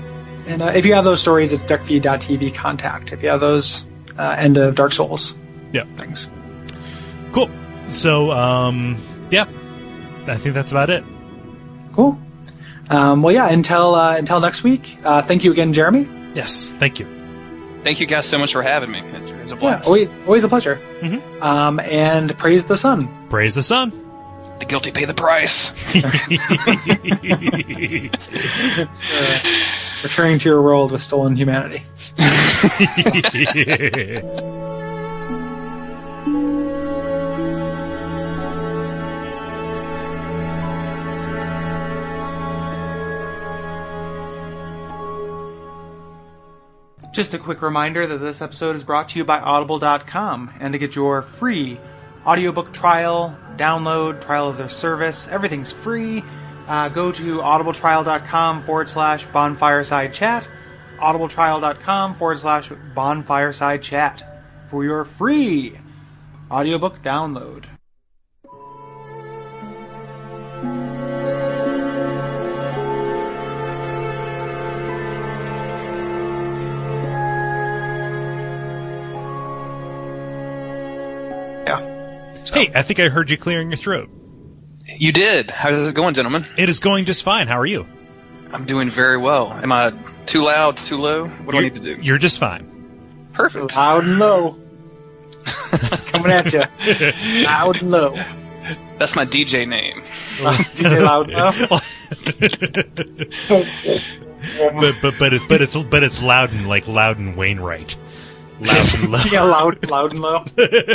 And if you have those stories, it's duckfeed.tv contact. If you have those end of Dark Souls. Yeah. things. Cool. So, yeah, I think that's about it. Cool. Well, yeah. Until next week. Thank you again, Jeremy. Yes. Thank you. Thank you guys so much for having me. It was a Yeah, blast. always a pleasure. And praise the sun. Praise the sun. The guilty pay the price. Returning to your world with stolen humanity. Just a quick reminder that this episode is brought to you by Audible.com, and to get your free audiobook trial, download, trial of their service, everything's free. Go to audibletrial.com/bonfireside chat, audibletrial.com/bonfireside chat for your free audiobook download. Hey, I think I heard you clearing your throat. You did. How's it going, gentlemen? It is going just fine. How are you? I'm doing very well. Am I too loud, too low? What do I need to do? You're just fine. Perfect. Loud and low. Coming at you. Loud and low. That's my DJ name. DJ Loud and low. but it's Loudon, like Loudon Wainwright. Loud and low. Yeah, loud and low.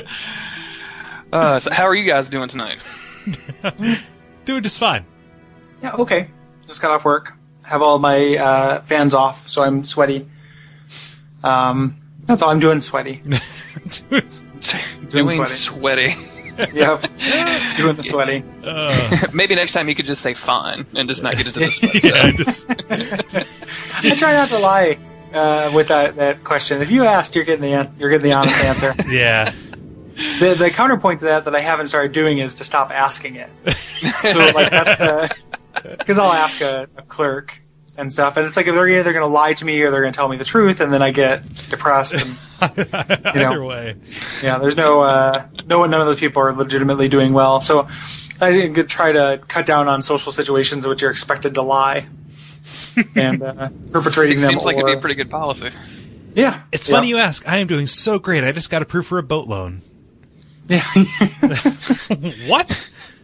So how are you guys doing tonight? Doing just fine. Yeah, okay. Just got off work. Have all my fans off, so I'm sweaty. That's all I'm doing. Sweaty. Doing sweaty. sweaty. Yep. Doing the sweaty. Maybe next time you could just say fine and just not get into the sweat. Yeah, I try not to lie with that question. If you asked, you're getting the honest answer. yeah. The counterpoint to that I haven't started doing is to stop asking it. So like that's because I'll ask a clerk and stuff, and it's like if they're either going to lie to me or they're going to tell me the truth, and then I get depressed. And, Either way. Yeah, there's none of those people are legitimately doing well. So I could try to cut down on social situations in which you're expected to lie and perpetrating It them. seems like it'd be a pretty good policy. Yeah, It's funny you ask. I am doing so great. I just got approved for a boat loan. Yeah. What?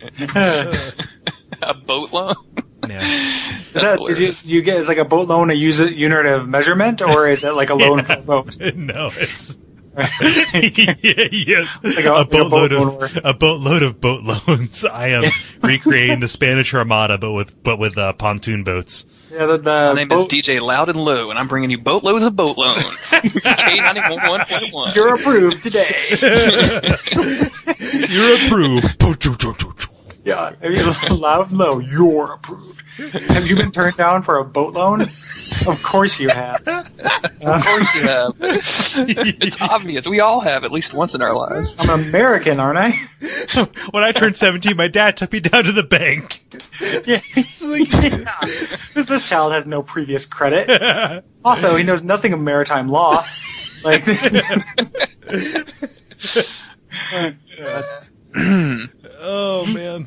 A boat loan? Yeah. Is that did you get is like a boat loan a unit of measurement, or is it like a loan for a boat? No, it's yes, Like a a boatload boat of boat loans. I am recreating the Spanish Armada, but with pontoon boats. Yeah, the My name boat, is DJ Loud and Low, and I'm bringing you boatloads of boat loans. K91.1. You're approved today. You're approved. Yeah, I mean, loud and low. You're approved. Have you been turned down for a boat loan? Of course you have. Of course you have. It's obvious. We all have at least once in our lives. I'm American, aren't I? When I turned 17, my dad took me down to the bank. Yeah. This child has no previous credit. Also, he knows nothing of maritime law. Like, Oh man.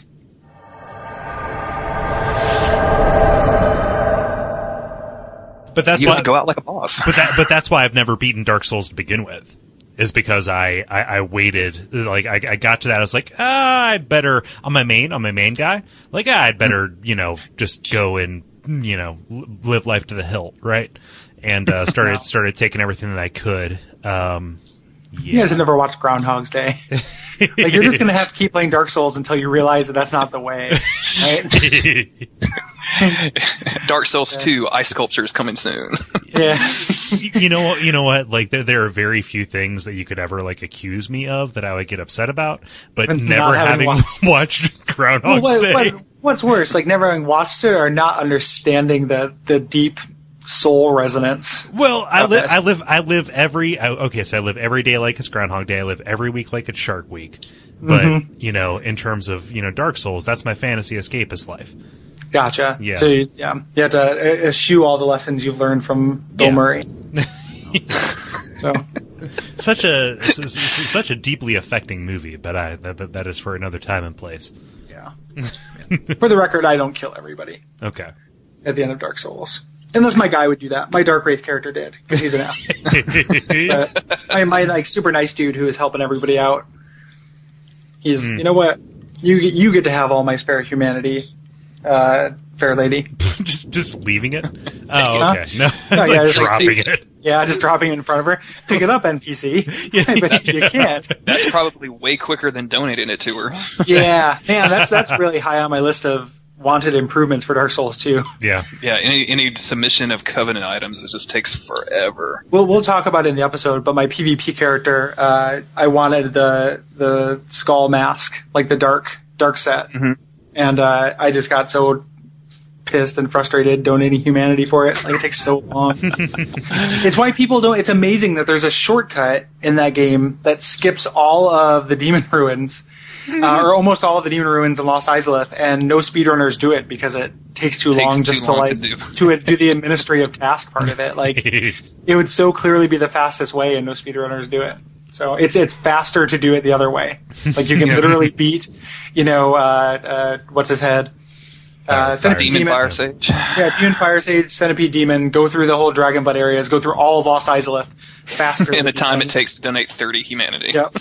But that's You why have to go out like a boss. But that's why I've never beaten Dark Souls to begin with. Is because I waited, like I got to that, I was like, I'd better on my main guy, like I'd better, just go and live life to the hilt, right? And started taking everything that I could. you guys have never watched Groundhog's Day. Like, you're just going to have to keep playing Dark Souls until you realize that that's not the way, right? Dark Souls 2 Ice Sculpture is coming soon. Yeah. You know what? Like there are very few things that you could ever like accuse me of that I would get upset about, but Not never having having watched Groundhog's Day. What's worse, like never having watched it or not understanding the deep soul resonance? Well, I of this? live every day like it's Groundhog Day. I live every week like it's Shark Week. But in terms of Dark Souls, that's my fantasy escapist life. Gotcha. Yeah. So you have to eschew all the lessons you've learned from Bill Murray. So such a deeply affecting movie, but that is for another time and place. Yeah. For the record, I don't kill everybody Okay. at the end of Dark Souls. Unless my guy would do that. My Dark Wraith character did, because he's an asshole. But my like super nice dude who is helping everybody out, he's, you know what? You get to have all my spare humanity, fair lady. just leaving it? Oh, okay. No, it's yeah, like dropping it. Yeah, just dropping it in front of her. Pick it up, NPC. But you can't. That's probably way quicker than donating it to her. Yeah, man, that's really high on my list of wanted improvements for Dark Souls 2. Yeah. Yeah, any submission of Covenant items, it just takes forever. We'll talk about it in the episode, but my PvP character, I wanted the skull mask, like the dark set. Mm-hmm. And I just got so pissed and frustrated donating humanity for it. Like, it takes so long. It's why people don't... It's amazing that there's a shortcut in that game that skips all of the demon ruins, or almost all of the demon ruins in Lost Izalith, and no speedrunners do it because it takes too long just to do the administrative task part of it. Like, it would so clearly be the fastest way, and no speedrunners do it. So it's faster to do it the other way. Like, you can literally beat, what's his head? Centipede Demon Fire Sage. Yeah, Demon Fire Sage, Centipede Demon, go through the whole Dragon Blood areas, go through all of Lost Izalith faster. In the time it takes to donate 30 humanity. Yep.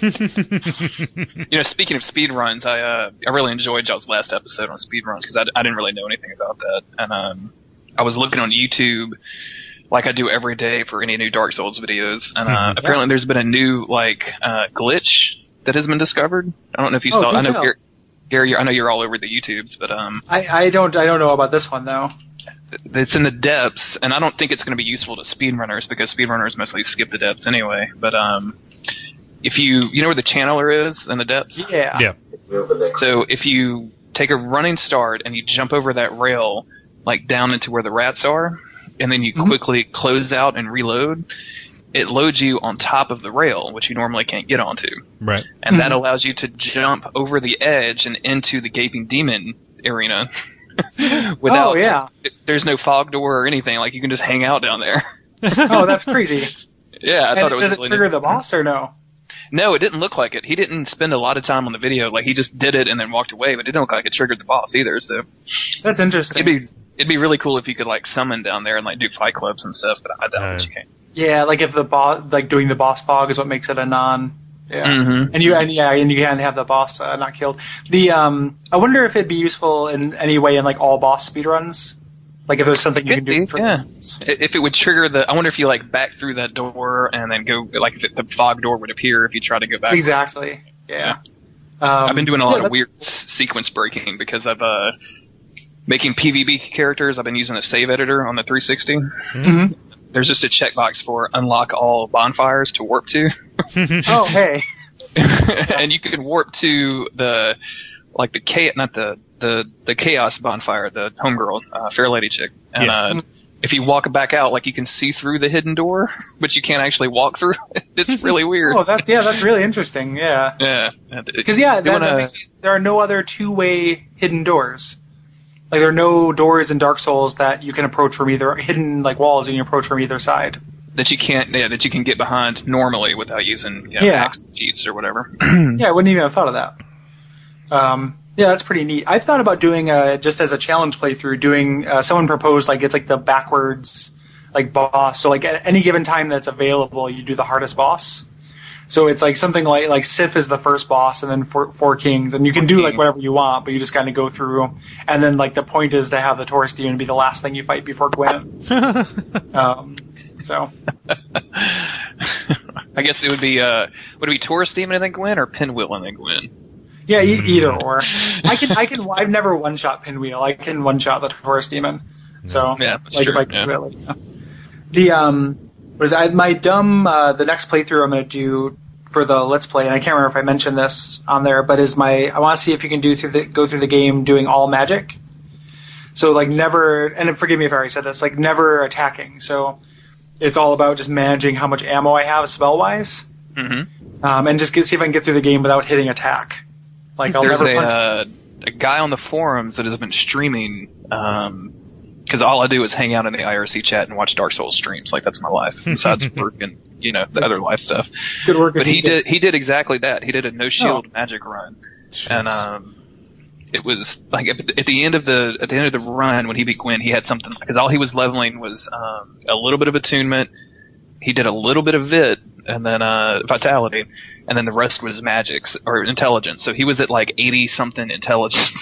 Speaking of speedruns, I really enjoyed y'all's last episode on speedruns because I didn't really know anything about that. And I was looking on YouTube like I do every day for any new Dark Souls videos. And apparently there's been a new glitch that has been discovered. I don't know if you saw it. I know Gary, I know you're all over the YouTubes, but I don't know about this one though. It's in the depths, and I don't think it's going to be useful to speedrunners because speedrunners mostly skip the depths anyway. But if you know where the channeler is in the depths, yeah. So if you take a running start and you jump over that rail, like down into where the rats are, and then you quickly close out and reload, it loads you on top of the rail, which you normally can't get onto. Right. And that allows you to jump over the edge and into the Gaping Demon arena. Without, there's no fog door or anything. Like, you can just hang out down there. Oh, that's crazy. Yeah, I thought it was does it really trigger neat. the boss or no? No, it didn't look like it. He didn't spend a lot of time on the video. Like, he just did it and then walked away, but it didn't look like it triggered the boss either, so. That's interesting. It'd be really cool if you could, like, summon down there and, like, do fight clubs and stuff, but I doubt that you can. Yeah, like if the boss, like doing the boss fog is what makes it a non. Yeah, and you can have the boss not killed. I wonder if it'd be useful in any way in like all boss speedruns. Like if there's something you can do. If it would trigger I wonder if you like back through that door and then go like if the fog door would appear if you try to go back. Exactly. Yeah. I've been doing a lot of weird sequence breaking because I've making PvP characters. I've been using a save editor on the 360. Mm-hmm. There's just a checkbox for unlock all bonfires to warp to. Oh, hey. And you can warp to the chaos bonfire, the homegirl, fair lady chick. And if you walk back out, like you can see through the hidden door, but you can't actually walk through. It's really weird. Oh, that's really interesting. Yeah. Yeah. Because there are no other two-way hidden doors. Like, there are no doors in Dark Souls that you can approach from either hidden, like, walls you can approach from either side. That you can get behind normally without using hacks, cheats or whatever. Yeah, I wouldn't even have thought of that. Yeah, that's pretty neat. I've thought about doing, just as a challenge playthrough, doing, someone proposed, like, it's like the backwards, like, boss. So, like, at any given time that's available, you do the hardest boss. So it's like something like Sif is the first boss, and then four kings, and you can do like whatever you want, but you just kind of go through. And then like the point is to have the Taurus demon be the last thing you fight before Gwyn. So I guess it would be Taurus demon and then Gwyn, or Pinwheel and then Gwyn. Yeah, either or. I've never one shot Pinwheel. I can one shot the Taurus demon. So yeah, that's like true. if I can do it, the next playthrough I'm going to do for the Let's Play, and I can't remember if I mentioned this on there, but I want to see if you can go through the game doing all magic. So like never, and forgive me if I already said this, like never attacking. So it's all about just managing how much ammo I have spell-wise, and just see if I can get through the game without hitting attack. Like I'll There's never punch. A guy on the forums that has been streaming, because all I do is hang out in the IRC chat and watch Dark Souls streams. Like, that's my life, besides work and the other life stuff. It's good work. But he did exactly that. He did a no shield magic run, and it was like at the end of the run when he beat Gwyn, he had something because all he was leveling was a little bit of attunement. He did a little bit of vit and then vitality, and then the rest was magics or intelligence. So he was at like 80 something intelligence.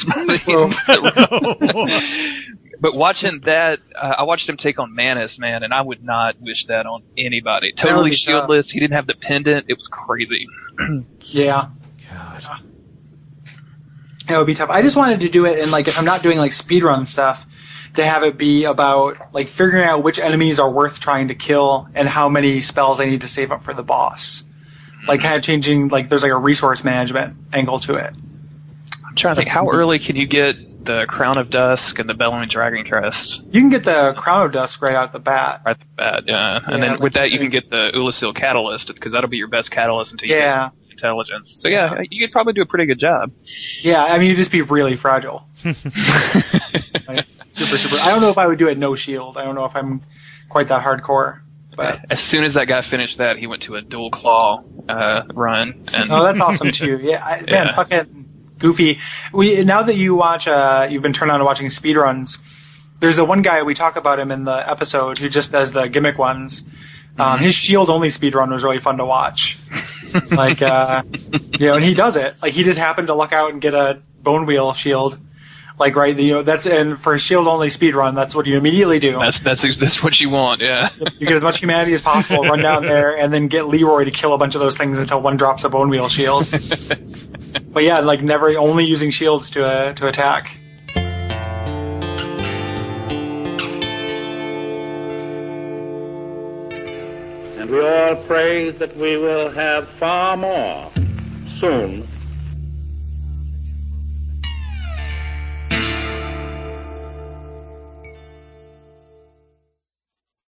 But watching that, I watched him take on Manus, man, and I would not wish that on anybody. Totally shieldless. He didn't have the pendant. It was crazy. Yeah. God. It would be tough. I just wanted to do it, and like if I'm not doing like speedrun stuff, to have it be about like figuring out which enemies are worth trying to kill and how many spells I need to save up for the boss. Like kind of changing, like there's like a resource management angle to it. I'm trying to think, how early can you get the Crown of Dusk and the Bellowing Dragon Crest? You can get the Crown of Dusk right out the bat. Right at the bat, yeah. And then with that, you can get the Ulasil Catalyst, because that'll be your best catalyst until you get intelligence. So yeah, you could probably do a pretty good job. Yeah, I mean, you'd just be really fragile. Like, super. I don't know if I would do it no shield. I don't know if I'm quite that hardcore. But as soon as that guy finished that, he went to a dual claw run. And oh, that's awesome too. Yeah, man, fucking Goofy. Now that you watch, you've been turned on to watching speedruns. There's the one guy, we talk about him in the episode, who just does the gimmick ones. His shield only speedrun was really fun to watch. Like, and he does it. Like, he just happened to luck out and get a bone wheel shield. Like, right, and for a shield only speedrun, that's what you immediately do. That's what you want, yeah. You get as much humanity as possible, run down there, and then get Leroy to kill a bunch of those things until one drops a bone wheel shield. But yeah, like only using shields to attack. And we all pray that we will have far more soon